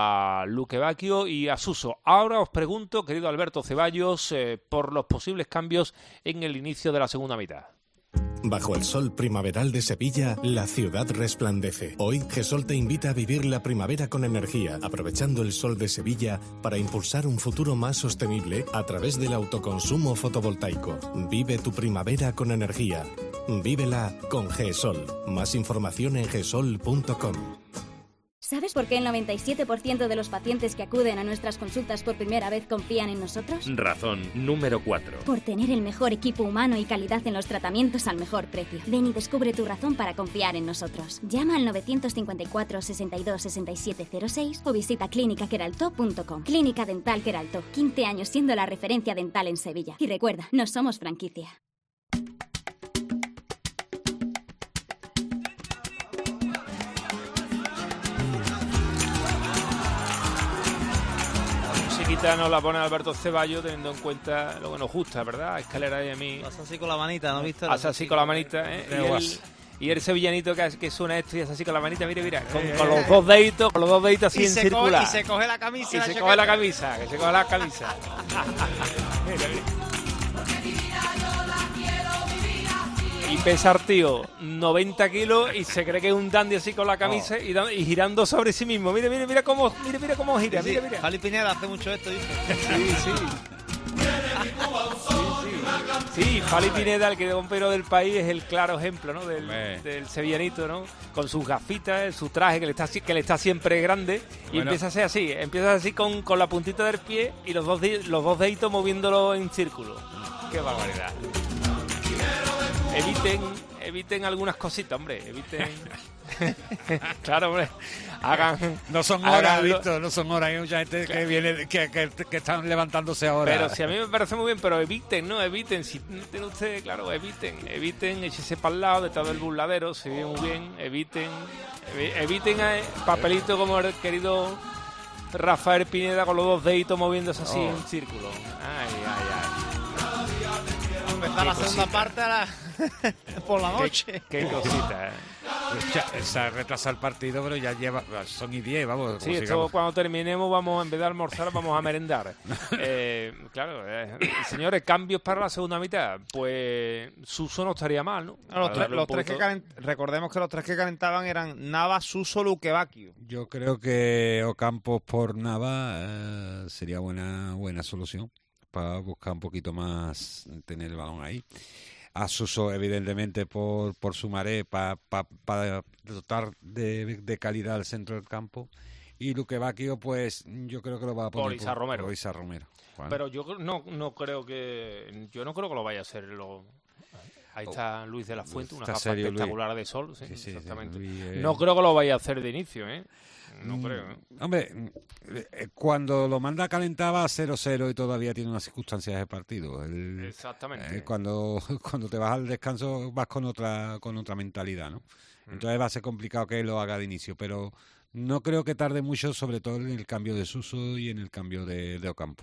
S4: a Luque Bacchio y a Suso. Ahora os pregunto, querido Alberto Ceballos, por los posibles cambios en el inicio de la segunda mitad.
S19: Bajo el sol primaveral de Sevilla, la ciudad resplandece. Hoy, GESOL te invita a vivir la primavera con energía, aprovechando el sol de Sevilla para impulsar un futuro más sostenible a través del autoconsumo fotovoltaico. Vive tu primavera con energía. Vívela con GESOL. Más información en gesol.com.
S10: ¿Sabes por qué el 97% de los pacientes que acuden a nuestras consultas por primera vez confían en nosotros?
S3: Razón número 4.
S10: Por tener el mejor equipo humano y calidad en los tratamientos al mejor precio. Ven y descubre tu razón para confiar en nosotros. Llama al 954 62 67 06 o visita clínicaqueraltó.com. Clínica Dental Queraltó, 15 años siendo la referencia dental en Sevilla. Y recuerda, no somos franquicia.
S4: musiquita nos la pone Alberto Ceballos teniendo en cuenta lo que nos gusta, ¿verdad? Escalera y a mí.
S6: Hace así con la manita, ¿no viste?
S4: Hace así con la manita, ¿eh? Y el sevillanito que suena esto y hace así con la manita, mira, con los dos deditos así en circular.
S6: Y se coge la camisa.
S4: Y se coge la camisa, Y pesa el tío 90 kilos y se cree que es un dandy así con la camisa y girando sobre sí mismo. Mira cómo gira,
S6: sí,
S4: mira.
S6: Fali Pineda hace mucho esto, dice.
S4: Sí, Fali Pineda, el que de bombero del país, es el claro ejemplo, ¿no? del sevillanito, ¿no? Con sus gafitas, su traje que le está siempre grande y empieza a ser así, con la puntita del pie y los dos deditos moviéndolo en círculo. ¡Qué barbaridad! Eviten algunas cositas, hombre, Claro, hombre.
S13: No son horas, Víctor, no son horas. Hay mucha gente que viene, que están levantándose ahora.
S4: Pero si a mí me parece muy bien, pero eviten. Si no tienen ustedes, claro, eviten, échese para el lado, detrás del burladero, se ve muy bien, eviten papelito como el querido Rafael Pineda con los dos deditos moviéndose así en círculo.
S6: Empezar la segunda parte por la noche.
S4: Qué cosita,
S13: Se retrasa el partido, pero ya son y 10, vamos.
S4: Sí, esto cuando terminemos, en vez de almorzar, vamos a merendar. Claro, señores, cambios para la segunda mitad. Pues Suso no estaría mal, ¿no?
S6: Recordemos que los tres que calentaban eran Navas, Suso, Luquevacchio.
S13: Yo creo que Ocampos por Navas sería buena solución para buscar un poquito más, tener el balón ahí. A Suso, evidentemente, por su maré, para dotar de calidad al centro del campo. Y Luquevacchio, pues, yo creo que lo va a poner
S4: por Isa Romero.
S13: Bueno.
S4: Pero yo no creo que lo vaya a hacer. Ahí está Luis de la Fuente, una gafa espectacular de sol. Sí, exactamente. Luis, no creo que lo vaya a hacer de inicio, ¿eh? No creo.
S13: Hombre, cuando lo manda calentaba 0-0 y todavía tiene unas circunstancias de partido.
S4: Exactamente.
S13: Cuando te vas al descanso vas con otra mentalidad, ¿no? Entonces va a ser complicado que él lo haga de inicio, pero no creo que tarde mucho, sobre todo en el cambio de Suso y en el cambio de Ocampo.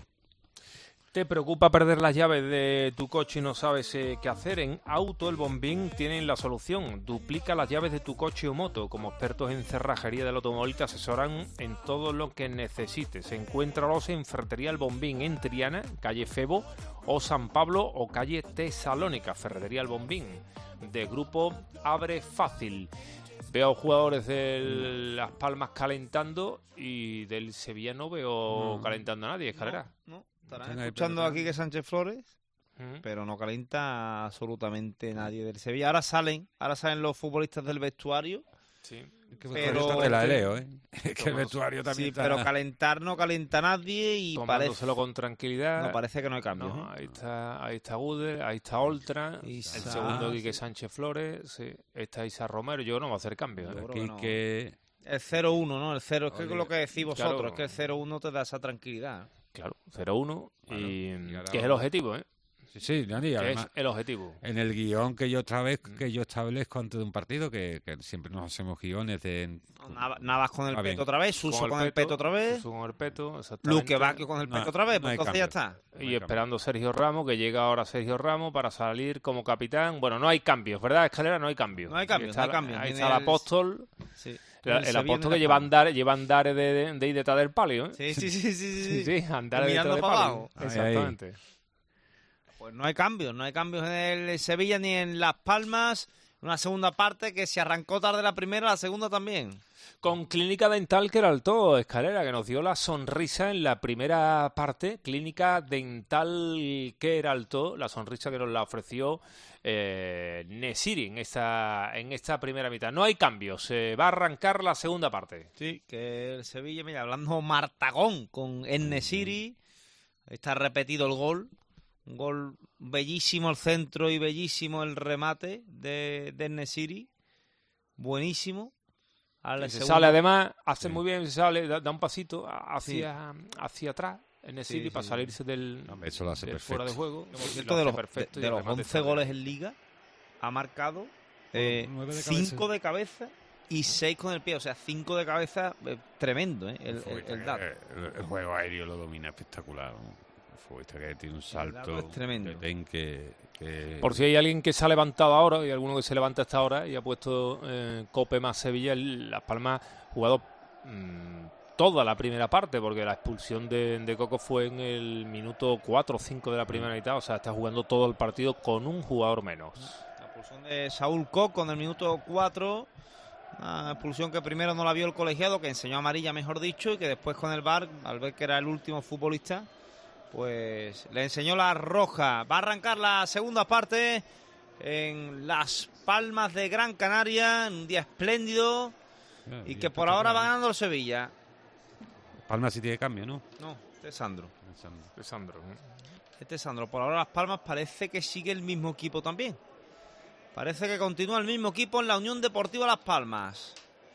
S4: ¿Te preocupa perder las llaves de tu coche y no sabes qué hacer? En Auto El Bombín tienen la solución. Duplica las llaves de tu coche o moto. Como expertos en cerrajería del automóvil te asesoran en todo lo que necesites. Encuéntralos en Ferretería El Bombín en Triana, calle Febo o San Pablo o calle Tesalónica. Ferretería El Bombín, de grupo Abre Fácil. Veo jugadores de Las Palmas calentando y del Sevilla no veo calentando a nadie, Escalera.
S6: No. Estarán escuchando aquí que Sánchez Flores, pero no calienta absolutamente nadie del Sevilla. Ahora salen los futbolistas del vestuario.
S13: Sí. Pero de la Leo, que el vestuario también está...
S6: pero calentar no calienta nadie y
S4: tomándoselo con tranquilidad.
S6: No, parece que no hay cambios.
S4: No, ahí está Gude, ahí está Oltra, el segundo Quique Sánchez Flores, está Isa Romero. Yo no voy a hacer cambios.
S13: Quique...
S6: El 0-1, ¿no? El 0 es que es lo que decís vosotros, es que el 0-1 te da esa tranquilidad.
S4: Claro, 0-1 que es el objetivo, ¿eh?
S13: Sí, Dani, además,
S4: es el objetivo.
S13: En el guión que yo establezco antes de un partido, que siempre nos hacemos guiones de...
S6: Navas con el peto otra vez, Suso con el peto otra vez.
S4: Suso con el peto, exactamente.
S6: Luquevacchio con el peto otra vez, pues entonces ya está.
S4: Y esperando Sergio Ramos, que llega ahora Sergio Ramos para salir como capitán. Bueno, no hay cambios, ¿verdad, Escalera? No hay cambios.
S6: No hay cambios,
S4: Ahí está el Apóstol.
S6: Sí.
S4: El Apóstol que lleva andares de ir detrás del palio, ¿eh?
S6: Sí,
S4: andares detrás del palio. Exactamente.
S6: Pues no hay cambios en el Sevilla ni en Las Palmas. Una segunda parte que se arrancó tarde la primera, la segunda también.
S4: Con Clínica Dental Queraltó, Escalera, que nos dio la sonrisa en la primera parte. Clínica Dental Queraltó, la sonrisa que nos la ofreció Nesiri en esta primera mitad. No hay cambios, se va a arrancar la segunda parte.
S6: Sí, que el Sevilla, mira, hablando Martagón con Nesiri, está repetido el gol. Un gol bellísimo el centro y bellísimo el remate de Nesiri. Buenísimo.
S4: Se sale además, hace muy bien, se sale, da un pasito hacia atrás en Nesiri para salirse del
S13: eso lo hace perfecto.
S4: Fuera de juego.
S6: Por cierto, de los 11 goles en Liga ha marcado 5 de cabeza y 6 con el pie, o sea, 5 de cabeza, tremendo, el dato.
S13: El juego aéreo lo domina espectacular. El futbolista que tiene un salto
S6: es tremendo.
S4: Por si hay alguien que se ha levantado ahora, y alguno que se levanta hasta ahora, y ha puesto Cope más Sevilla, Las Palmas jugado toda la primera parte, porque la expulsión de Coco fue en el minuto 4 o 5 de la primera mitad, o sea, está jugando todo el partido con un jugador menos.
S6: La expulsión de Saúl Coco en el minuto 4, una expulsión que primero no la vio el colegiado, que enseñó amarilla, mejor dicho, y que después con el VAR, al ver que era el último futbolista, pues le enseñó la roja. Va a arrancar la segunda parte en Las Palmas de Gran Canaria, en un día espléndido, y que por ahora va ganando el Sevilla.
S13: Palmas sí tiene cambio, ¿no?
S6: No, este es Sandro.
S4: Este
S6: Sandro. Por ahora Las Palmas parece que sigue el mismo equipo también. Parece que continúa el mismo equipo en la Unión Deportiva Las Palmas.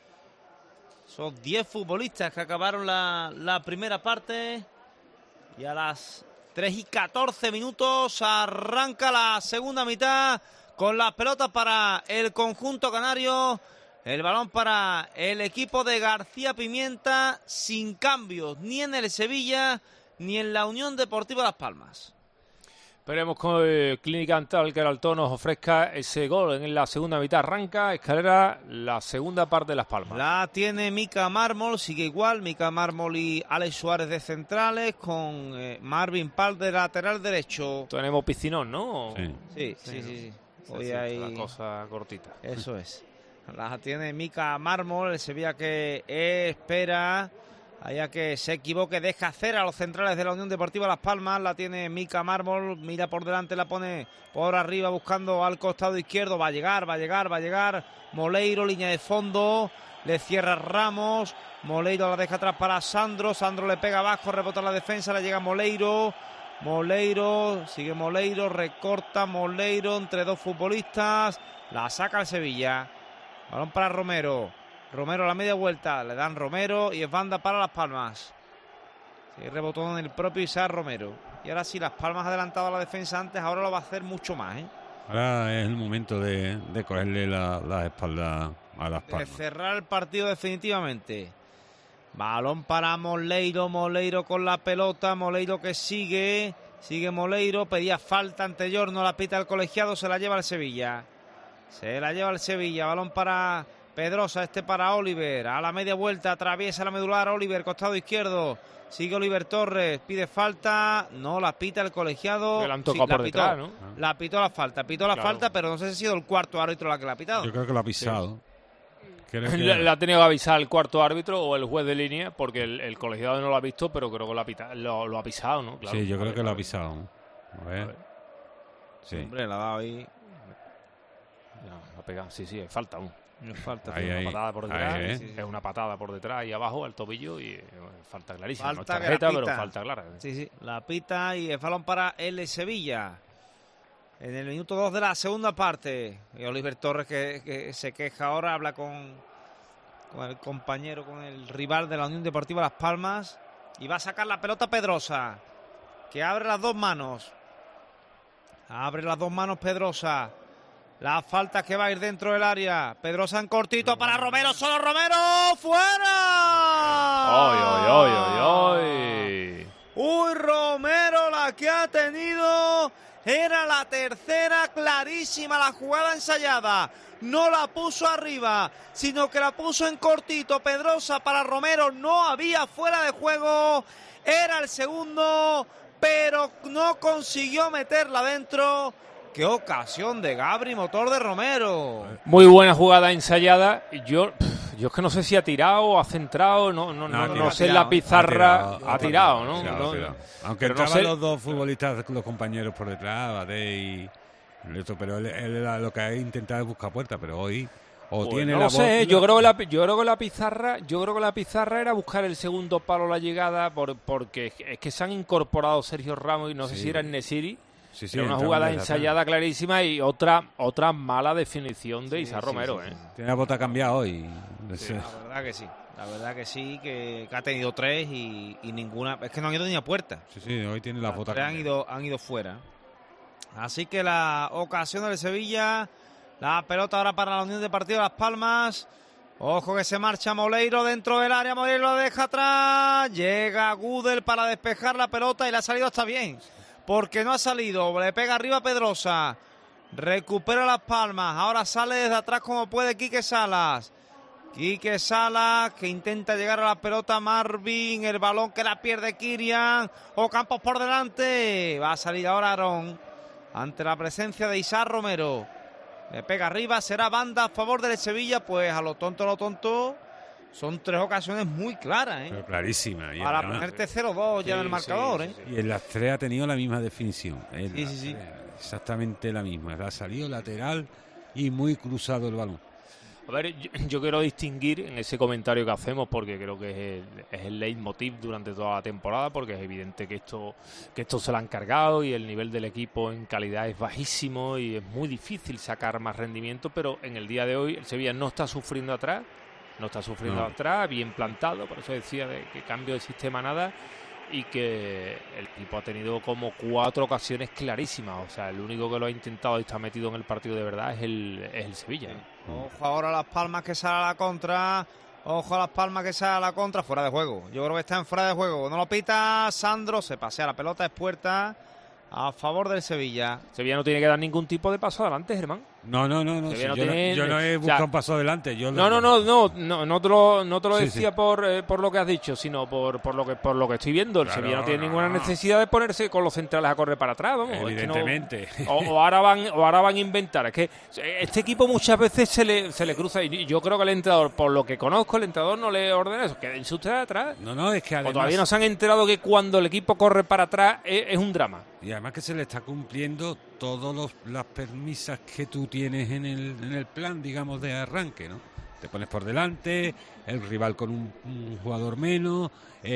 S6: Son 10 futbolistas que acabaron la primera parte. Y a las 3:14 minutos arranca la segunda mitad con la pelota para el conjunto canario. El balón para el equipo de García Pimienta, sin cambios ni en el Sevilla ni en la Unión Deportiva Las Palmas.
S4: Esperemos que Clínica Dental Queraltó nos ofrezca ese gol en la segunda mitad. Arranca Escalera, la segunda parte de Las Palmas.
S6: La tiene Mica Mármol, sigue igual, Mica Mármol y Alex Suárez de centrales, con Marvin Pal de lateral derecho.
S4: Tenemos piscinón, ¿no?
S6: Sí. Hoy hay
S4: la cosa cortita.
S6: Eso es. La tiene Mica Mármol, el Sevilla que espera allá que se equivoque, deja hacer a los centrales de la Unión Deportiva Las Palmas. La tiene Mica Mármol, mira por delante, la pone por arriba buscando al costado izquierdo. Va a llegar Moleiro, línea de fondo, le cierra Ramos, Moleiro la deja atrás para Sandro le pega abajo, rebota la defensa, le llega Moleiro, sigue Moleiro, recorta Moleiro entre dos futbolistas, la saca el Sevilla. Balón para Romero a la media vuelta, le dan Romero y es banda para Las Palmas. Se rebotó en el propio Isaac Romero. Y ahora sí, Las Palmas ha adelantado a la defensa antes, ahora lo va a hacer mucho más,
S13: Ahora es el momento de cogerle la espalda a Las Palmas.
S6: De cerrar el partido definitivamente. Balón para Moleiro con la pelota, Moleiro que sigue Moleiro, pedía falta anterior, no la pita el colegiado, se la lleva el Sevilla. Balón para Pedrosa, para Oliver, a la media vuelta, atraviesa la medular Oliver, costado izquierdo, sigue Oliver Torres, pide falta, no la pita el colegiado.
S4: La han tocado por detrás, ¿no?
S6: La pitó la falta, pero no sé si ha sido el cuarto árbitro la que la ha pitado.
S13: Yo creo que lo ha pisado.
S4: Sí. Le ha tenido que avisar el cuarto árbitro o el juez de línea, porque el colegiado no lo ha visto, pero creo que lo ha pisado, ¿no? Claro.
S13: Sí, yo creo que lo ha pisado. A ver.
S6: Sí. Hombre, la ha dado ahí.
S4: Ha pegado, sí, es falta aún.
S6: Falta,
S4: una patada por detrás, es una patada por detrás y abajo al tobillo y falta clarísima.
S6: Falta,
S4: no es tarjeta, pero falta clara.
S6: Sí, la pita y el balón para el Sevilla. En el minuto 2 de la segunda parte, y Oliver Torres que se queja ahora, habla con el compañero, con el rival de la Unión Deportiva Las Palmas, y va a sacar la pelota Pedrosa, que abre las dos manos. Pedrosa. La falta que va a ir dentro del área. Pedrosa en cortito para Romero. Solo Romero. ¡Fuera!
S4: ¡Ay!
S6: Uy, Romero la que ha tenido. Era la tercera clarísima, la jugada ensayada. No la puso arriba, sino que la puso en cortito. Pedrosa para Romero. No había fuera de juego. Era el segundo, pero no consiguió meterla dentro. ¡Qué ocasión de Gabri, motor de Romero!
S4: Muy buena jugada ensayada. Yo es que no sé si ha tirado o ha centrado, no sé, la pizarra ha tirado, ¿no?
S13: Aunque estaban los dos futbolistas, los compañeros por detrás, Badé y esto, pero él lo que ha intentado es buscar puerta, pero hoy tiene la voz.
S4: Yo creo que la pizarra era buscar el segundo palo, la llegada, porque es que se han incorporado Sergio Ramos y no sé si era el Nesiri.
S13: Sí,
S4: era una jugada ensayada clarísima y otra mala definición de Isaac Romero.
S13: Tiene la bota cambiada hoy.
S6: La verdad que sí, que ha tenido tres y ninguna. Es que no han ido ni a puerta.
S13: Sí, hoy tiene la bota
S6: cambiada. Han ido fuera. Así que la ocasión del Sevilla, la pelota ahora para la Unión Deportiva Las Palmas, Ojo que se marcha Moleiro dentro del área, Moleiro lo deja atrás, llega Gudel para despejar la pelota y la ha salido hasta bien, porque no ha salido, le pega arriba Pedrosa, recupera Las Palmas, ahora sale desde atrás como puede Quique Salas. Quique Salas que intenta llegar a la pelota Marvin, el balón que la pierde Kirian, Ocampos por delante, va a salir ahora Aarón, ante la presencia de Isaac Romero. Le pega arriba, será banda a favor del Sevilla, pues a lo tonto, son 3 ocasiones muy claras,
S13: Pero clarísimas.
S6: Para ponerte 0-2 ya en el marcador,
S13: Y en las 3 ha tenido la misma definición.
S6: Sí.
S13: Exactamente la misma. Ha salido lateral y muy cruzado el balón.
S4: A ver, yo quiero distinguir en ese comentario que hacemos, porque creo que es el leitmotiv durante toda la temporada, porque es evidente que esto se lo han cargado y el nivel del equipo en calidad es bajísimo y es muy difícil sacar más rendimiento, pero en el día de hoy el Sevilla no está sufriendo atrás, bien plantado, por eso decía de que cambio de sistema nada, y que el equipo ha tenido como 4 ocasiones clarísimas. O sea, el único que lo ha intentado y está metido en el partido de verdad es el Sevilla.
S6: Ojo ahora a Las Palmas que sale a la contra. Ojo a Las Palmas que sale a la contra. Fuera de juego. Yo creo que está en fuera de juego. No lo pita Sandro. Se pasea la pelota, es puerta a favor del Sevilla.
S4: Sevilla no tiene que dar ningún tipo de paso adelante, Germán.
S13: No. Si yo no he buscado un paso adelante.
S4: No te lo decía por lo que has dicho, sino por lo que estoy viendo. El Sevilla no tiene ninguna necesidad de ponerse con los centrales a correr para atrás, vamos.
S13: Evidentemente.
S4: Es que o ahora van a inventar. Es que este equipo muchas veces se le cruza, y yo creo que el entrenador, por lo que conozco, el entrenador no le ordena eso. Quédense ustedes atrás.
S13: No, es que además,
S4: todavía no se han enterado que cuando el equipo corre para atrás es un drama.
S13: Y además que se le está cumpliendo todas las permisas que tú tienes en el plan, digamos, de arranque, ¿no? Te pones por delante, el rival con un jugador menos,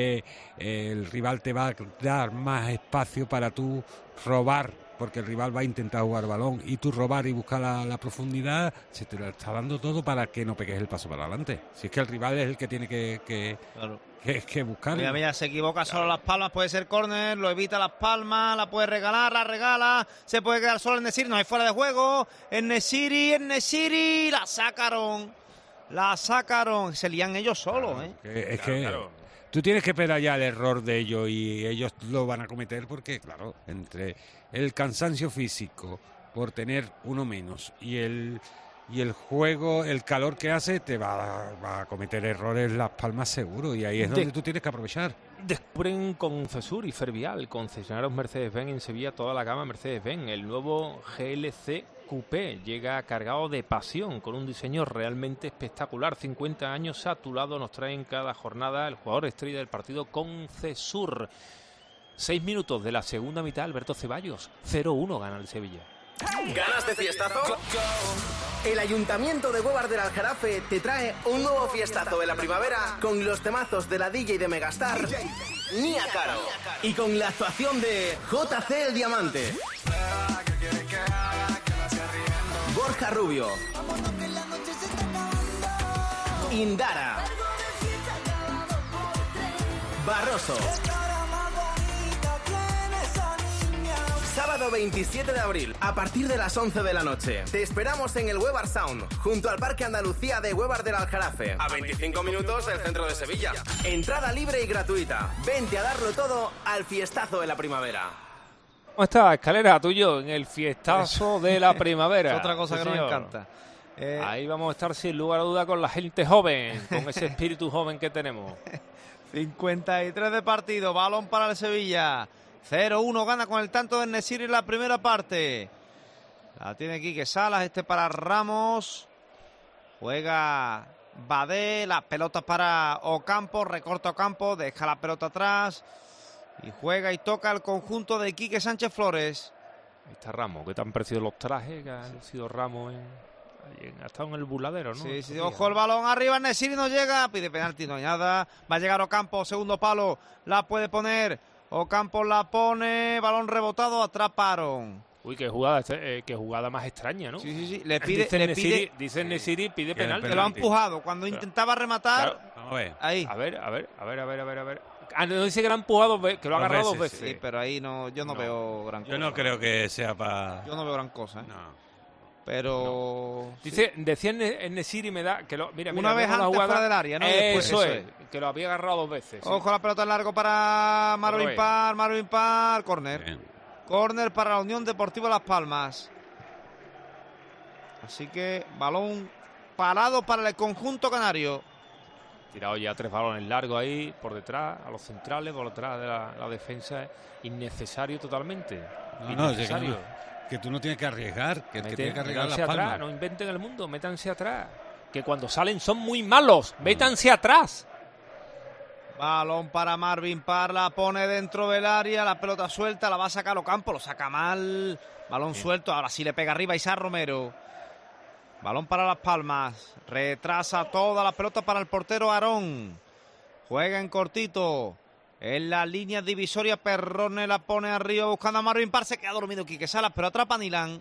S13: el rival te va a dar más espacio para tú robar, porque el rival va a intentar jugar balón, y tú robar y buscar la profundidad, se te lo está dando todo para que no pegues el paso para adelante. Si es que el rival es el que tiene que buscar.
S6: Mira, se equivoca solo Las Palmas, puede ser córner, lo evita Las Palmas, la puede regalar, la regala, se puede quedar solo en Nesiri, no hay fuera de juego, en Nesiri, la sacaron, se lían ellos solos,
S13: Es que tú tienes que esperar ya el error de ellos, y ellos lo van a cometer porque, claro, entre el cansancio físico por tener uno menos y el juego, el calor que hace, te va a cometer errores Las Palmas seguro, y ahí es donde tú tienes que aprovechar.
S4: Descubren con Cesur y Fervial, concesionarios Mercedes-Benz en Sevilla, toda la gama Mercedes-Benz. El nuevo GLC Coupé llega cargado de pasión, con un diseño realmente espectacular. 50 años a tu lado nos trae en cada jornada el jugador estrella del partido con Cesur. 6 minutos de la segunda mitad, Alberto Ceballos, 0-1 gana el Sevilla.
S11: ¿Ganas de fiestazo? El Ayuntamiento de Huevar del Aljarafe te trae un nuevo fiestazo de la primavera con los temazos de la DJ de Megastar, Nia Caro, y con la actuación de JC el Diamante, Borja Rubio, Indara, Barroso. Sábado 27 de abril, a partir de las 11 de la noche. Te esperamos en el Huevar Sound, junto al Parque Andalucía de Huevar del Aljarafe, a 25 minutos del centro de Sevilla. Entrada libre y gratuita. Vente a darlo todo al fiestazo de la primavera.
S4: ¿Cómo está, Escalera, tuyo, en el fiestazo de la primavera?
S6: Es otra cosa que nos encanta.
S4: Ahí vamos a estar sin lugar a duda con la gente joven, con ese espíritu joven que tenemos.
S6: 53 de partido, balón para el Sevilla. 0-1 gana con el tanto de Nesiri en la primera parte. La tiene Quique Salas, para Ramos. Juega Badé, las pelotas para Ocampo, recorta Ocampo, deja la pelota atrás. Y juega y toca el conjunto de Quique Sánchez Flores.
S4: Ahí está Ramos, ¿qué te han parecido los trajes que ha lucido Ramos ha estado en el burladero, ¿no?
S6: Sí, ojo el balón arriba, Nesiri no llega, pide penalti, no hay nada. Va a llegar Ocampo, segundo palo, la puede poner. Ocampo la pone, balón rebotado, atraparon.
S4: Uy, qué jugada más extraña, ¿no?
S6: Sí.
S4: Dice Nesiri, pide penalti.
S6: Lo ha empujado cuando intentaba rematar.
S4: Claro.
S13: Vamos a ver.
S6: Ahí.
S4: A ver. No dice que lo ha empujado, que lo ha agarrado 2 veces.
S6: Sí, pero ahí yo no veo gran cosa.
S13: Yo no creo que sea para...
S6: Yo no veo gran cosa.
S13: No.
S6: pero...
S4: Decía Nesiri, me da que
S6: mira, una vez antes fuera del área, ¿no?
S4: Eso es, que lo había agarrado 2 veces. Sí.
S6: Ojo, la pelota en largo para Marvin Parr, córner. Córner para la Unión Deportiva Las Palmas. Así que balón parado para el conjunto canario.
S4: Tirado ya 3 balones largos ahí, por detrás, a los centrales, por detrás de la defensa. Innecesario totalmente. Innecesario.
S13: Que tú no tienes que arriesgar, que tienes que arriesgar Las Palmas.
S4: Atrás, no inventen el mundo, métanse atrás. Que cuando salen son muy malos, métanse atrás.
S6: Balón para Marvin Parr, la pone dentro del área, la pelota suelta, la va a sacar Ocampo, lo saca mal. Balón suelto, ahora sí le pega arriba Isaac Romero. Balón para Las Palmas, retrasa toda la pelota para el portero Aarón. Juega en cortito. En la línea divisoria, Perrone la pone arriba buscando a Marvin Parr. Se queda dormido Quique Salas, pero atrapa Nilan.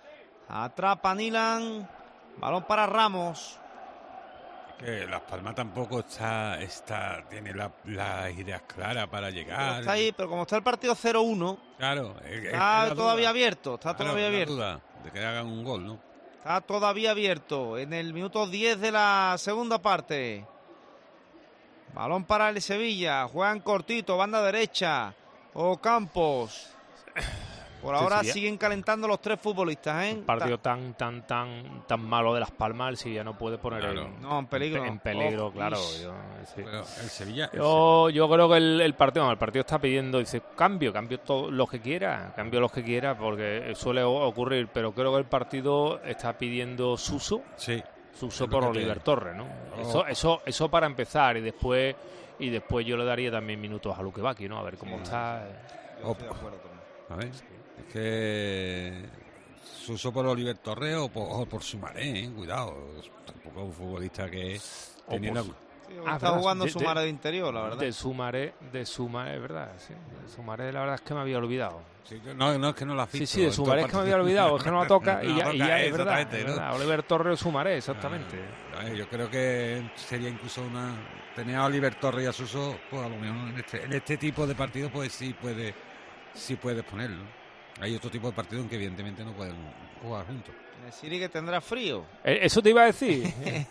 S6: Balón para Ramos.
S13: Que Las Palmas tampoco tiene las ideas claras para llegar.
S6: Está ahí, pero como está el partido 0-1.
S13: Claro.
S6: Está todavía abierto. Todavía abierto.
S13: Duda de que hagan un gol, ¿no?
S6: Está todavía abierto. En el minuto 10 de la segunda parte. Balón para el Sevilla, juegan cortito, banda derecha, Ocampos. Por ahora siguen calentando los 3 futbolistas, ¿eh?
S4: Un partido tan malo de Las Palmas, el Sevilla no puede poner
S6: en peligro.
S4: En peligro, claro.
S13: Pero el Sevilla...
S4: Yo creo que el partido está pidiendo, dice, cambio todo lo que quiera, porque suele ocurrir, pero creo que el partido está pidiendo Suso.
S13: Sí.
S4: Suso por Oliver Torres, ¿no? Eso para empezar, y después yo le daría también minutos a Luque Bacchio, ¿no? A ver cómo está.
S13: A ver, es que Suso por Oliver Torres o por Sumaré, cuidado, tampoco es un futbolista que
S6: está jugando Sumaré de interior, la verdad.
S4: De Sumaré, es verdad, sí. De Sumaré, la verdad es que me había olvidado.
S13: Sí, no es que no la visto.
S4: Sí, de Sumaré es que me había olvidado, es que no la toca y ya es verdad. ¿No? Oliver Torres o Sumaré, exactamente.
S13: Yo creo que sería incluso tener a Oliver Torres y a Suso, pues a lo mejor en este tipo de partidos pues sí puedes ponerlo. Hay otro tipo de partidos en que evidentemente no pueden jugar juntos.
S6: Nesiri que tendrá frío.
S4: Eso te iba a decir.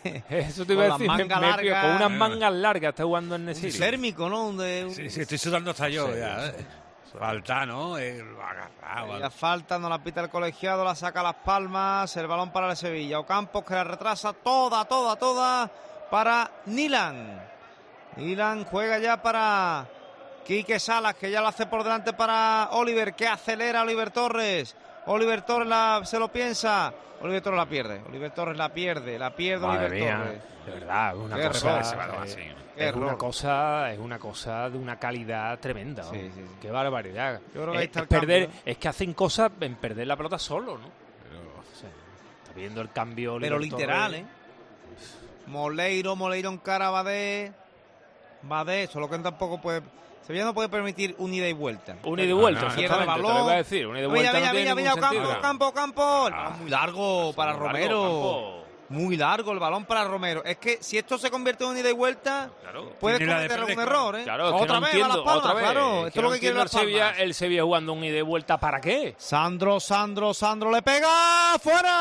S4: Con unas mangas largas está jugando en Nesiri.
S6: Térmico, ¿no?
S13: Sí, estoy sudando hasta yo ya. Falta, ¿no?
S6: La falta, no la pita el colegiado, la saca Las Palmas, el balón para el Sevilla. Ocampos que la retrasa toda para Nilan. Nilan juega ya para Quique Salas, que ya lo hace por delante para Oliver, que acelera Oliver Torres. Oliver Torres se lo piensa. Oliver Torres la pierde. Oliver Torres.
S4: De verdad, es una cosa de una calidad tremenda. Sí. Qué barbaridad.
S6: Yo creo que
S4: es que hacen cosas en perder la pelota solo, ¿no? Está viendo el cambio.
S6: Pero
S4: Oliver
S6: literal,
S4: Torres.
S6: Moleiro en cara Badé, solo que tampoco puede. Sevilla no puede permitir un ida y vuelta.
S4: Pierde el balón. Te lo iba a decir. Un ida y vuelta no tiene ningún sentido.
S6: Campo. Muy largo para Romero. Muy largo el balón para Romero. Es que si esto se convierte en un ida y vuelta, puedes cometer algún error, ¿eh?
S4: Claro, otra vez a Las Palmas, claro. Esto es lo que quiere Las Palmas. El Sevilla jugando un ida y vuelta, ¿para qué?
S6: Sandro le pega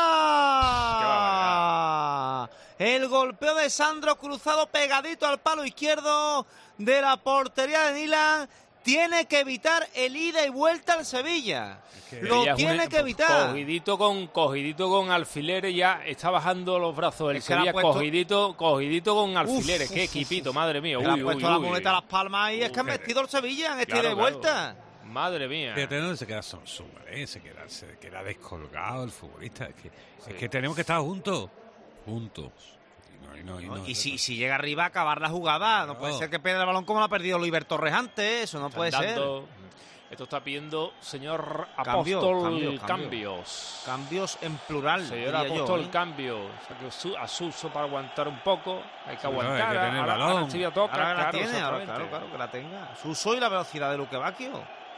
S6: fuera. El golpeo de Sandro cruzado pegadito al palo izquierdo de la portería de Nilan. Tiene que evitar el ida y vuelta al Sevilla. Lo tiene que evitar.
S4: Cogidito con alfileres, ya está bajando los brazos el Sevilla, cogidito con alfileres. Qué equipito, madre mía.
S6: Le ha puesto la muleta a Las Palmas y es que ha metido el Sevilla en ida y vuelta.
S4: Madre mía.
S13: Fíjate dónde se queda se queda descolgado el futbolista. Es que tenemos que estar juntos.
S6: Y si llega arriba a acabar la jugada, no puede ser que pierda el balón como lo ha perdido Oliver Torres antes, eso no puede ser.
S4: Esto está pidiendo señor Apóstol cambios.
S6: Cambios en plural.
S4: Señor Apóstol cambios. O sea, a Suso para aguantar un poco, hay que aguantar.
S13: Hay que tener balón.
S6: Ahora claro que la tenga. Suso y la velocidad de Luque Bacchio.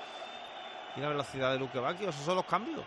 S6: Esos son los cambios.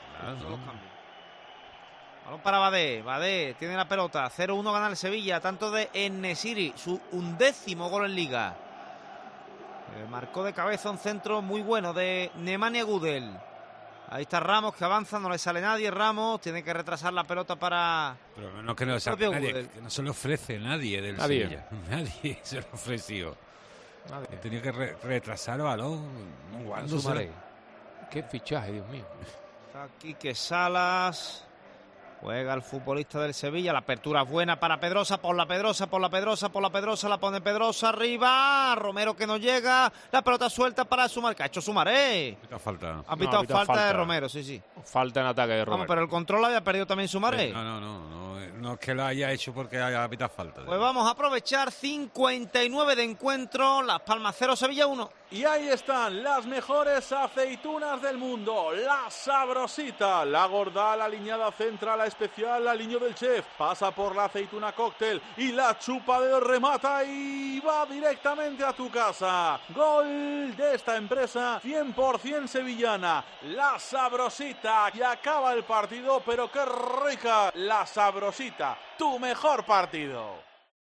S6: Balón para Badé tiene la pelota, 0-1 gana el Sevilla, tanto de En-Nesyri, su 11º gol en Liga. Marcó de cabeza un centro muy bueno de Nemanja Gudel. Ahí está Ramos que avanza, no le sale nadie. Ramos tiene que retrasar la pelota para...
S13: Pero no que no le sale nadie, que no se le ofrece nadie del Sevilla. Nadie se lo ofreció. Tenía que retrasar el balón.
S4: Sumaré. Qué fichaje, Dios mío.
S6: Está Quique Salas. Juega el futbolista del Sevilla. La apertura es buena para Pedrosa. Por la Pedrosa. La pone Pedrosa arriba. Romero que no llega. La pelota suelta para Sumaré. ¿Qué ha hecho Sumaré? Ha pitado falta de Romero, sí.
S4: Falta en ataque de Romero.
S6: Vamos, pero el control lo había perdido también Sumaré.
S13: No es que lo haya hecho porque haya pitado falta.
S6: Pues vamos a aprovechar 59 de encuentro. Las Palmas 0, Sevilla 1.
S14: Y ahí están las mejores aceitunas del mundo. La Sabrosita, la gorda, la aliñada central, la especial, la aliño del chef. Pasa por la aceituna cóctel y la chupa de remata y va directamente a tu casa. Gol de esta empresa 100% sevillana. La Sabrosita. Y acaba el partido, pero qué rica. La Sabrosita, tu mejor partido.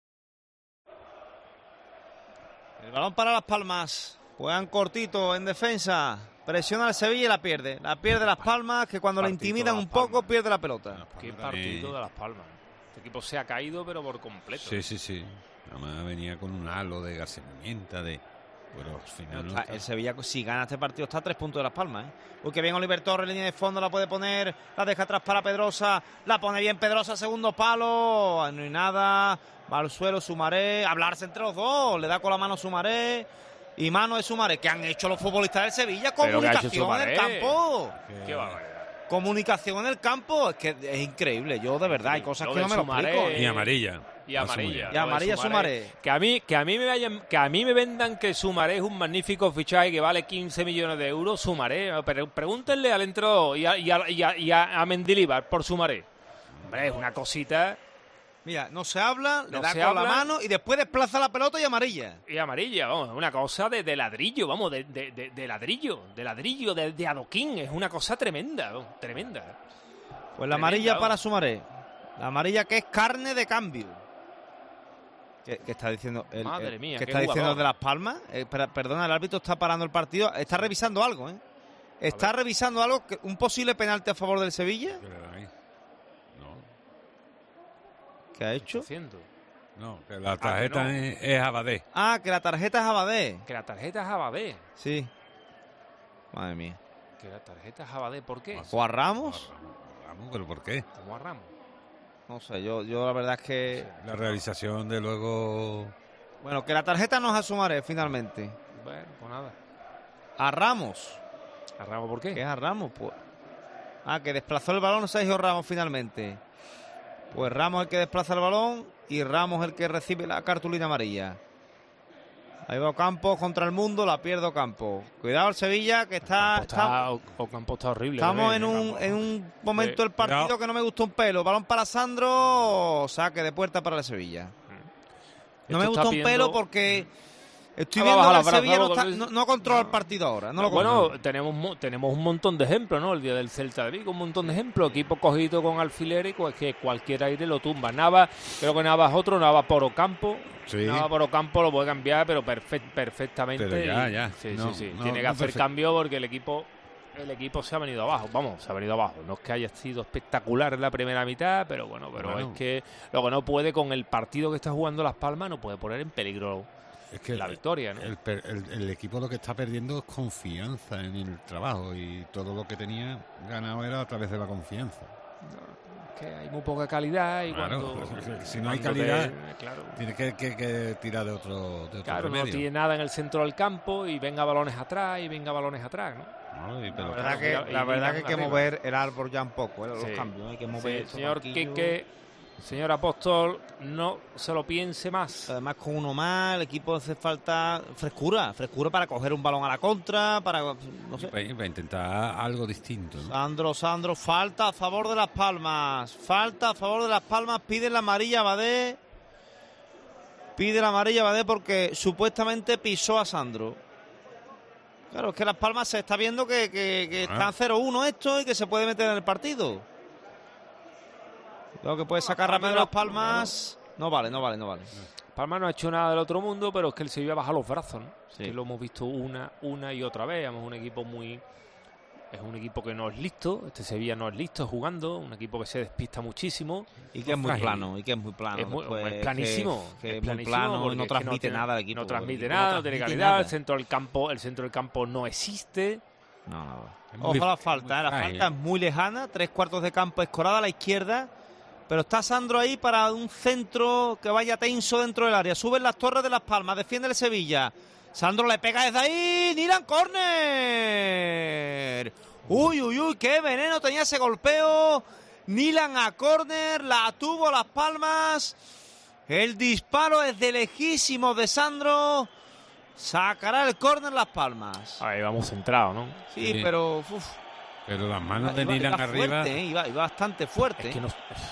S6: El balón para Las Palmas. Juegan cortito en defensa. Presiona al Sevilla y la pierde. La pierde Las Palmas, que cuando la intimidan un poco pierde la pelota.
S4: Qué partido de Las Palmas. Este equipo se ha caído, pero por completo.
S13: Sí. Además venía con un halo de gasemienta, pero al final no está.
S6: El Sevilla, si gana este partido, está a 3 puntos de Las Palmas. Uy, que bien Oliver Torres, línea de fondo, la puede poner. La deja atrás para Pedrosa. La pone bien Pedrosa, segundo palo. No hay nada. Va al suelo Sumaré. Hablarse entre los dos. Le da con la mano Sumaré. Y mano de Sumaré. ¿Qué han hecho los futbolistas del Sevilla? Comunicación en el campo.
S4: Qué barbaridad.
S6: Comunicación en el campo. Es que es increíble. Yo, de verdad, hay cosas que no me lo explico.
S13: Y amarilla.
S4: Y amarilla.
S6: Y amarilla Sumaré.
S4: Que a mí me vendan que Sumaré es un magnífico fichaje que vale 15 millones de euros. Sumaré. Pero pregúntenle al entrenador y a Mendilibar por Sumaré. Hombre, es una cosita.
S6: Mira, no se habla, le da con la mano y después desplaza la pelota y amarilla.
S4: Y amarilla, vamos, una cosa de ladrillo, vamos, de ladrillo, de adoquín, es una cosa tremenda, tremenda.
S6: Pues la amarilla para Sumaré. La amarilla que es carne de cambio. ¿Qué está diciendo?
S4: Madre mía,
S6: ¿qué está diciendo de Las Palmas? Perdona, el árbitro está parando el partido. Está revisando algo, ¿eh? Está revisando algo, un posible penalti a favor del Sevilla. ¿Qué ha hecho?
S13: No, que la tarjeta es Abadé.
S6: Ah, que la tarjeta es Abadé.
S4: Que la tarjeta es Abadé.
S6: Sí. Madre mía.
S4: Que la tarjeta es Abadé, ¿por qué?
S6: ¿O a Ramos?
S13: Ramos, ¿pero por qué?
S4: ¿Cómo a Ramos?
S6: No sé, yo la verdad es que...
S13: La realización de luego...
S6: Bueno, que la tarjeta no es a Sumaré, finalmente.
S4: Bueno, pues nada.
S6: A Ramos.
S4: ¿A Ramos por qué?
S6: ¿Qué es a Ramos? Pues... que desplazó el balón Sergio Ramos finalmente. Pues Ramos el que desplaza el balón y Ramos el que recibe la cartulina amarilla. Ahí va Ocampos contra el mundo, la pierde Ocampos. Cuidado el Sevilla que
S4: Ocampos está horrible.
S6: Estamos en un momento del partido que no me gustó un pelo. Balón para Sandro, saque de puerta para el Sevilla. No me gusta un pelo porque estoy viendo que el Sevilla no controla el partido ahora.
S4: Bueno, tenemos un montón de ejemplos, ¿no? El día del Celta de Vigo, un montón de ejemplos. Equipo cogido con alfileres y que cualquier aire lo tumba. Navas, creo que Navas es otro, Navas por Ocampo.
S13: Sí.
S4: Navas por Ocampo lo puede cambiar, pero perfectamente.
S13: Pero ya.
S4: Sí. Tiene que hacer cambio porque el equipo se ha venido abajo. Vamos, se ha venido abajo. No es que haya sido espectacular en la primera mitad, pero bueno, es que lo que no puede con el partido que está jugando Las Palmas, no puede poner en peligro
S13: es que la victoria, ¿no? El equipo lo que está perdiendo es confianza en el trabajo y todo lo que tenía ganado era a través de la confianza.
S4: No, que hay muy poca calidad y
S13: si no hay calidad tiene que tirar de otro remedio.
S4: No tiene nada en el centro del campo y venga balones atrás, ¿no?
S6: La verdad que hay que mover el árbol ya un poco, los cambios, hay que mover.
S4: Señor Quique, señor Apóstol, no se lo piense más.
S6: Además, con uno más, el equipo hace falta frescura para coger un balón a la contra, para no sé.
S13: Para intentar algo distinto, ¿no?
S6: Sandro, falta a favor de Las Palmas. Pide la amarilla Abadé. Porque supuestamente pisó a Sandro. Claro, es que Las Palmas se está viendo que están 0-1 esto y que se puede meter en el partido. Lo que puede sacar rápido Las Palmas. No vale.
S4: Palmas no ha hecho nada del otro mundo, pero es que el Sevilla baja los brazos, ¿no? Sí. Que lo hemos visto una y otra vez. Es un equipo muy Es un equipo que no es listo, este Sevilla no es listo jugando, un equipo que se despista muchísimo.
S6: Y que es muy plano,
S4: Es planísimo.
S6: Es muy plano, no transmite nada al equipo.
S4: No transmite nada, no tiene calidad, el centro del campo no existe.
S6: No. Ojo a la falta, la falta es muy lejana, 3/4 de campo escorada a la izquierda, pero está Sandro ahí para un centro que vaya tenso dentro del área. Suben las Torres de Las Palmas, defiende el Sevilla. Sandro le pega desde ahí, Nilan córner. Uy, qué veneno tenía ese golpeo. Nilan a córner, la tuvo Las Palmas. El disparo desde lejísimo de Sandro. Sacará el córner Las Palmas.
S4: Ahí vamos centrados, ¿no?
S6: Sí, pero...
S13: Pero las manos de Nilan arriba...
S6: Iba bastante fuerte.
S4: Es que no...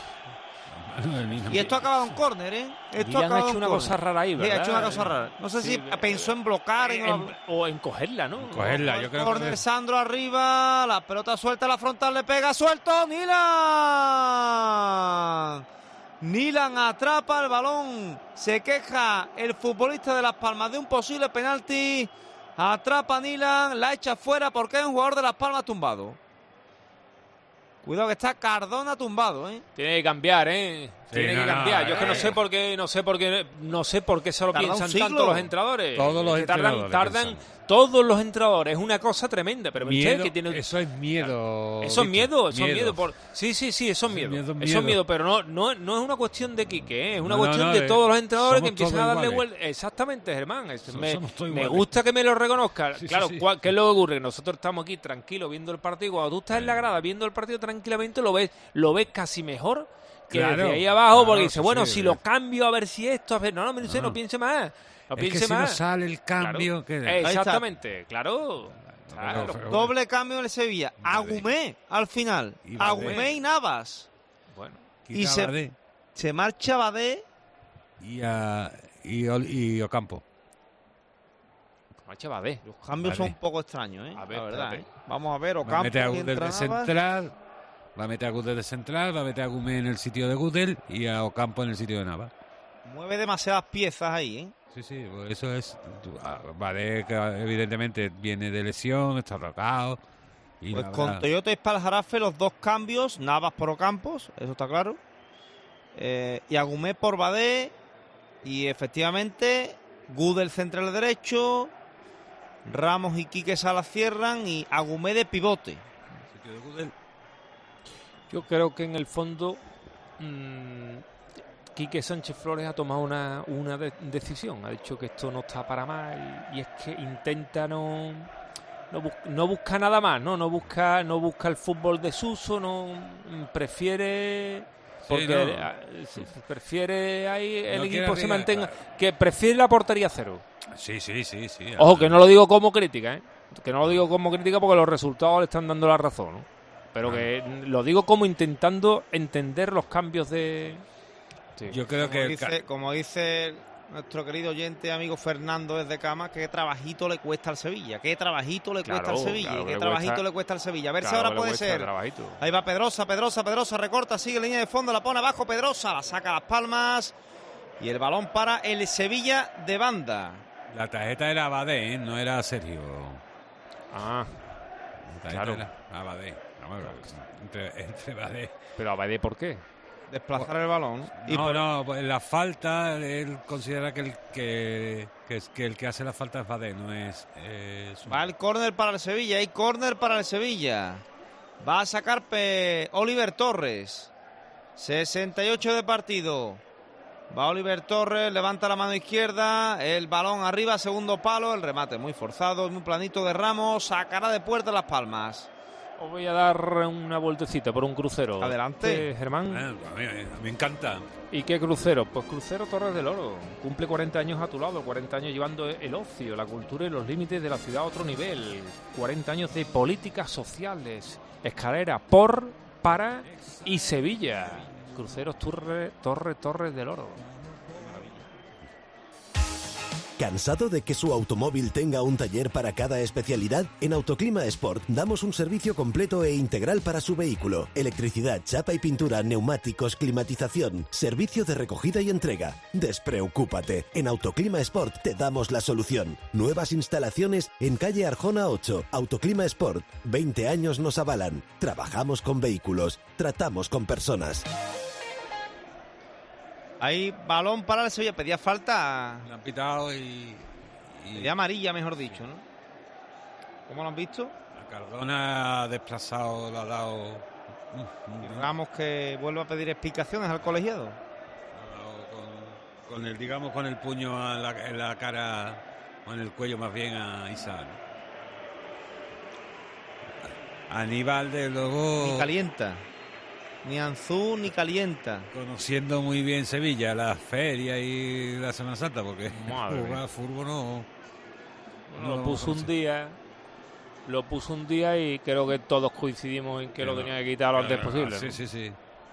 S6: Y esto ha acabado en córner, ¿eh?
S4: Esto ha hecho una cosa rara ahí, ¿verdad?
S6: Sí, ha hecho una cosa rara. No sé si pensó en bloquear
S4: o en cogerla, ¿no?
S13: Cogerla, yo creo que...
S6: Córner, Sandro arriba, la pelota suelta, la frontal le pega, suelto, Nilan. Nilan atrapa el balón, se queja el futbolista de Las Palmas de un posible penalti. Atrapa Nilan, la echa fuera porque hay un jugador de Las Palmas tumbado. Cuidado que está Cardona tumbado, ¿eh?
S4: Tiene que cambiar, ¿eh? Tiene que cambiar. Yo es que no sé por qué se lo piensan tanto los entrenadores.
S13: Todos los entrenadores
S4: tardan todos los entrenadores. Es una cosa tremenda, pero
S13: miedo,
S4: que tiene...
S13: eso es miedo.
S4: Eso es miedo. Sí, eso es miedo. Eso es miedo, pero no es una cuestión de Quique, ¿eh? Es una cuestión de todos los entrenadores que empiezan a darle vuelta. Exactamente, Germán. Me gusta que me lo reconozca. Claro, ¿qué es lo que ocurre? Que nosotros estamos aquí tranquilos viendo el partido. Cuando tú estás en la grada viendo el partido tranquilamente, lo ves casi mejor que desde ahí abajo, porque dice, si lo cambio a ver si esto, no piense más. No piense
S13: si
S4: más.
S13: no sale el cambio,
S4: exactamente, claro.
S6: Doble cambio en el Sevilla. Agumé al final. Agumé y Navas.
S4: Bueno.
S6: Y se marcha Badé.
S13: Y Ocampo.
S4: Marcha Badé.
S6: Los cambios son un poco extraños, ¿eh? La verdad, ¿eh? Vamos a ver, Ocampo.
S13: Mete a Gudel de central. Va a meter a Gudel de central, va a meter a Agumé en el sitio de Gudel y a Ocampo en el sitio de Navas.
S6: Mueve demasiadas piezas ahí, ¿eh?
S13: Sí, pues eso es. Vale, que evidentemente viene de lesión, está tratado.
S6: Pues con Toyota y Spaljarafe los dos cambios, Navas por Ocampos, eso está claro. Y Agumé por Badé. Y efectivamente, Gudel central derecho. Ramos y Quique Salas cierran y Agumé de pivote.
S13: El sitio de Gudel.
S4: Yo creo que en el fondo Quique Sánchez Flores ha tomado una decisión. Ha dicho que esto no está para más y es que intenta no busca nada más, no busca el fútbol desuso, prefiere prefiere ahí el equipo se mantenga, que prefiere la portería cero.
S13: Sí.
S4: Ojo, que no lo digo como crítica, que no lo digo como crítica porque los resultados le están dando la razón, ¿no? Pero que lo digo como intentando entender los cambios de... Sí.
S13: Yo creo
S6: como dice nuestro querido oyente, amigo Fernando desde Cama, qué trabajito le cuesta al Sevilla. Qué trabajito le cuesta al Sevilla. Qué trabajito le cuesta al Sevilla. A ver si ahora puede ser. Ahí va Pedrosa, recorta, sigue línea de fondo, la pone abajo Pedrosa, la saca a Las Palmas y el balón para el Sevilla de banda.
S13: La tarjeta era Badé, no era Sergio.
S4: La tarjeta
S13: era Badé. Entre Badé.
S4: ¿Pero a Badé por qué?
S6: Desplazar el balón.
S13: Pues la falta, él considera que el que hace la falta es Badé, no es...
S6: Va el córner para el Sevilla, hay córner para el Sevilla. Va a sacar Oliver Torres. 68 de partido. Va Oliver Torres, levanta la mano izquierda, el balón arriba, segundo palo, el remate muy forzado, muy planito de Ramos, sacará de puerta Las Palmas.
S4: Os voy a dar una vueltecita por un crucero.
S6: Adelante.
S4: Germán.
S13: Me encanta.
S4: ¿Y qué crucero? Pues crucero Torres del Oro. Cumple 40 años a tu lado, 40 años llevando el ocio, la cultura y los límites de la ciudad a otro nivel. 40 años de políticas sociales. Escalera por, para y Sevilla. Cruceros Torres del Oro.
S19: ¿Cansado de que su automóvil tenga un taller para cada especialidad? En Autoclima Sport damos un servicio completo e integral para su vehículo. Electricidad, chapa y pintura, neumáticos, climatización, servicio de recogida y entrega. Despreocúpate, en Autoclima Sport te damos la solución. Nuevas instalaciones en calle Arjona 8. Autoclima Sport, 20 años nos avalan. Trabajamos con vehículos, tratamos con personas.
S6: Hay balón para el Sevilla, pedía falta.
S13: Le han pitado y...
S6: Pedía amarilla, mejor dicho, ¿no? ¿Cómo lo han visto?
S13: A Cardona desplazado, le ha dado...
S6: Digamos que vuelve a pedir explicaciones al colegiado.
S13: Con el, digamos, con el puño en la cara, o en el cuello más bien a Isa, ¿no? Aníbal, de luego...
S6: Ni calienta. Ni Anzú ni calienta.
S13: Conociendo muy bien Sevilla, la feria y la Semana Santa, porque jugar fútbol
S4: lo puso un día y creo que todos coincidimos en que lo tenía que quitar lo antes posible.
S13: Sí.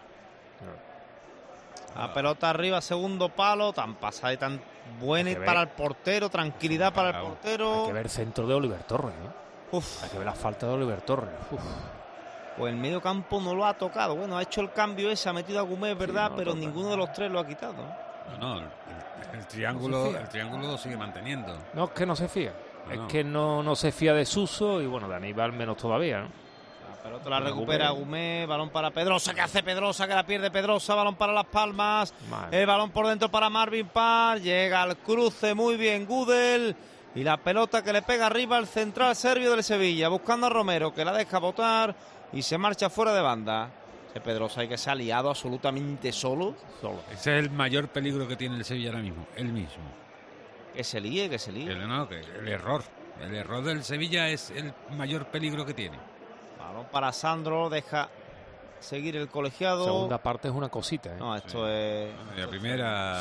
S6: La pelota arriba, segundo palo, tan pasada y tan buena para el portero, tranquilidad para el portero.
S4: Hay que ver el centro de Oliver Torres, Hay que ver la falta de Oliver Torres.
S6: Pues el medio campo no lo ha tocado. Bueno, ha hecho el cambio ese, ha metido a Gómez, ¿verdad? Pero ninguno de los tres lo ha quitado.
S13: No, el triángulo lo sigue manteniendo.
S4: No, es que no se fía. Es que no se fía de Suso y bueno, de Aníbal menos todavía, ¿no?
S6: La pelota la recupera Gómez, balón para Pedrosa, que hace Pedrosa, que la pierde Pedrosa, balón para Las Palmas. El balón por dentro para Marvin Parr, llega al cruce muy bien Gudel. Y la pelota que le pega arriba al central serbio del Sevilla, buscando a Romero, que la deja botar y se marcha fuera de banda. Ese Pedrosa hay que se ha liado absolutamente solo.
S13: Ese es el mayor peligro que tiene el Sevilla ahora mismo, él mismo.
S6: Que se líe.
S13: El error del Sevilla es el mayor peligro que tiene.
S6: Balón para Sandro, deja seguir el colegiado.
S4: La segunda parte es una cosita,
S6: No, esto es...
S13: La primera...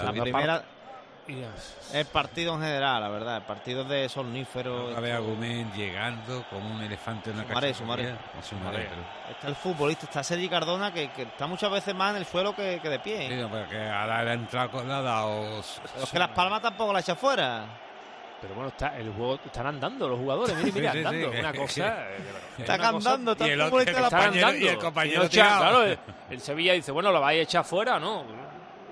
S6: El partido en general, la verdad, el partido de somnífero.
S13: A ver a Gómez llegando como un elefante en una cacha.
S6: Sumaré. Está el futbolista, está Sergi Cardona, que está muchas veces más en el suelo que de pie.
S13: Sí, porque a la entrada le ha dado...
S6: Pero es que Las Palmas tampoco la echa fuera.
S4: Pero bueno, el juego están andando los jugadores, mira, andando. Una cosa...
S6: Está andando, está el futbolista de Las
S4: Palmas.
S13: Y el compañero
S4: claro, el Sevilla dice, bueno, ¿lo vais a echar fuera no?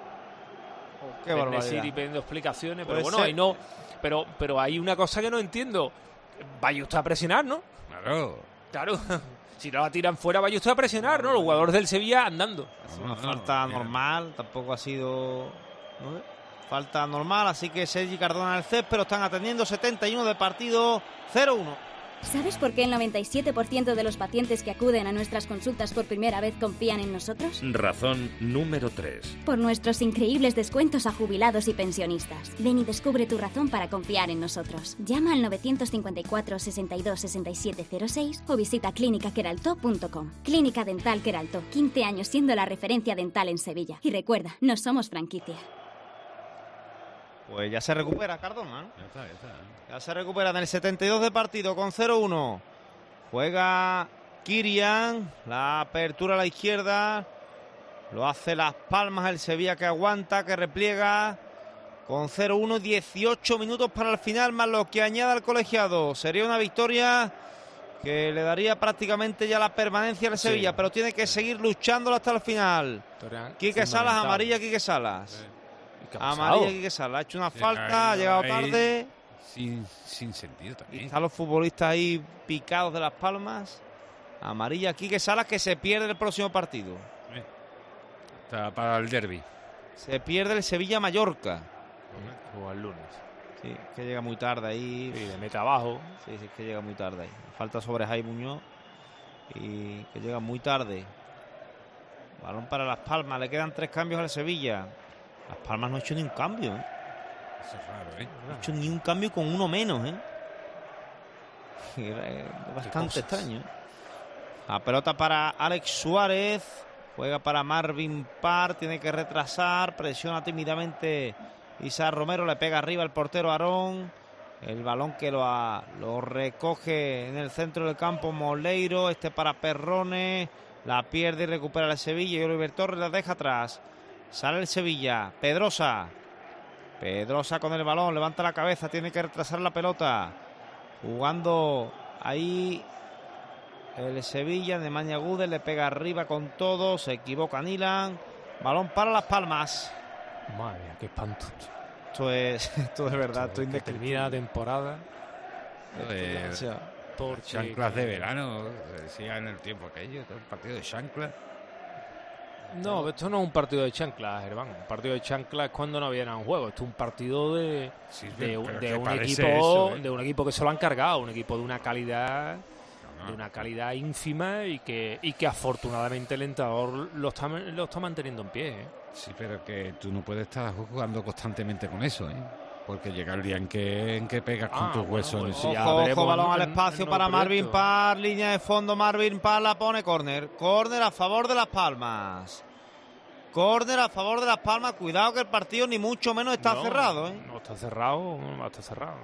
S6: Qué barbaridad.
S4: Decir y pidiendo explicaciones, pero bueno, ahí no. Pero hay una cosa que no entiendo. Vaya usted a presionar, ¿no? Claro. Si no la tiran fuera, vaya usted a presionar, ¿no? Los jugadores del Sevilla andando.
S6: Es una falta normal, tampoco ha sido falta normal, así que Sergi Cardona en el césped, pero están atendiendo 71 de partido, 0-1.
S10: ¿Sabes por qué el 97% de los pacientes que acuden a nuestras consultas por primera vez confían en nosotros?
S3: Razón número 3.
S10: Por nuestros increíbles descuentos a jubilados y pensionistas. Ven y descubre tu razón para confiar en nosotros. Llama al 954 62 67 06 o visita clínicaqueraltó.com. Clínica Dental Queraltó, 15 años siendo la referencia dental en Sevilla. Y recuerda, no somos franquicia.
S6: Pues ya se recupera Cardona, ¿no? Ya se recupera en el 72 de partido con 0-1. Juega Kirian, la apertura a la izquierda. Lo hace Las Palmas, el Sevilla que aguanta, que repliega. Con 0-1, 18 minutos para el final, más lo que añada el colegiado. Sería una victoria que le daría prácticamente ya la permanencia al Sevilla, pero tiene que seguir luchándolo hasta el final. Quique Salas, amarilla Quique Salas. Amarilla Quique Salas, ha hecho una falta, ha llegado tarde.
S13: Sin sentido también.
S6: Y están los futbolistas ahí picados de Las Palmas. Amarilla Quique Salas, que se pierde el próximo partido.
S13: Está para el derbi.
S6: Se pierde el Sevilla-Mallorca.
S4: O el lunes.
S6: Sí, que llega muy tarde ahí.
S4: Sí, de meta abajo.
S6: Sí, es que llega muy tarde ahí. Falta sobre Jaime Muñoz. Y que llega muy tarde. Balón para Las Palmas. Le quedan 3 cambios al Sevilla. Las Palmas no ha hecho ni un cambio.
S13: Eso es raro,
S6: No ha hecho ni un cambio con uno menos, bastante extraño. La pelota para Alex Suárez. Juega para Marvin Parr. Tiene que retrasar. Presiona tímidamente Isaac Romero. Le pega arriba el portero Aarón. El balón que lo recoge en el centro del campo Moleiro. Para Perrone. La pierde y recupera el Sevilla. Y Oliver Torres la deja atrás. Sale el Sevilla. Pedrosa Pedrosa con el balón, levanta la cabeza, tiene que retrasar la pelota. Jugando ahí el Sevilla, de Mañagude, le pega arriba con todo, se equivoca Nilan. Balón para Las Palmas.
S4: Madre mía, qué espanto.
S6: Esto es verdad, esto es
S4: termina la temporada.
S13: Chanclas de verano, decía en el tiempo aquello, un partido de chanclas.
S4: No, esto no es un partido de chanclas, Germán. Un partido de chanclas es cuando no había nada en juego. Esto es un partido de un equipo que se lo han cargado, un equipo de una calidad ínfima y que afortunadamente el entrenador lo está manteniendo en pie.
S13: Sí, pero que tú no puedes estar jugando constantemente con eso, porque llega el día en que pegas con tus huesos.
S6: Pues ojo, balón al espacio para Marvin Parr, línea de fondo, Marvin Parr la pone, córner a favor de Las Palmas. Córner a favor de Las Palmas, cuidado que el partido ni mucho menos está cerrado.
S4: No está cerrado, no está cerrado.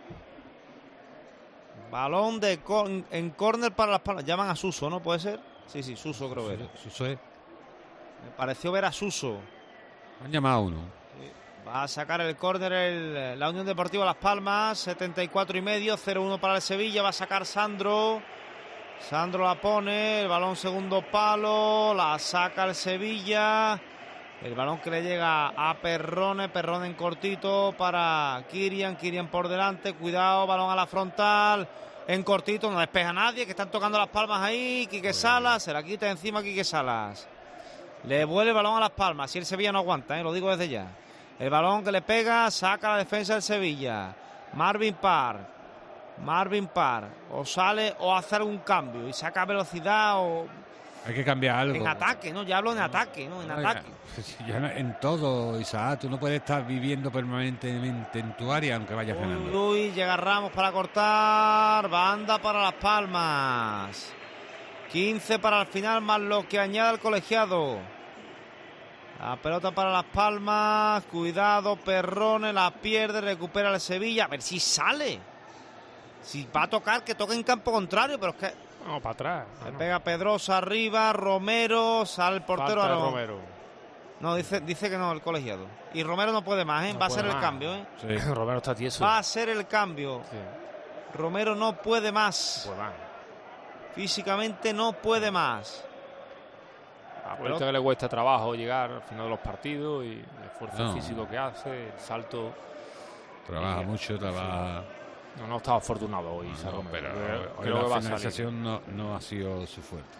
S6: Balón en córner para Las Palmas. Llaman a Suso, ¿no? ¿Puede ser? Sí, Suso creo que era.
S13: Suso es.
S6: Me pareció ver a Suso.
S13: Han llamado a uno.
S6: Va a sacar el córner la Unión Deportiva Las Palmas, 74,5, 0-1 para el Sevilla. Va a sacar Sandro. Sandro la pone, el balón segundo palo, la saca el Sevilla. El balón que le llega a Perrone en cortito para Kirian por delante. Cuidado, balón a la frontal. En cortito, no despeja nadie, que están tocando Las Palmas ahí. Quique Salas, se la quita encima Quique Salas. Le vuelve el balón a Las Palmas, si el Sevilla no aguanta, lo digo desde ya. El balón que le pega, saca la defensa del Sevilla. Marvin Parr, o sale o hace algún cambio y saca velocidad o...
S13: Hay que cambiar algo.
S6: En ataque, ¿no? Ya hablo en ataque, ¿no? En ataque.
S13: Ya en todo, Isaac, tú no puedes estar viviendo permanentemente en tu área aunque vayas ganando.
S6: Llega Ramos para cortar, banda para Las Palmas. 15 para el final, más lo que añade el colegiado. La pelota para Las Palmas, cuidado, Perrone la pierde, recupera el Sevilla, a ver si sale. Si va a tocar, que toque en campo contrario, pero es que...
S4: No, para atrás.
S6: Le pega Pedrosa arriba, Romero, sale el portero.
S4: Romero.
S6: No, dice que no, el colegiado. Y Romero no puede más, va a ser el cambio,
S4: Sí. Romero está tieso.
S6: Va a ser el cambio. Sí. Romero no puede más. Físicamente no puede más.
S4: Ahorita que le cuesta trabajo llegar al final de los partidos y el esfuerzo físico que hace, el salto.
S13: Trabaja mucho, trabaja...
S4: No estaba afortunado hoy,
S13: pero
S4: creo que
S13: la finalización no ha sido su fuerte.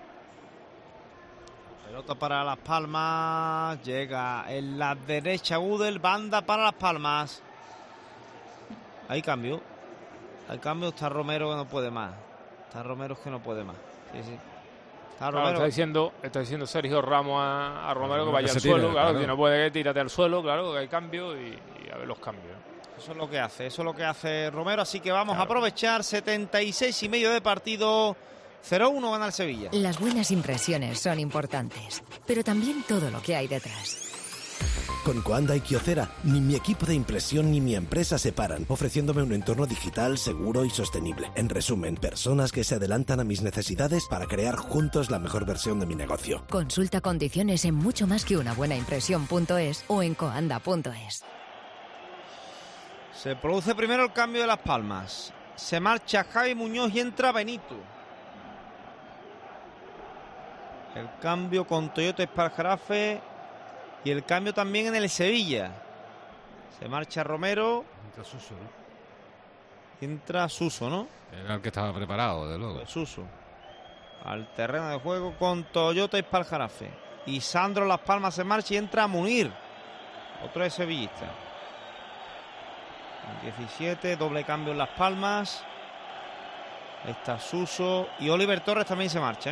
S6: Pelota para Las Palmas, llega en la derecha Udel, banda para Las Palmas. Hay cambio, está Romero que no puede más. Sí.
S4: Está diciendo Sergio Ramos a Romero que vaya al suelo, claro, que no puede, tírate al suelo, claro, que hay cambio y a ver los cambios.
S6: Eso es lo que hace Romero, así que vamos a aprovechar. 76,5 de partido, 0-1 gana el Sevilla.
S22: Las buenas impresiones son importantes, pero también todo lo que hay detrás.
S19: Con Coanda y Kyocera, ni mi equipo de impresión ni mi empresa se paran, ofreciéndome un entorno digital seguro y sostenible. En resumen, personas que se adelantan a mis necesidades para crear juntos la mejor versión de mi negocio.
S22: Consulta condiciones en mucho más que una buena impresión.es o en coanda.es.
S6: Se produce primero el cambio de Las Palmas. Se marcha Javi Muñoz y entra Benito. El cambio con Toyota Espaljarafe y el cambio también en el Sevilla. Se marcha Romero. Entra Suso, ¿no?
S13: Era el que estaba preparado, de luego.
S6: Suso. Al terreno de juego con Toyota Espaljarafe. Y Sandro Las Palmas se marcha y entra Munir. Otro de sevillista. 17, doble cambio en Las Palmas. Ahí está Suso. Y Oliver Torres también se marcha,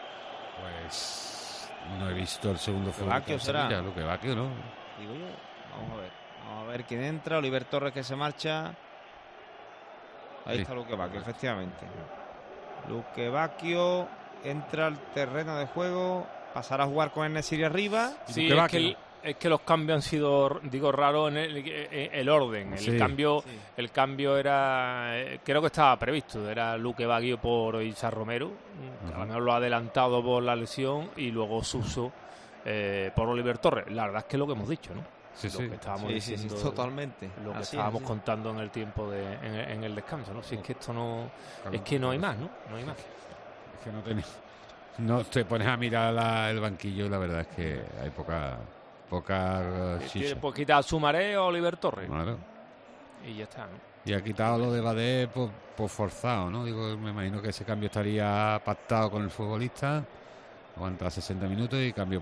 S13: Pues no he visto el segundo
S6: Luque será.
S13: Luque Bacchio, ¿no?
S6: Digo yo. Vamos a ver quién entra. Oliver Torres que se marcha. Ahí está Luque Bacchio, efectivamente. Luque Bacchio entra al terreno de juego. Pasará a jugar con Enesiri arriba.
S4: Sí, es que los cambios han sido, raros en el orden. El cambio era, creo que estaba previsto, era Luque Bacchio por Isa Romero, a lo mejor lo ha adelantado por la lesión, y luego Suso por Oliver Torres. La verdad es que es lo que hemos dicho, ¿no?
S13: Sí,
S4: lo que estábamos diciendo,
S6: totalmente.
S4: Lo que
S6: Así
S4: estábamos
S6: es.
S4: contando en el tiempo en el descanso, ¿no? Si es que esto no, es que no hay más, ¿no? No hay más.
S13: Es que no tenemos. No te pones a mirar el banquillo y la verdad es que hay poca chicha.
S4: Pues quita a Sumaré o Oliver Torres.
S13: Claro.
S4: Y ya está, ¿no?
S13: Y ha quitado lo de Badé por forzado, ¿no? Digo, me imagino que ese cambio estaría pactado con el futbolista. Aguanta 60 minutos y cambio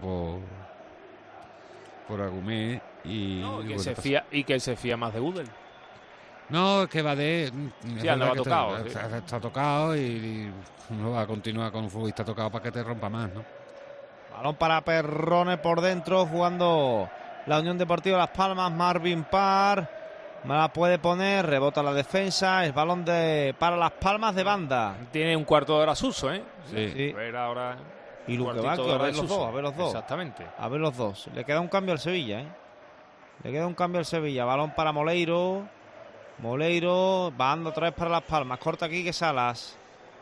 S13: por Agumé y
S4: que se fía más de Udel.
S13: No, es que Badé
S4: sí, andaba tocado.
S13: Está tocado y no va a continuar con un futbolista tocado para que te rompa más, ¿no?
S6: Balón para Perrone por dentro, jugando la Unión Deportiva Las Palmas. Marvin Parr la puede poner, rebota la defensa. Es balón para Las Palmas de banda.
S4: Tiene un cuarto de hora Suso, ¿eh?
S6: Sí.
S4: A ver ahora.
S6: Y Luque Vázquez, a ver los dos.
S4: Exactamente.
S6: A ver los dos. Le queda un cambio al Sevilla, ¿eh? Le queda un cambio al Sevilla. Balón para Moleiro. Moleiro, banda otra vez para Las Palmas. Corta Quique Salas.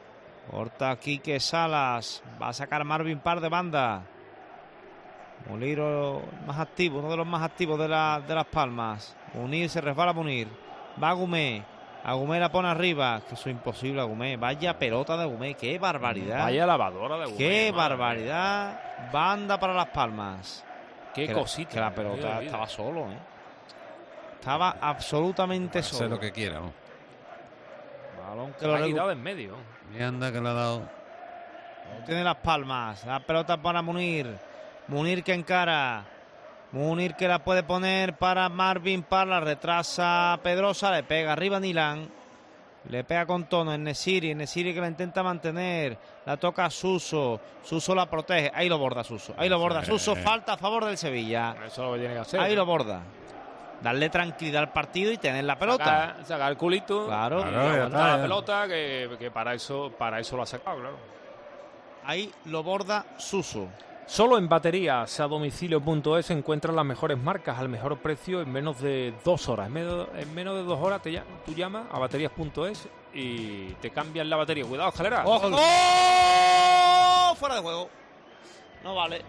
S6: Va a sacar Marvin Parr de banda. Moleiro más activo, uno de los más activos de Las Palmas. Munir, se resbala Munir. Va Agumé. Agumé la pone arriba. Que eso es imposible, Agumé. Vaya pelota de Agumé. Qué barbaridad.
S4: Vaya lavadora de Agumé.
S6: Qué barbaridad. Banda para Las Palmas.
S4: Qué cosita.
S6: Que la pelota estaba solo, ¿eh? Estaba absolutamente solo.
S13: Hacer lo que quiera, ¿no?
S6: Balón que
S4: lo ha quitado en medio.
S13: Y anda que le ha dado.
S6: Tiene Las Palmas. La pelota para Munir. Munir que encara. Munir que la puede poner para Marvin Parr. La retrasa Pedrosa. Le pega arriba Nilan. Le pega con tono en Nesiri. Nesiri que la intenta mantener. La toca Suso. Suso la protege. Ahí lo borda Suso. Suso. Falta a favor del Sevilla.
S4: Eso es lo que tiene que hacer.
S6: Ahí lo borda. Darle tranquilidad al partido y tener la pelota.
S4: Sacar el culito.
S6: Claro.
S4: Y aguantar la pelota, que para eso lo ha sacado, claro.
S6: Ahí lo borda Suso.
S4: Solo en baterías a domicilio.es encuentras las mejores marcas al mejor precio en menos de 2 horas. En menos de 2 horas tú llamas a baterías.es y te cambian la batería. Cuidado, escalera.
S6: ¡Ojo! Fuera de juego. No vale.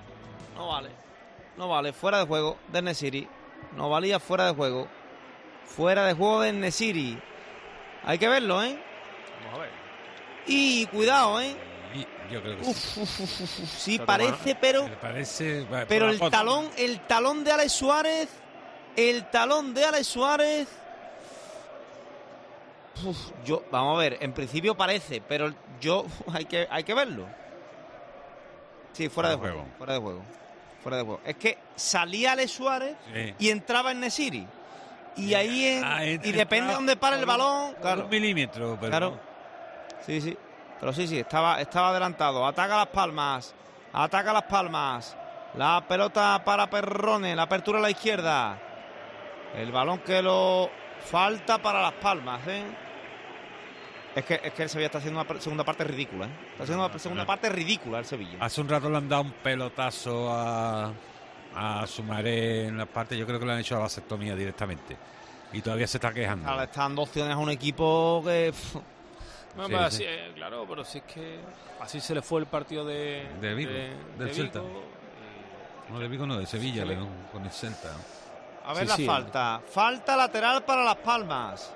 S6: Fuera de juego de Nesiri. No valía fuera de juego. Fuera de juego de Nesiri. Hay que verlo, ¿eh?
S4: Vamos a ver.
S6: Y cuidado, ¿eh?
S13: Yo creo que
S6: sí, parece, pero el talón de Alex Suárez, vamos a ver, en principio parece, pero hay que verlo. Sí, fuera de juego. Es que salía Alex Suárez y entraba en Nesiri. Y ahí y depende de dónde para el balón, claro.
S13: 1 milímetro, pero
S6: claro. Sí. Pero sí, estaba adelantado. Ataca Las Palmas. La pelota para Perrone. La apertura a la izquierda. El balón que lo falta para Las Palmas, ¿eh? Es que el Sevilla está haciendo una segunda parte ridícula, ¿eh? Está haciendo una segunda parte ridícula el Sevilla.
S13: Hace un rato le han dado un pelotazo a Sumaré en la parte. Yo creo que le han hecho la vasectomía directamente. Y todavía se está quejando.
S6: Ahora le están dando opciones a un equipo que...
S4: Sí. Claro, pero si es que así se le fue el partido de
S13: Vigo, del Celta. No, de Vigo no, de Sevilla, sí. Con el Celta.
S6: A ver falta. Falta lateral para Las Palmas.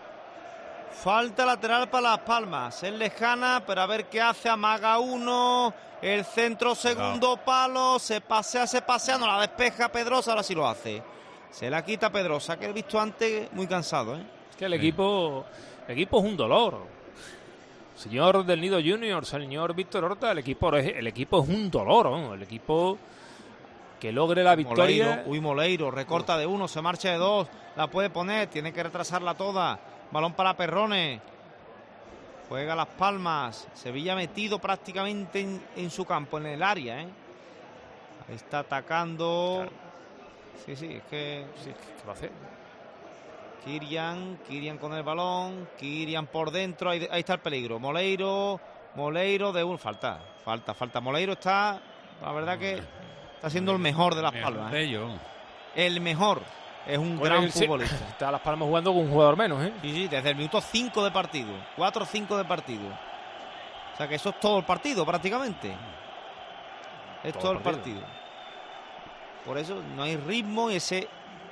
S6: Es lejana, pero a ver qué hace. Amaga uno. El centro, segundo palo. Se pasea. No la despeja Pedrosa, ahora sí lo hace. Se la quita Pedrosa, que he visto antes muy cansado, ¿eh?
S4: Es que el equipo es un dolor. Señor del Nido Junior, señor Víctor Horta, el equipo es un dolor, ¿no? El equipo que logre la victoria.
S6: Moleiro, recorta de 1, se marcha de 2, la puede poner, tiene que retrasarla toda. Balón para Perrone. Juega Las Palmas. Sevilla metido prácticamente en su campo, en el área, ¿eh? Ahí está atacando. Claro. Sí, es que...
S4: Sí, ¿qué va a hacer?
S6: Kirian con el balón, Kirian por dentro, ahí está el peligro. Moleiro de un falta. Moleiro está, la verdad que está siendo el mejor de Las Palmas, ¿eh? El mejor, es un gran futbolista.
S4: Está Las Palmas jugando con un jugador menos, ¿eh?
S6: Sí, desde el minuto 5 de partido, 4-5 de partido. O sea que eso es todo el partido prácticamente. Es todo el partido. Por eso no hay ritmo y ese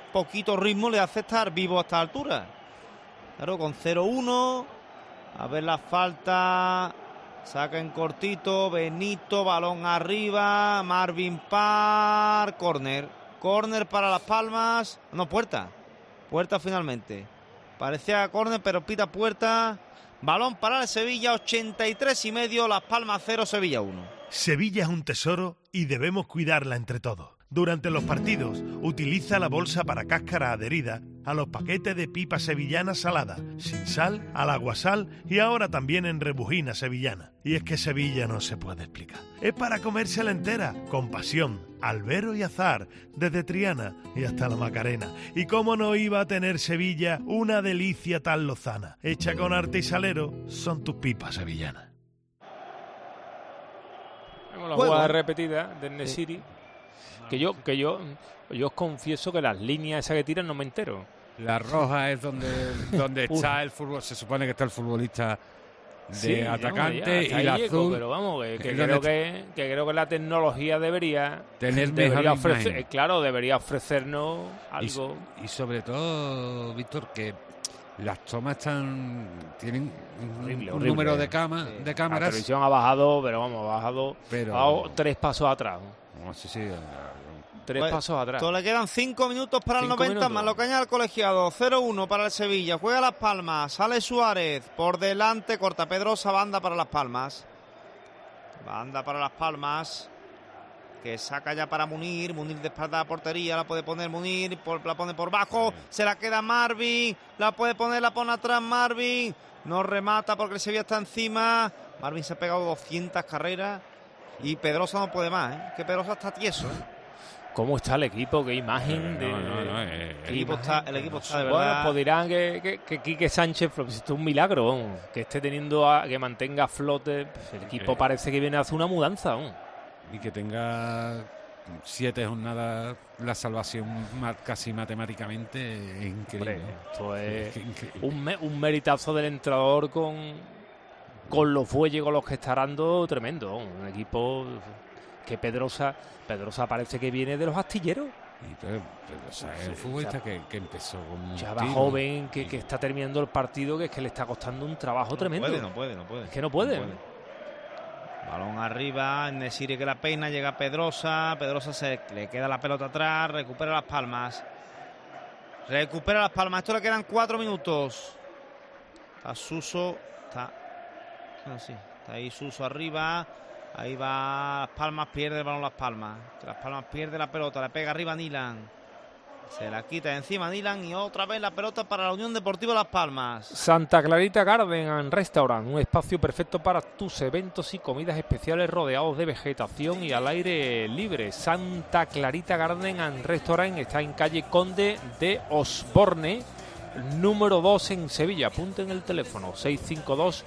S6: poquito ritmo le hace estar vivo a esta altura. Claro, con 0-1. A ver la falta. Saca en cortito. Benito, balón arriba. Marvin Parr. Córner. Córner para Las Palmas. No, puerta. Puerta finalmente. Parecía córner, pero pita puerta. Balón para el Sevilla, 83,5. Las Palmas 0, Sevilla 1.
S2: Sevilla es un tesoro y debemos cuidarla entre todos. Durante los partidos, utiliza la bolsa para cáscara adherida a los paquetes de pipa sevillana salada, sin sal, al aguasal y ahora también en rebujina sevillana. Y es que Sevilla no se puede explicar. Es para comérsela entera, con pasión, al vero y azar, desde Triana y hasta la Macarena. Y cómo no iba a tener Sevilla una delicia tan lozana. Hecha con arte y salero, son tus pipas sevillanas.
S4: La jugada repetida de Nesiri. Que yo os confieso que las líneas esas que tiran no me entero.
S13: La roja es donde está el fútbol. Se supone que está el futbolista de atacante, y la azul.
S4: Pero vamos, que creo que la tecnología debería ofrecer, claro, debería ofrecernos algo.
S13: Y sobre todo, Víctor, que las tomas tienen un número de cámaras.
S4: La televisión ha bajado, pero vamos, ha bajado 3 pasos atrás.
S13: Sí.
S4: 3 pasos atrás.
S6: Le quedan 5 minutos para el 90, más lo que añade el colegiado. 0-1 para el Sevilla. Juega Las Palmas. Sale Suárez. Por delante, corta Pedrosa. Banda para Las Palmas. Banda para Las Palmas. Que saca ya para Munir. Munir de espalda a la portería. La puede poner Munir. La pone por bajo. Se la queda Marvin. La puede poner, la pone atrás Marvin. No remata porque el Sevilla está encima. Marvin se ha pegado 200 carreras. Y Pedrosa no puede más, ¿eh? Que Pedrosa está tieso, ¿eh?
S4: ¿Cómo está el equipo? ¿Qué imagen?
S6: El equipo está de verdad.
S4: Bueno, pues dirán que Quique Sánchez, pues esto es un milagro, que esté que mantenga a flote. El equipo parece que viene a hacer una mudanza.
S13: Y que tenga 7 jornadas la salvación casi matemáticamente es increíble.
S4: Hombre, esto es un meritazo del entrenador con los fuelles con los que está dando tremendo. Un equipo que Pedrosa parece que viene de los astilleros.
S13: Pedrosa es un futbolista que empezó con un
S4: chaval joven que está terminando el partido, que es que le está costando un trabajo tremendo.
S6: No puede.
S4: Es que no puede.
S6: Balón arriba, Nesiri que la peina, llega Pedrosa se le queda la pelota atrás, recupera Las Palmas. Esto le quedan 4 minutos. Está Suso, está ahí Suso arriba. Ahí va Las Palmas, pierde el balón Las Palmas. Las Palmas pierde la pelota, le pega arriba Nilan. Se la quita de encima Nilan y otra vez la pelota para la Unión Deportiva Las Palmas.
S4: Santa Clarita Garden and Restaurant, un espacio perfecto para tus eventos y comidas especiales rodeados de vegetación y al aire libre. Santa Clarita Garden and Restaurant está en calle Conde de Osborne, número 2 en Sevilla. Apunten el teléfono 652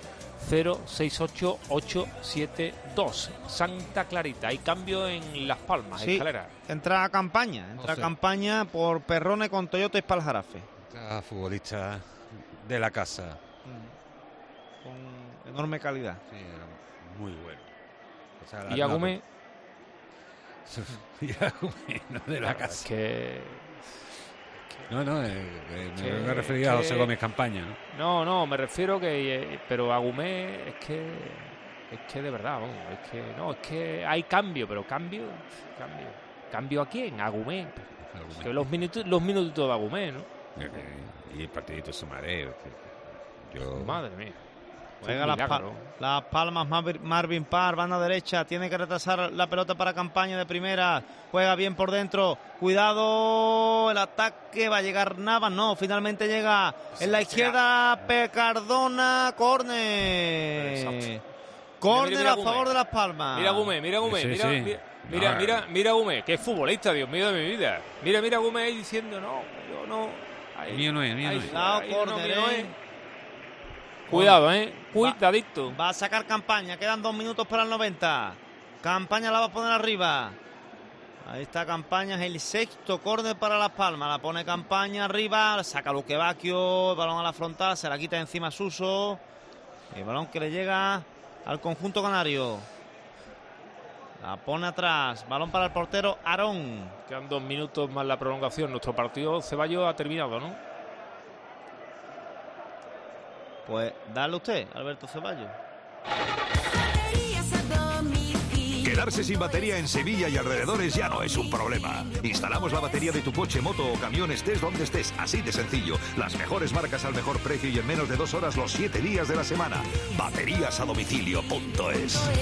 S4: 068872. Santa Clarita. Hay cambio en Las Palmas,
S6: sí,
S4: Escalera.
S6: Entra a campaña por Perrone con Toyota y Spaljarafe.
S13: Futbolista de la casa.
S6: Con enorme calidad.
S13: Sí, muy bueno.
S4: ¿Y Agumé?
S13: No de la casa.
S4: Me
S13: refería a José Gómez Campaña.
S4: No, me refiero pero Agumé es que de verdad, es que hay cambio, pero cambio ¿a quién? Agumé. Que los minutos de Agumé, ¿no?
S13: Y el partidito Sumaré.
S4: Madre mía.
S6: Juega Las Palmas, Marvin Parr, banda derecha, tiene que retrasar la pelota para Campaña de primera, juega bien por dentro, cuidado, el ataque, va a llegar Navas, no, finalmente llega en la izquierda, Cardona, córner a favor de Las Palmas.
S4: Mira Agumé, mira Agumé, que es futbolista, Dios mío de mi vida. Mira Agumé ahí diciendo, no.
S13: Mío no es.
S4: Cuidado, cuidadito.
S6: Va a sacar Campaña, quedan 2 minutos para el 90. Campaña la va a poner arriba. Ahí está Campaña, es el 6º córner para Las Palmas. La pone Campaña arriba, saca Luque Bacchio, el balón a la frontal, se la quita encima Suso. El balón que le llega al conjunto canario. La pone atrás. Balón para el portero Aarón.
S4: Quedan 2 minutos más la prolongación. Nuestro partido Ceballos ha terminado, ¿no?
S6: Pues dale usted, Alberto Ceballos.
S1: Quedarse sin batería en Sevilla y alrededores ya no es un problema. Instalamos la batería de tu coche, moto o camión estés donde estés, así de sencillo. Las mejores marcas al mejor precio y en menos de 2 horas los 7 días de la semana. Bateríasadomicilio.es.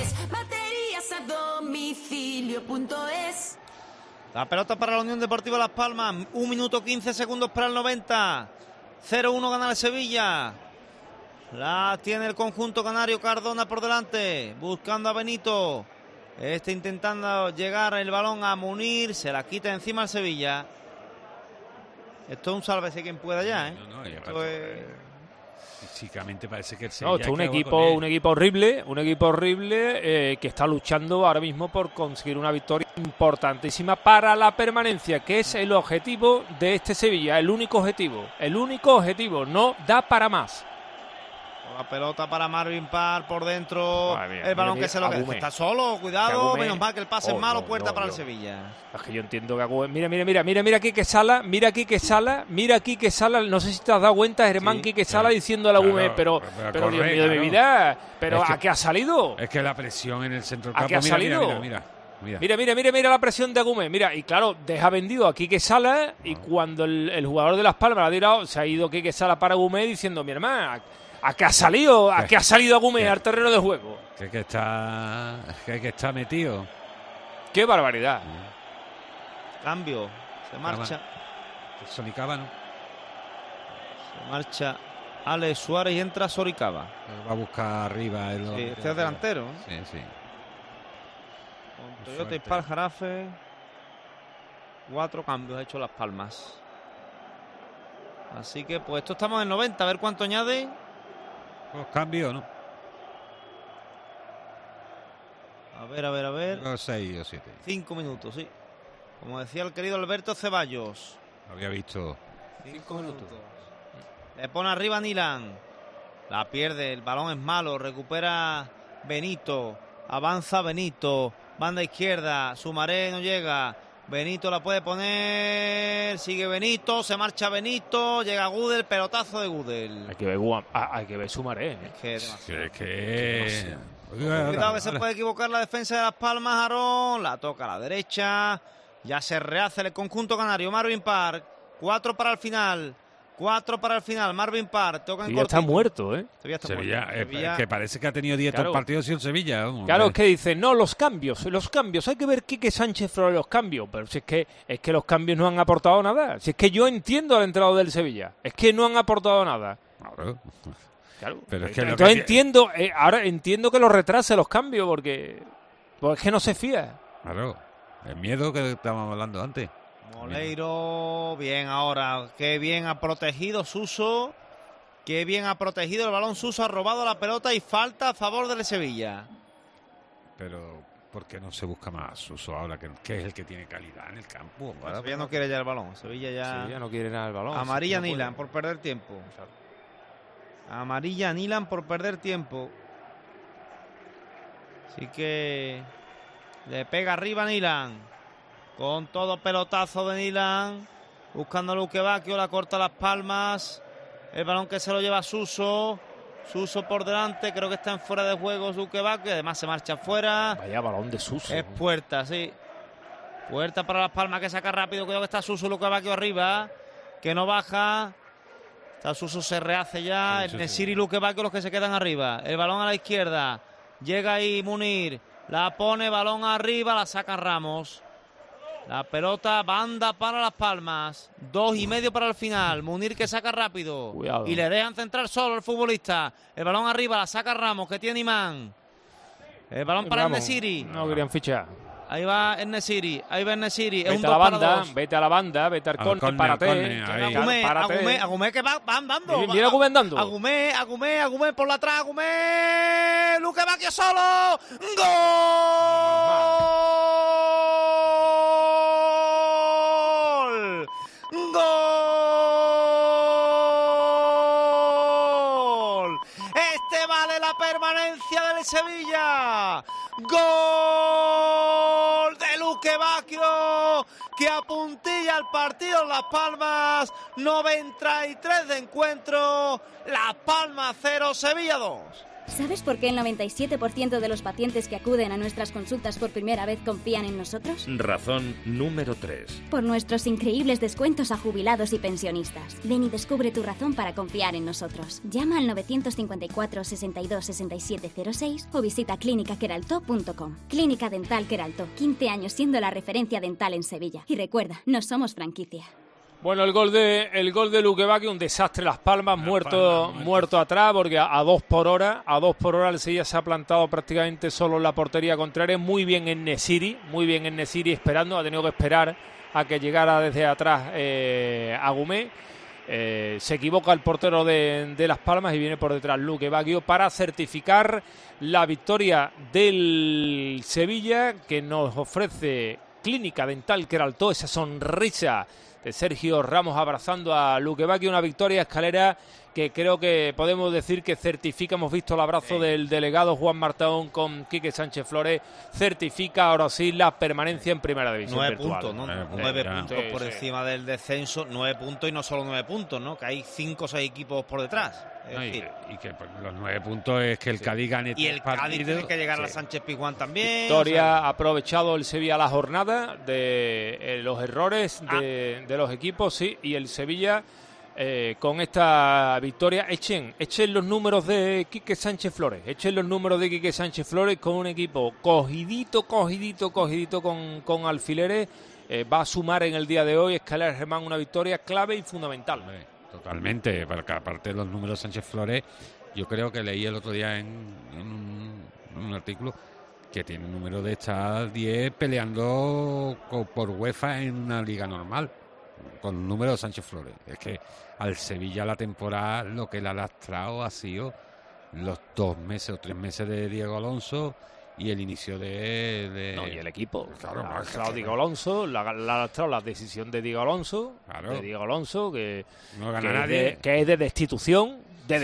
S22: Bateríasadomicilio.es.
S6: La pelota para la Unión Deportiva Las Palmas. 1 minuto 15 segundos para el 90. 0-1 gana el Sevilla. La tiene el conjunto canario. Cardona por delante, buscando a Benito. Intentando llegar el balón a Munir. Se la quita encima al Sevilla. Esto es un sálvese quien pueda ya, ¿eh? Esto es...
S13: Físicamente parece que el
S4: Sevilla... No, esto es un equipo horrible. Un equipo horrible que está luchando ahora mismo por conseguir una victoria importantísima para la permanencia, que es el objetivo de este Sevilla. El único objetivo. No da para más.
S6: La pelota para Marvin Parr por dentro. El balón que se lo queda. Está solo, cuidado. Menos mal que el pase es malo. Puerta para el Sevilla.
S4: Es que yo entiendo que Agüe... Mira aquí que Sala. No sé si te has dado cuenta, Germán, Quique Sala diciendo a la Agüe, pero Dios mío de mi vida. Pero ¿a qué ha salido?
S13: Es que la presión en el centro del campo.
S4: ¿A qué ha salido? Mira la presión de Agüe. Mira, y claro, deja vendido a Quique Sala. Y cuando el jugador de Las Palmas la ha tirado, se ha ido Quique Sala para Agüe diciendo, mi hermano, ¿a qué ha salido Agüe al terreno de juego?
S13: Que está metido.
S4: ¡Qué barbaridad!
S6: Cambio. Se marcha.
S13: Soricaba, ¿no?
S6: Se marcha Alex Suárez y entra Soricaba.
S13: Va a buscar arriba.
S6: Este es delantero.
S9: Sí.
S6: Con Toyota Ispal Jarafe. 4 cambios ha hecho Las Palmas. Así que pues esto estamos en 90. A ver cuánto añade.
S13: Pues cambio, ¿no?
S6: A ver.
S13: 6 o 7.
S6: 5 minutos, sí. Como decía el querido Alberto Ceballos.
S13: Lo había visto.
S6: 5 minutos. Le pone arriba Nilan. La pierde, el balón es malo. Recupera Benito. Avanza Benito. Banda izquierda. Sumaré no llega. Benito la puede poner, sigue Benito, se marcha Benito, llega Gudel, pelotazo de Gudel.
S4: Hay que ver Sumaré.
S6: Es
S13: que
S6: cuidado que se puede equivocar la defensa de Las Palmas, Aarón, la toca a la derecha, ya se rehace el conjunto canario, Marvin Parr, 4 para el final. Marvin Parr, toca en
S4: cortito.
S6: Está
S4: muerto, ¿eh?
S6: Sevilla,
S13: que parece que ha tenido 10 el partido sin Sevilla.
S4: Claro, es que dicen, no, los cambios, hay que ver Quique Sánchez sobre los cambios, pero si es que los cambios no han aportado nada, si es que yo entiendo al entrenador del Sevilla, es que no han aportado nada. Claro, pero es que entonces ahora entiendo que lo retrase los cambios, porque es que no se fía.
S13: Claro, el miedo que estábamos hablando antes.
S6: Moleiro, bien ahora, qué bien ha protegido Suso, qué bien ha protegido el balón Suso, ha robado la pelota y falta a favor del Sevilla.
S13: Pero, ¿por qué no se busca más Suso ahora, que es el que tiene calidad en el campo?
S6: Sevilla no quiere ya el balón, Sevilla ya
S4: no quiere nada el balón.
S6: Amarilla Nilan por perder tiempo. Amarilla Nilan por perder tiempo. Así que le pega arriba Nilan. Con todo pelotazo de Nilan. Buscando a Luque Bacchio. La corta Las Palmas. El balón que se lo lleva Suso. Suso por delante. Creo que está en fuera de juego Luque Bacchio. Además se marcha fuera.
S4: Vaya balón de Suso.
S6: Es puerta, sí. Puerta para Las Palmas que saca rápido. Cuidado que está Suso. Luque Bacchio arriba. Que no baja. Está Suso, se rehace ya. El Nesiri y Luque Bacchio los que se quedan arriba. El balón a la izquierda. Llega ahí Munir. La pone, balón arriba. La saca Ramos. La pelota, banda para Las Palmas. 2:30 para el final. Munir que saca rápido.
S4: Cuidado.
S6: Y le dejan centrar solo el futbolista. El balón arriba, la saca Ramos, que tiene imán. El balón para el Nesiri.
S4: No querían fichar.
S6: Ahí va el Nesiri. Es
S4: un 2 para 2. Vete a la banda, vete al córner, párate.
S6: Agumé que va andando.
S4: Viene Agumé andando.
S6: Agumé por la atrás. Agumé. Luque Bacchio solo. ¡Gol! ¡Gol! Este vale la permanencia del Sevilla. ¡Gol! Luque Bacchio, que apuntilla el partido en Las Palmas. 93 de encuentro, Las Palmas 0, Sevilla 2.
S10: ¿Sabes por qué el 97% de los pacientes que acuden a nuestras consultas por primera vez confían en nosotros?
S3: Razón número 3.
S10: Por nuestros increíbles descuentos a jubilados y pensionistas. Ven y descubre tu razón para confiar en nosotros. Llama al 954 62 67 06 o visita clínicaqueraltó.com. Clínica Dental Queraltó, 15 años siendo la referencia dental en Sevilla. Y recuerda, no somos franquicia.
S4: Bueno, el gol de Luque Bacchio, un desastre. Las Palmas, muerto atrás, porque a 2 por hora el Sevilla se ha plantado prácticamente solo en la portería contraria. Muy bien en Nesiri esperando, ha tenido que esperar a que llegara desde atrás Agumé. Se equivoca el portero de Las Palmas y viene por detrás Luque Bacchio para certificar la victoria del Sevilla, que nos ofrece Clínica Dental Queraltó, esa sonrisa de Sergio Ramos abrazando a Luque Bacchio. Una victoria, Escalera, que creo que podemos decir que certifica, hemos visto el abrazo del delegado Juan Martaón con Quique Sánchez Flores, certifica ahora sí la permanencia en Primera División
S6: 9
S4: virtual.
S6: puntos, ¿no? 9 puntos por encima del descenso, 9 puntos y no solo 9 puntos, ¿no? Que hay 5 o 6 equipos por detrás.
S13: Y que pues, los 9 puntos es que el Cádiz gane
S6: y el Cádiz tiene que llegar a la Sánchez Pizjuán también.
S4: Victoria, ha aprovechado el Sevilla la jornada de los errores de los equipos, sí, y el Sevilla con esta victoria, echen los números de Quique Sánchez Flores, con un equipo cogidito con alfileres, va a sumar en el día de hoy Escalera Germán una victoria clave y fundamental.
S13: Totalmente, porque aparte de los números Sánchez Flores, yo creo que leí el otro día en un artículo que tiene un número de estar 10 peleando por UEFA en una liga normal, con número Sánchez Flores. Es que al Sevilla la temporada lo que le ha lastrado ha sido los 2 meses o 3 meses de Diego Alonso y el inicio de...
S4: No, y el equipo.
S13: Claro,
S4: la ha lastrado Diego Alonso, la ha lastrado la decisión de Diego Alonso, que
S13: no gana nadie,
S4: que es de destitución,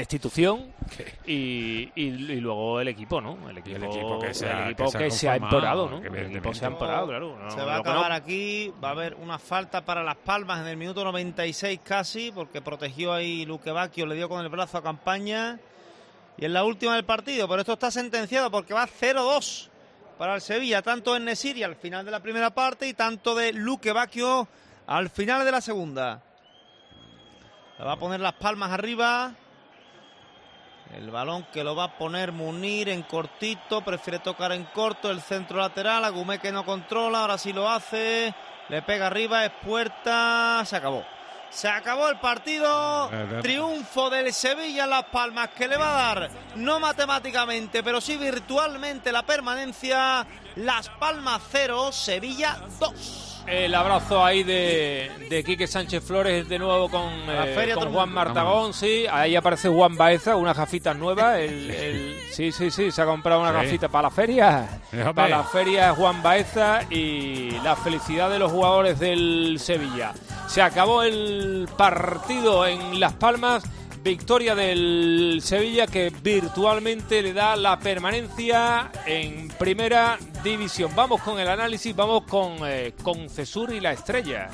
S4: y luego el equipo, ¿no? El equipo que se ha empeorado, ¿no? El equipo se ha empeorado, claro.
S6: Se va a acabar aquí, va a haber una falta para Las Palmas en el minuto 96 casi, porque protegió ahí Luque Bacchio, le dio con el brazo a Campaña. Y en la última del partido, pero esto está sentenciado porque va 0-2 para el Sevilla, tanto en Nesiri al final de la primera parte y tanto de Luque Bacchio al final de la segunda. La va a poner Las Palmas arriba. El balón que lo va a poner Munir en cortito, prefiere tocar en corto el centro lateral. Agumé que no controla, ahora sí lo hace. Le pega arriba, es puerta, se acabó. Se acabó el partido, triunfo del Sevilla en Las Palmas, que le va a dar, no matemáticamente, pero sí virtualmente la permanencia. Las Palmas 0, Sevilla 2.
S4: El abrazo ahí de Quique Sánchez Flores de nuevo con Juan Martagón, sí. Ahí aparece Juan Baeza, unas gafitas nuevas. Sí, se ha comprado una gafita para la feria. Para la feria Juan Baeza y la felicidad de los jugadores del Sevilla. Se acabó el partido en Las Palmas. Victoria del Sevilla que virtualmente le da la permanencia en Primera División. Vamos con el análisis, vamos con Cesur y la Estrella.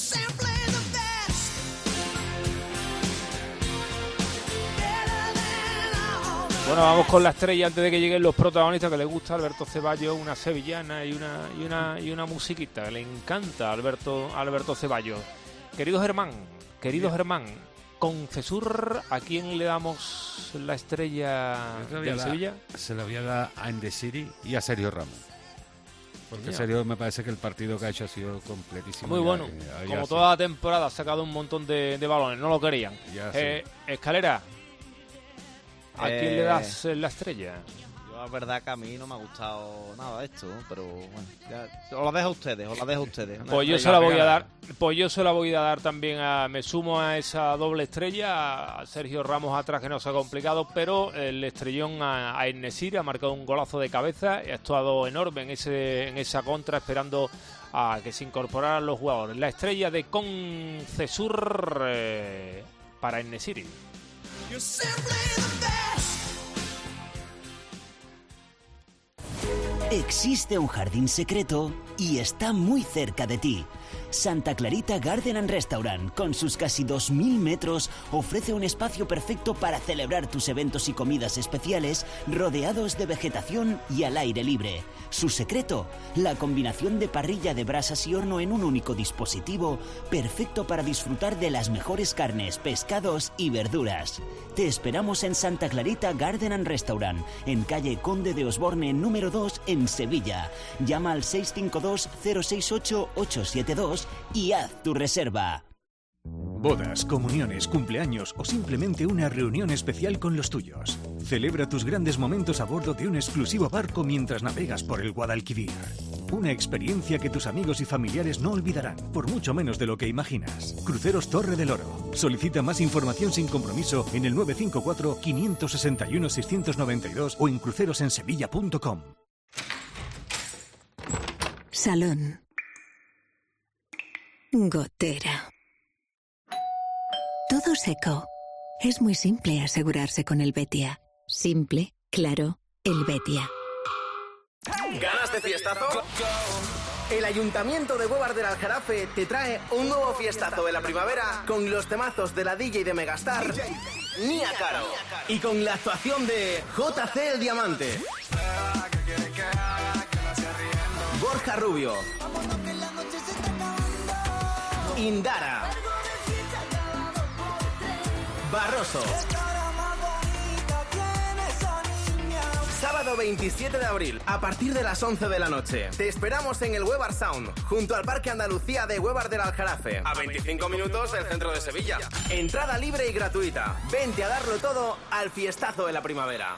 S4: Bueno, vamos con la Estrella antes de que lleguen los protagonistas, que le gusta a Alberto Ceballos una sevillana y una musiquita, que le encanta a Alberto Ceballos. Querido Germán, con Cesur, ¿a quién le damos la Estrella del Sevilla?
S13: Se la voy a dar a Endesiri y a Sergio Ramos. Porque Sergio me parece que el partido que ha hecho ha sido completísimo.
S4: Muy bueno. Como toda la temporada ha sacado un montón de balones, no lo querían. Escalera, ¿a quién le das la Estrella?
S6: La verdad que a mí no me ha gustado nada esto, pero bueno, os la dejo a ustedes.
S4: Pues yo se la voy a dar también me sumo a esa doble estrella, a Sergio Ramos atrás, que no se ha complicado, pero el estrellón a Nesiri ha marcado un golazo de cabeza, ha actuado enorme en esa contra, esperando a que se incorporaran los jugadores. La estrella de Concesur para Nesiri.
S8: Existe un jardín secreto y está muy cerca de ti. Santa Clarita Garden and Restaurant, con sus casi 2000 metros, ofrece un espacio perfecto para celebrar tus eventos y comidas especiales rodeados de vegetación y al aire libre. Su secreto, la combinación de parrilla de brasas y horno en un único dispositivo, perfecto para disfrutar de las mejores carnes, pescados y verduras. Te esperamos en Santa Clarita Garden and Restaurant, en calle Conde de Osborne número 2 en Sevilla. Llama al 652-068-872 y haz tu reserva.
S16: Bodas, comuniones, cumpleaños o simplemente una reunión especial con los tuyos. Celebra tus grandes momentos a bordo de un exclusivo barco mientras navegas por el Guadalquivir. Una experiencia que tus amigos y familiares no olvidarán, por mucho menos de lo que imaginas. Cruceros Torre del Oro. Solicita más información sin compromiso en el 954-561-692 o en crucerosensevilla.com.
S22: Salón. Gotera. Todo seco. Es muy simple asegurarse con el Betia. Simple, claro, el Betia.
S11: ¿Ganas de fiestazo? El Ayuntamiento de Huevar del Aljarafe te trae un nuevo fiestazo de la primavera con los temazos de la DJ de Megastar, Nia Caro, y con la actuación de JC el Diamante, Borja Rubio, Indara, Barroso. Sábado 27 de abril, a partir de las 11 de la noche. Te esperamos en el Huevar Sound, junto al Parque Andalucía de Huevar del Aljarafe, a 25 minutos del centro de Sevilla. Entrada libre y gratuita. Vente a darlo todo al fiestazo de la primavera.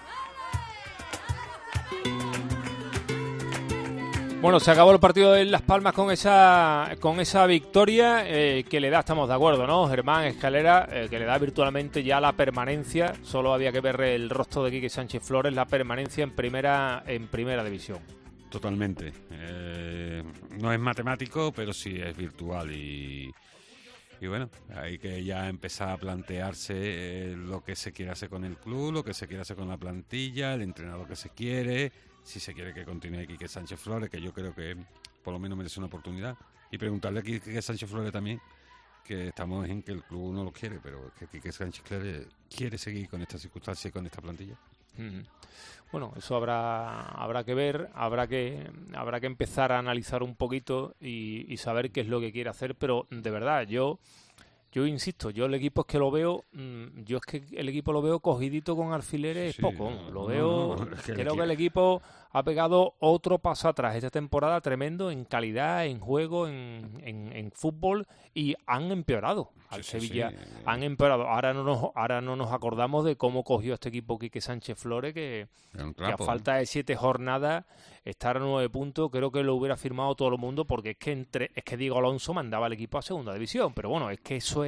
S4: Bueno, se acabó el partido de Las Palmas con esa victoria que le da, estamos de acuerdo, ¿no? Germán Escalera, que le da virtualmente ya la permanencia. Solo había que ver el rostro de Quique Sánchez Flores, la permanencia en primera división.
S13: Totalmente. No es matemático, pero sí es virtual y bueno, hay que ya empezar a plantearse lo que se quiere hacer con el club, lo que se quiere hacer con la plantilla, el entrenador que se quiere, si se quiere que continúe Quique Sánchez Flores, que yo creo que por lo menos merece una oportunidad, y preguntarle a Quique Sánchez Flores también, que estamos en que el club no lo quiere, pero que Quique Sánchez Flores quiere seguir con esta circunstancia y con esta plantilla.
S4: Bueno, eso habrá que ver, habrá que empezar a analizar un poquito y saber qué es lo que quiere hacer, pero de verdad, yo insisto, yo el equipo es que lo veo, el equipo lo veo cogidito con alfileres,
S13: Sí,
S4: poco, creo que el
S13: equipo
S4: equipo ha pegado otro paso atrás esta temporada tremendo en calidad, en juego, en fútbol, y han empeorado. Al Sevilla han empeorado. Ahora no nos acordamos de cómo cogió este equipo Quique Sánchez Flores, que a falta de 7 jornadas estar a 9 puntos, creo que lo hubiera firmado todo el mundo, porque es que Diego Alonso mandaba al equipo a segunda división, pero bueno, es que eso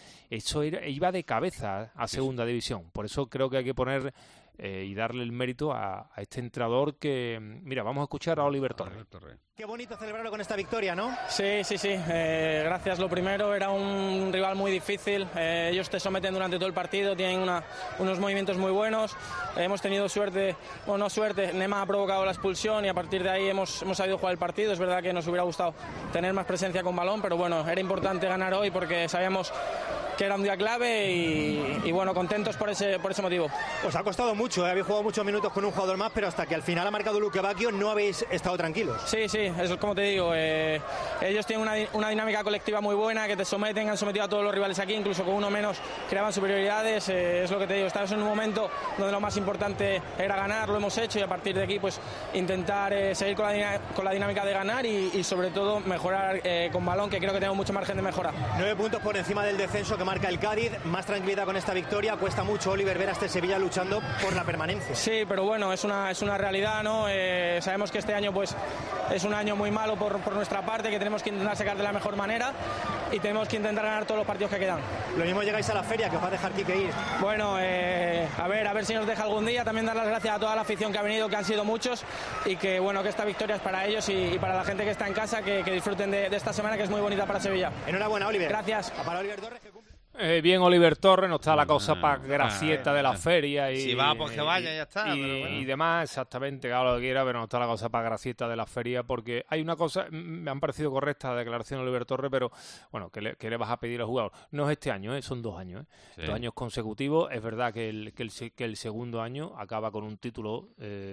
S4: iba de cabeza a segunda división. Por eso creo que hay que poner y darle el mérito a este entrenador que... Mira, vamos a escuchar a Oliver Torres.
S18: Qué bonito celebrarlo con esta victoria, ¿no?
S20: Sí. Gracias. Lo primero, era un rival muy difícil. Ellos te someten durante todo el partido, tienen unos movimientos muy buenos. Hemos tenido suerte, o no suerte, Nema ha provocado la expulsión y a partir de ahí hemos sabido jugar el partido. Es verdad que nos hubiera gustado tener más presencia con balón, pero bueno, era importante ganar hoy porque sabíamos que era un día clave y bueno, contentos por ese motivo.
S18: Os ha costado mucho, habéis jugado muchos minutos con un jugador más, pero hasta que al final ha marcado Luque Bacchio no habéis estado tranquilos.
S20: Sí, es como te digo, ellos tienen una dinámica colectiva muy buena, que te someten, han sometido a todos los rivales aquí, incluso con uno menos creaban superioridades, es lo que te digo, estamos en un momento donde lo más importante era ganar, lo hemos hecho y a partir de aquí pues intentar seguir con la dinámica de ganar y sobre todo mejorar con balón, que creo que tenemos mucho margen de mejora.
S18: 9 puntos por encima del descenso que marca el Cádiz, más tranquilidad con esta victoria. Cuesta mucho, Oliver, ver a este Sevilla luchando por la permanencia.
S20: Sí, pero bueno, es una realidad, ¿no? Sabemos que este año pues es un año muy malo por nuestra parte, que tenemos que intentar sacar de la mejor manera y tenemos que intentar ganar todos los partidos que quedan.
S18: Lo mismo llegáis a la feria, que os va a dejar Quique ir.
S20: Bueno, a ver si nos deja algún día. También dar las gracias a toda la afición que ha venido, que han sido muchos, y que bueno, que esta victoria es para ellos y para la gente que está en casa, que disfruten de esta semana, que es muy bonita para Sevilla.
S18: Enhorabuena, Oliver.
S20: Gracias.
S18: Para Oliver Torres, que cumple...
S4: Bien Oliver Torres, no está la cosa para gracieta de la feria y
S6: si va, pues que vaya, ya está.
S4: Y demás, exactamente, haga lo que quiera, pero no está la cosa para gracieta de la feria, porque hay una cosa, me han parecido correctas la declaración de Oliver Torres, pero bueno, ¿qué le vas a pedir al jugador? No es este año, son 2 años,
S13: Sí.
S4: 2 años consecutivos. Es verdad que el segundo año acaba con un título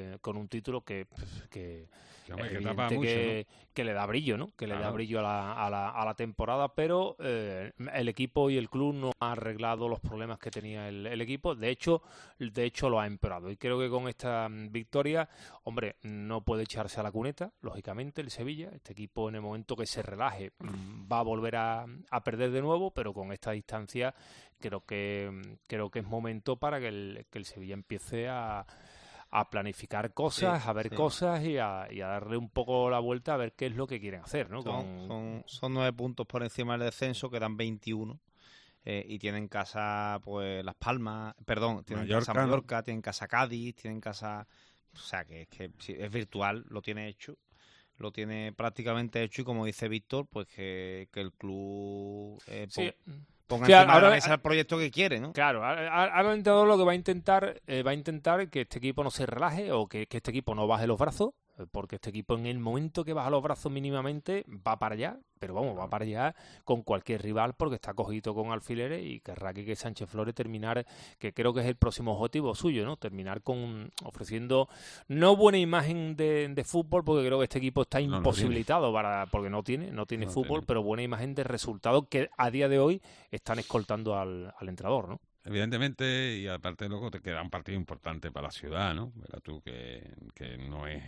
S4: que
S13: hombre, que
S4: evidente
S13: tapa mucho,
S4: que le da brillo, ¿no? Que le da
S13: Claro.
S4: brillo a la temporada, pero el equipo y el club no ha arreglado los problemas que tenía el equipo. De hecho lo ha empeorado. Y creo que con esta victoria, hombre, no puede echarse a la cuneta, lógicamente, el Sevilla. Este equipo, en el momento que se relaje, va a volver a perder de nuevo, pero con esta distancia creo que es momento para que el Sevilla empiece a planificar cosas,
S6: Sí,
S4: a ver
S6: sí.
S4: cosas y a darle un poco la vuelta a ver qué es lo que quieren hacer, ¿no?
S6: Son 9 puntos por encima del descenso, quedan 21. Y tienen casa, pues, Las Palmas, tienen casa
S13: Mallorca, ¿no?
S6: Mallorca, tienen casa Cádiz, tienen casa... O sea, que sí, es virtual, lo tiene hecho. Lo tiene prácticamente hecho y, como dice Víctor, pues que el club
S4: Sí.
S6: ponga
S4: Sí,
S6: encima de
S4: ahora-
S6: la mesa el proyecto que quiere, ¿no?
S4: Claro, ahora el entrenador lo que va a intentar que este equipo no se relaje o que este equipo no baje los brazos, porque este equipo, en el momento que baja los brazos mínimamente, va para allá, pero vamos, va para allá con cualquier rival, porque está cogido con alfileres y querrá que Sánchez Flores terminar, que creo que es el próximo objetivo suyo, ¿no? Terminar ofreciendo no buena imagen de fútbol, porque creo que este equipo está
S13: No, no
S4: imposibilitado porque no tiene fútbol, pero buena imagen de resultados que a día de hoy están escoltando al entrenador, ¿no?
S13: Evidentemente, y aparte luego te queda un partido importante para la ciudad, ¿no? Verás tú que no es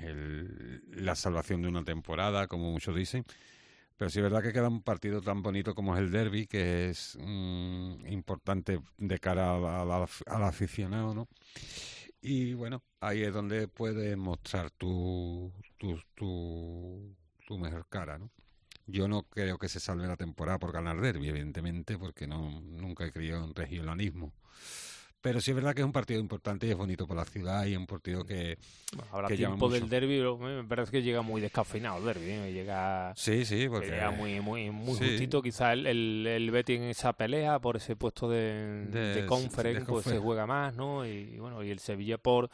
S13: la salvación de una temporada, como muchos dicen, pero sí es verdad que queda un partido tan bonito como es el derbi, que es importante de cara al aficionado, ¿no? Y bueno, ahí es donde puedes mostrar tu mejor cara, ¿no? Yo no creo que se salve la temporada por ganar derbi, evidentemente, porque nunca he creído en regionalismo. Pero sí es verdad que es un partido importante y es bonito para la ciudad y es un partido que
S4: Habrá
S13: que llama
S4: tiempo
S13: mucho.
S4: del derbi, me parece que llega muy descafeinado el derbi, ¿eh? Llega
S13: porque
S4: llega muy
S13: sí.
S4: justito. Quizá el Betis en esa pelea por ese puesto de conference,
S13: de
S4: pues se
S13: confer.
S4: juega más, ¿no? Y bueno, y el Sevilla por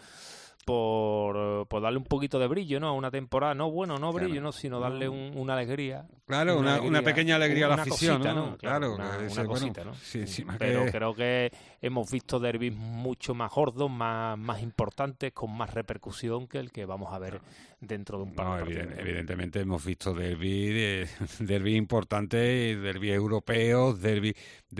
S4: darle un poquito de brillo, ¿no? A una temporada, no brillo, ¿no? Sino darle una alegría.
S13: Claro, una pequeña alegría a la
S4: una
S13: afición,
S4: cosita,
S13: ¿no? Claro,
S4: una
S13: que dice,
S4: cosita,
S13: bueno,
S4: ¿no?
S13: sí, encima
S4: Pero
S13: que-
S4: creo que hemos visto derbis mucho más gordos, más importantes, con más repercusión que el que vamos a ver dentro de un par
S13: No,
S4: de partidos.
S13: evidentemente hemos visto derbi importantes, derbi europeos, derbi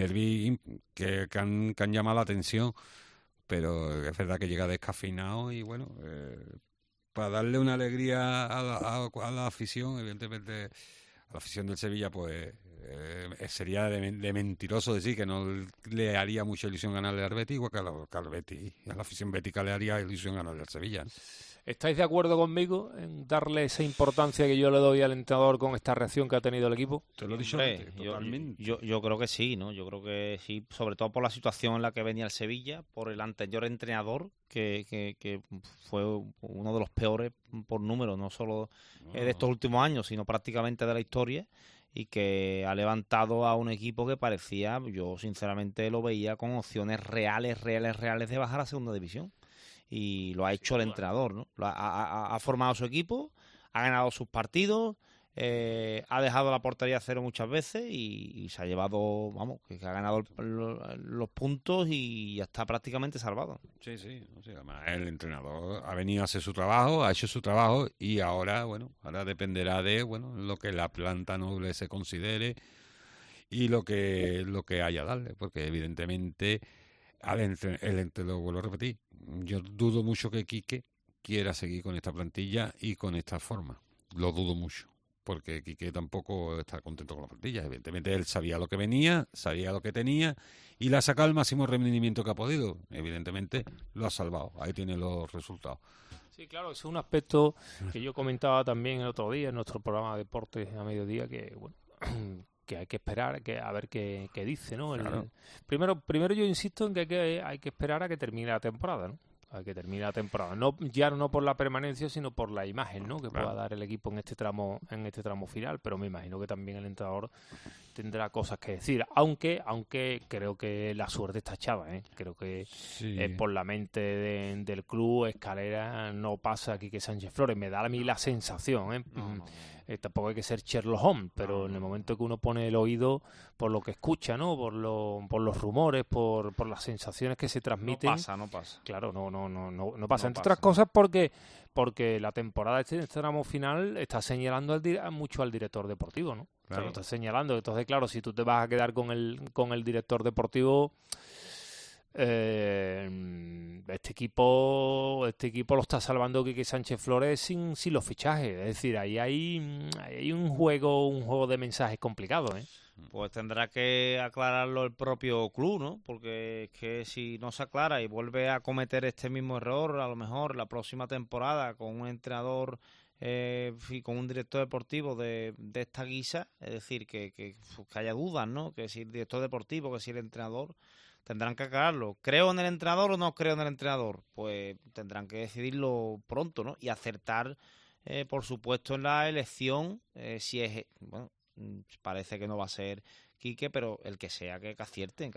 S13: que han llamado la atención, pero es verdad que llega descafeinado y bueno, para darle una alegría a la afición, evidentemente a la afición del Sevilla, pues sería de mentiroso decir que no le haría mucha ilusión ganarle al Betis, igual que al Betis, a la afición bética le haría ilusión ganarle al Sevilla, ¿no?
S4: ¿Estáis de acuerdo conmigo en darle esa importancia que yo le doy al entrenador con esta reacción que ha tenido el equipo?
S13: Te lo he dicho
S6: Hombre,
S13: antes, totalmente.
S6: yo creo que sí, ¿no? Yo creo que sí, sobre todo por la situación en la que venía el Sevilla, por el anterior entrenador, que fue uno de los peores por número, no solo de estos últimos años, sino prácticamente de la historia, y que ha levantado a un equipo que parecía, yo sinceramente lo veía con opciones reales de bajar a segunda división. Y lo ha hecho el entrenador, ¿no? Ha formado su equipo, ha ganado sus partidos, ha dejado la portería a cero muchas veces y se ha llevado, vamos, que ha ganado los puntos y ya está prácticamente salvado.
S13: Sí, o sea, además el entrenador ha venido a hacer su trabajo, ha hecho su trabajo y ahora dependerá de lo que la planta noble se considere y lo que haya darle, porque evidentemente lo vuelvo a repetir, yo dudo mucho que Quique quiera seguir con esta plantilla y con esta forma, lo dudo mucho, porque Quique tampoco está contento con la plantilla. Evidentemente él sabía lo que venía, sabía lo que tenía y le ha sacado el máximo rendimiento que ha podido. Evidentemente lo ha salvado, ahí tiene los resultados.
S4: Sí, claro, es un aspecto que yo comentaba también el otro día en nuestro programa de Deportes a Mediodía, que bueno, que hay que esperar a ver qué dice, ¿no?
S13: Claro.
S4: Primero yo insisto en que hay que esperar a que termine la temporada, ¿no? a que termine la temporada. No por la permanencia, sino por la imagen, ¿no?, que pueda dar el equipo en este tramo final, pero me imagino que también el entrenador tendrá cosas que decir, aunque creo que la suerte está echada, ¿eh? Creo que por la mente del club Escalera no pasa aquí que Sánchez Flores, me da a mí la sensación, ¿eh? Tampoco hay que ser Sherlock Holmes, pero en el momento que uno pone el oído por lo que escucha, ¿no?, por los rumores, por las sensaciones que se transmiten,
S6: no pasa.
S4: Claro, no pasa. Entre otras cosas porque la temporada de este tramo final está señalando mucho al director deportivo, ¿no? Claro. Está señalando. Entonces, claro, si tú te vas a quedar con el director deportivo, este equipo lo está salvando Quique Sánchez Flores sin los fichajes. Es decir, ahí hay un juego de mensajes complicado, ¿eh?
S6: Pues tendrá que aclararlo el propio club, ¿no? Porque es que si no se aclara y vuelve a cometer este mismo error, a lo mejor la próxima temporada con un entrenador y con un director deportivo de esta guisa, es decir, que haya dudas, ¿no? Que si el director deportivo, que si el entrenador, tendrán que aclararlo. ¿Creo en el entrenador o no creo en el entrenador? Pues tendrán que decidirlo pronto, ¿no? Y acertar, por supuesto, en la elección, si es... Bueno, parece que no va a ser Quique, pero el que sea, que acierten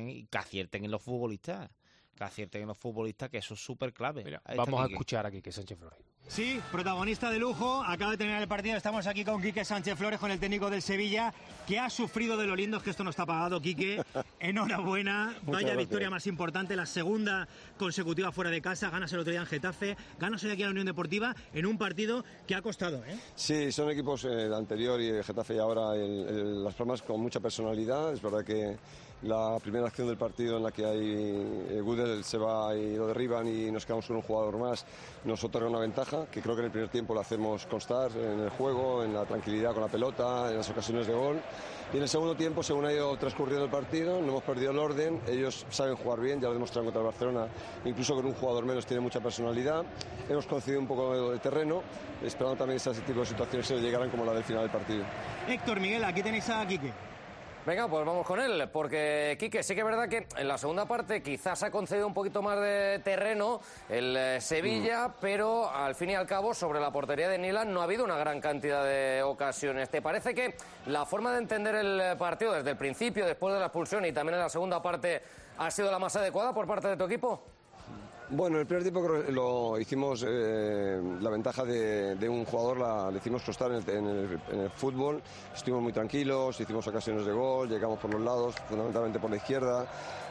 S6: en los futbolistas. Que acierten en los futbolistas, que eso es súper clave.
S4: Mira, vamos a escuchar a Quique Sánchez Flores.
S18: Sí, protagonista de lujo, acaba de terminar el partido, estamos aquí con Quique Sánchez Flores, con el técnico del Sevilla, que ha sufrido de lo lindo, es que esto no está pagado, Quique. Enhorabuena, vaya victoria más importante, la segunda consecutiva fuera de casa, ganas el otro día en Getafe, ganas hoy aquí a la Unión Deportiva, en un partido que ha costado, ¿eh?
S7: Sí, son equipos, el anterior y el Getafe y ahora Las Palmas, con mucha personalidad. Es verdad que la primera acción del partido en la que hay Gudel se va y lo derriban y nos quedamos con un jugador más, nos otorga una ventaja que creo que en el primer tiempo la hacemos constar en el juego, en la tranquilidad con la pelota, en las ocasiones de gol. Y en el segundo tiempo, según ha ido transcurriendo el partido, no hemos perdido el orden, ellos saben jugar bien, ya lo demostraron contra el Barcelona, incluso con un jugador menos tiene mucha personalidad. Hemos concedido un poco de terreno, esperando también ese tipo de situaciones que llegaran como la del final del partido.
S18: Héctor, Miguel, aquí tenéis a Quique.
S12: Venga, pues vamos con él, porque Quique, sí que es verdad que en la segunda parte quizás ha concedido un poquito más de terreno el Sevilla, pero al fin y al cabo sobre la portería de Nilan no ha habido una gran cantidad de ocasiones. ¿Te parece que la forma de entender el partido desde el principio, después de la expulsión y también en la segunda parte, ha sido la más adecuada por parte de tu equipo?
S7: Bueno, el primer tiempo lo hicimos, la ventaja de un jugador la hicimos costar en el fútbol. Estuvimos muy tranquilos, hicimos ocasiones de gol, llegamos por los lados, fundamentalmente por la izquierda.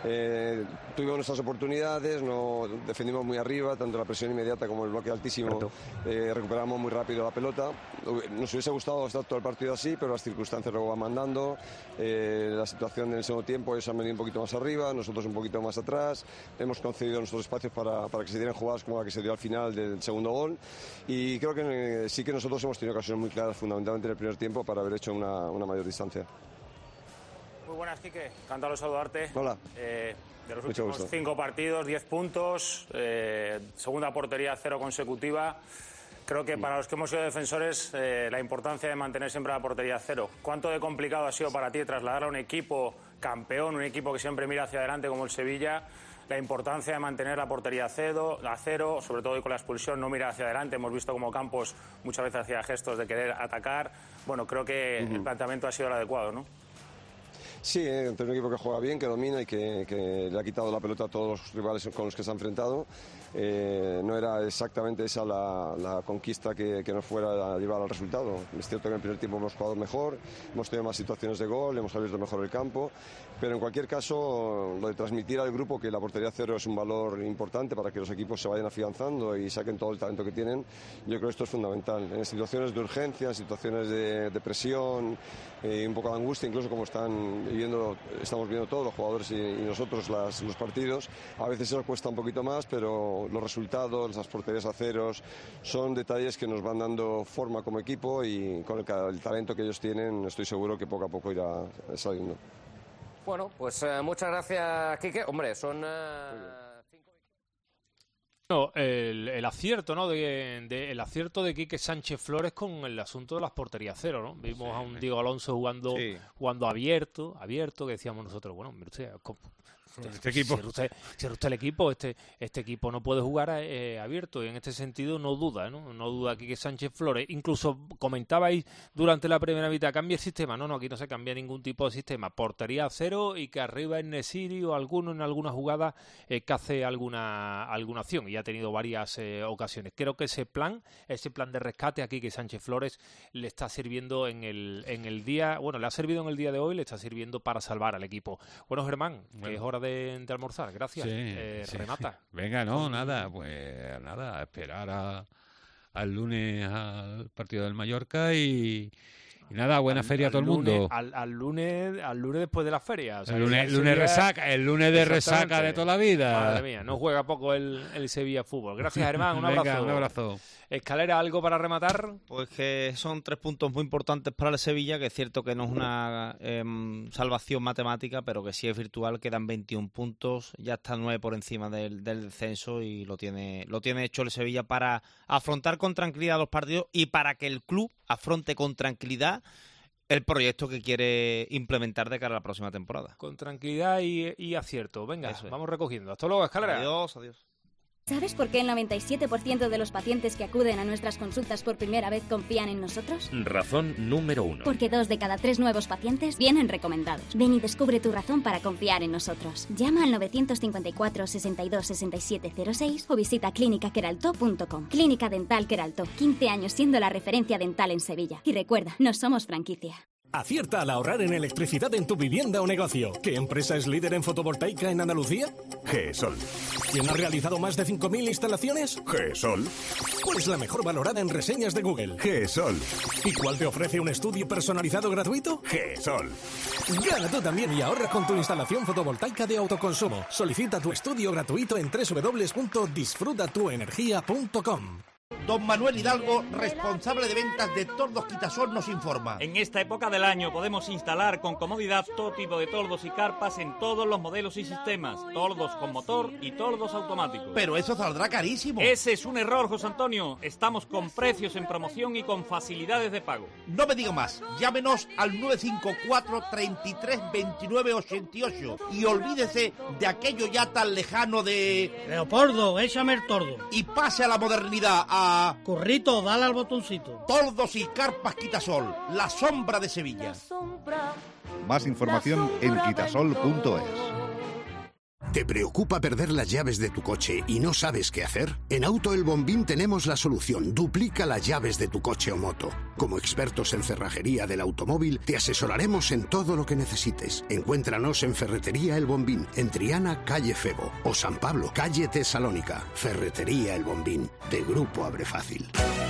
S7: Tuvimos nuestras oportunidades, no defendimos muy arriba, tanto la presión inmediata como el bloque altísimo. Recuperamos muy rápido la pelota. Nos hubiese gustado estar todo el partido así, pero las circunstancias luego van mandando. La situación en el segundo tiempo, ellos han venido un poquito más arriba, nosotros un poquito más atrás. Hemos concedido nuestros espacios para que se dieran jugadas como la que se dio al final del segundo gol. Y creo que sí que nosotros hemos tenido ocasiones muy claras, fundamentalmente en el primer tiempo, para haber hecho una mayor distancia.
S15: Muy buenas, Quique. Encantado de saludarte.
S7: Hola.
S15: De los últimos 5 partidos, 10 puntos, segunda portería 0 consecutiva. Creo que para los que hemos sido defensores, la importancia de mantener siempre la portería 0. ¿Cuánto de complicado ha sido para ti trasladar a un equipo campeón, un equipo que siempre mira hacia adelante como el Sevilla, la importancia de mantener la portería a 0, sobre todo hoy con la expulsión, no mirar hacia adelante? Hemos visto como Campos muchas veces hacía gestos de querer atacar. Bueno, creo que el planteamiento ha sido el adecuado, ¿no?
S7: Sí, entre un equipo que juega bien, que domina y que le ha quitado la pelota a todos los rivales con los que se ha enfrentado. No era exactamente esa la conquista que nos fuera a llevar al resultado. Es cierto que en el primer tiempo hemos jugado mejor, hemos tenido más situaciones de gol, hemos abierto mejor el campo, pero en cualquier caso, lo de transmitir al grupo que la portería 0 es un valor importante para que los equipos se vayan afianzando y saquen todo el talento que tienen, yo creo que esto es fundamental. En situaciones de urgencia, en situaciones de presión, un poco de angustia, incluso como estamos viendo todos los jugadores y nosotros los partidos, a veces eso cuesta un poquito más, pero los resultados, las porterías a 0 son detalles que nos van dando forma como equipo, y con el talento que ellos tienen estoy seguro que poco a poco irá saliendo.
S12: Bueno, pues muchas gracias, Quique. Hombre, son...
S4: El acierto, ¿no? El acierto de Quique Sánchez Flores con el asunto de las porterías 0, ¿no? Vimos a un Diego Alonso jugando abierto, que decíamos nosotros, bueno,
S13: Este equipo.
S4: Cierra usted el equipo, este equipo no puede jugar abierto, y en este sentido no duda, ¿no? No duda Quique Sánchez Flores. Incluso comentabais durante la primera mitad, cambia el sistema. No, aquí no se cambia ningún tipo de sistema. Portería a cero y que arriba en Nesiri o alguno en alguna jugada que hace alguna acción, y ha tenido varias ocasiones. Creo que ese plan de rescate a Quique Sánchez Flores le está sirviendo en el día, bueno, le ha servido en el día de hoy, le está sirviendo para salvar al equipo. Bueno, Germán, que es hora de almorzar. Gracias.
S13: Sí.
S4: Renata.
S13: Venga, nada, esperar al lunes al partido del Mallorca y nada, buena feria a todo el mundo.
S4: Al lunes después de la feria. O sea,
S13: el lunes de resaca de toda la vida.
S4: Madre mía, no juega poco el Sevilla Fútbol. Gracias, Germán, un abrazo.
S13: Venga, un abrazo.
S4: Escalera, ¿algo para rematar?
S6: Pues que son 3 puntos muy importantes para el Sevilla, que es cierto que no es una salvación matemática, pero que sí es virtual. Quedan 21 puntos, ya está 9 por encima del descenso, y lo tiene hecho el Sevilla para afrontar con tranquilidad los partidos y para que el club afronte con tranquilidad el proyecto que quiere implementar de cara a la próxima temporada.
S4: Con tranquilidad y acierto. Venga, vamos recogiendo. Hasta luego, Escalera.
S6: Adiós.
S10: ¿Sabes por qué el 97% de los pacientes que acuden a nuestras consultas por primera vez confían en nosotros?
S3: Razón número 1.
S10: Porque 2 de cada 3 nuevos pacientes vienen recomendados. Ven y descubre tu razón para confiar en nosotros. Llama al 954 62 67 06 o visita clínicaqueraltó.com. Clínica Dental Queraltó, 15 años siendo la referencia dental en Sevilla. Y recuerda, no somos franquicia.
S17: Acierta al ahorrar en electricidad en tu vivienda o negocio. ¿Qué empresa es líder en fotovoltaica en Andalucía?
S21: GESOL.
S17: ¿Quién ha realizado más de 5.000 instalaciones?
S21: GESOL.
S17: ¿Cuál es la mejor valorada en reseñas de Google?
S21: GESOL.
S17: ¿Y cuál te ofrece un estudio personalizado gratuito?
S21: GESOL.
S17: Gana tú también y ahorra con tu instalación fotovoltaica de autoconsumo. Solicita tu estudio gratuito en www.disfrutatuenergia.com.
S23: Don Manuel Hidalgo, responsable de ventas de Tordos Quitasol, nos informa.
S24: En esta época del año podemos instalar con comodidad todo tipo de tordos y carpas en todos los modelos y sistemas. Tordos con motor y tordos automáticos.
S23: Pero eso saldrá carísimo.
S24: Ese es un error, José Antonio. Estamos con precios en promoción y con facilidades de pago.
S23: No me diga más. Llámenos al 954 33 29 88 y olvídese de aquello ya tan lejano de...
S25: Leopoldo, échame el tordo.
S23: Y pase a la modernidad, a...
S25: Corrito, dale al botoncito.
S23: Tordos y carpas Quitasol, la sombra de Sevilla.
S21: Más información en quitasol.es.
S26: ¿Te preocupa perder las llaves de tu coche y no sabes qué hacer? En Auto El Bombín tenemos la solución. Duplica las llaves de tu coche o moto. Como expertos en cerrajería del automóvil, te asesoraremos en todo lo que necesites. Encuéntranos en Ferretería El Bombín, en Triana, calle Febo, o San Pablo, calle Tesalónica. Ferretería El Bombín, de Grupo Abre Fácil.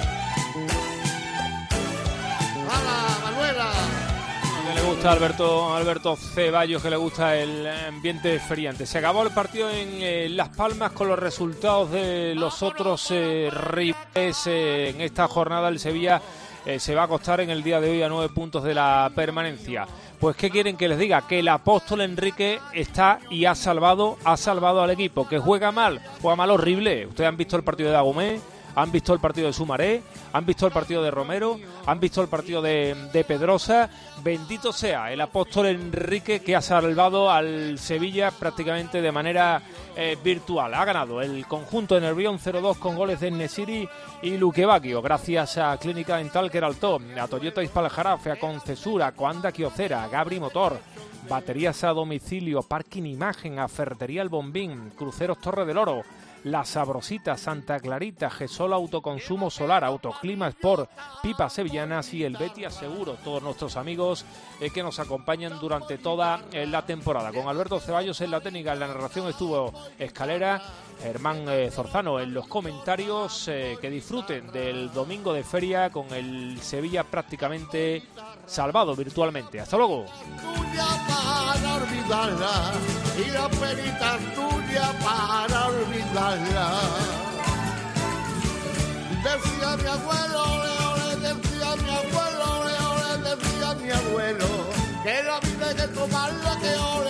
S23: ¡Hala, Manuela!
S4: Que le gusta a Alberto Ceballos, que le gusta el ambiente feriante. Se acabó el partido en Las Palmas con los resultados de los otros rivales. En esta jornada el Sevilla se va a acostar en el día de hoy a 9 puntos de la permanencia. Pues ¿qué quieren que les diga? Que el Apóstol Enrique está y ha salvado al equipo. Que juega mal horrible. Ustedes han visto el partido de Dagomé, han visto el partido de Sumaré, han visto el partido de Romero, han visto el partido de Pedrosa. Bendito sea el Apóstol Enrique, que ha salvado al Sevilla prácticamente de manera virtual. Ha ganado el conjunto de Nervión 0-2 con goles de Nesiri y Luque Baggio, gracias a Clínica Dental Queraltó, a Toyota Ispal Jarafe, a Concesura, a Coanda Quiocera, a Gabri Motor, baterías a domicilio, Parking Imagen, a Ferretería El Bombín, Cruceros Torre del Oro, La Sabrosita, Santa Clarita, GESOL Autoconsumo Solar, Autoclima Sport, Pipas Sevillanas y el Betia Seguro. Todos nuestros amigos que nos acompañan durante toda la temporada. Con Alberto Ceballos en la técnica, en la narración estuvo Escalera, Germán Zorzano en los comentarios. Que disfruten del domingo de feria con el Sevilla prácticamente salvado virtualmente. Hasta luego.
S5: Para olvidarla y la penita tuya para olvidarla. Decía mi abuelo, decía mi abuelo, decía mi abuelo, que la vida hay que tomarla, que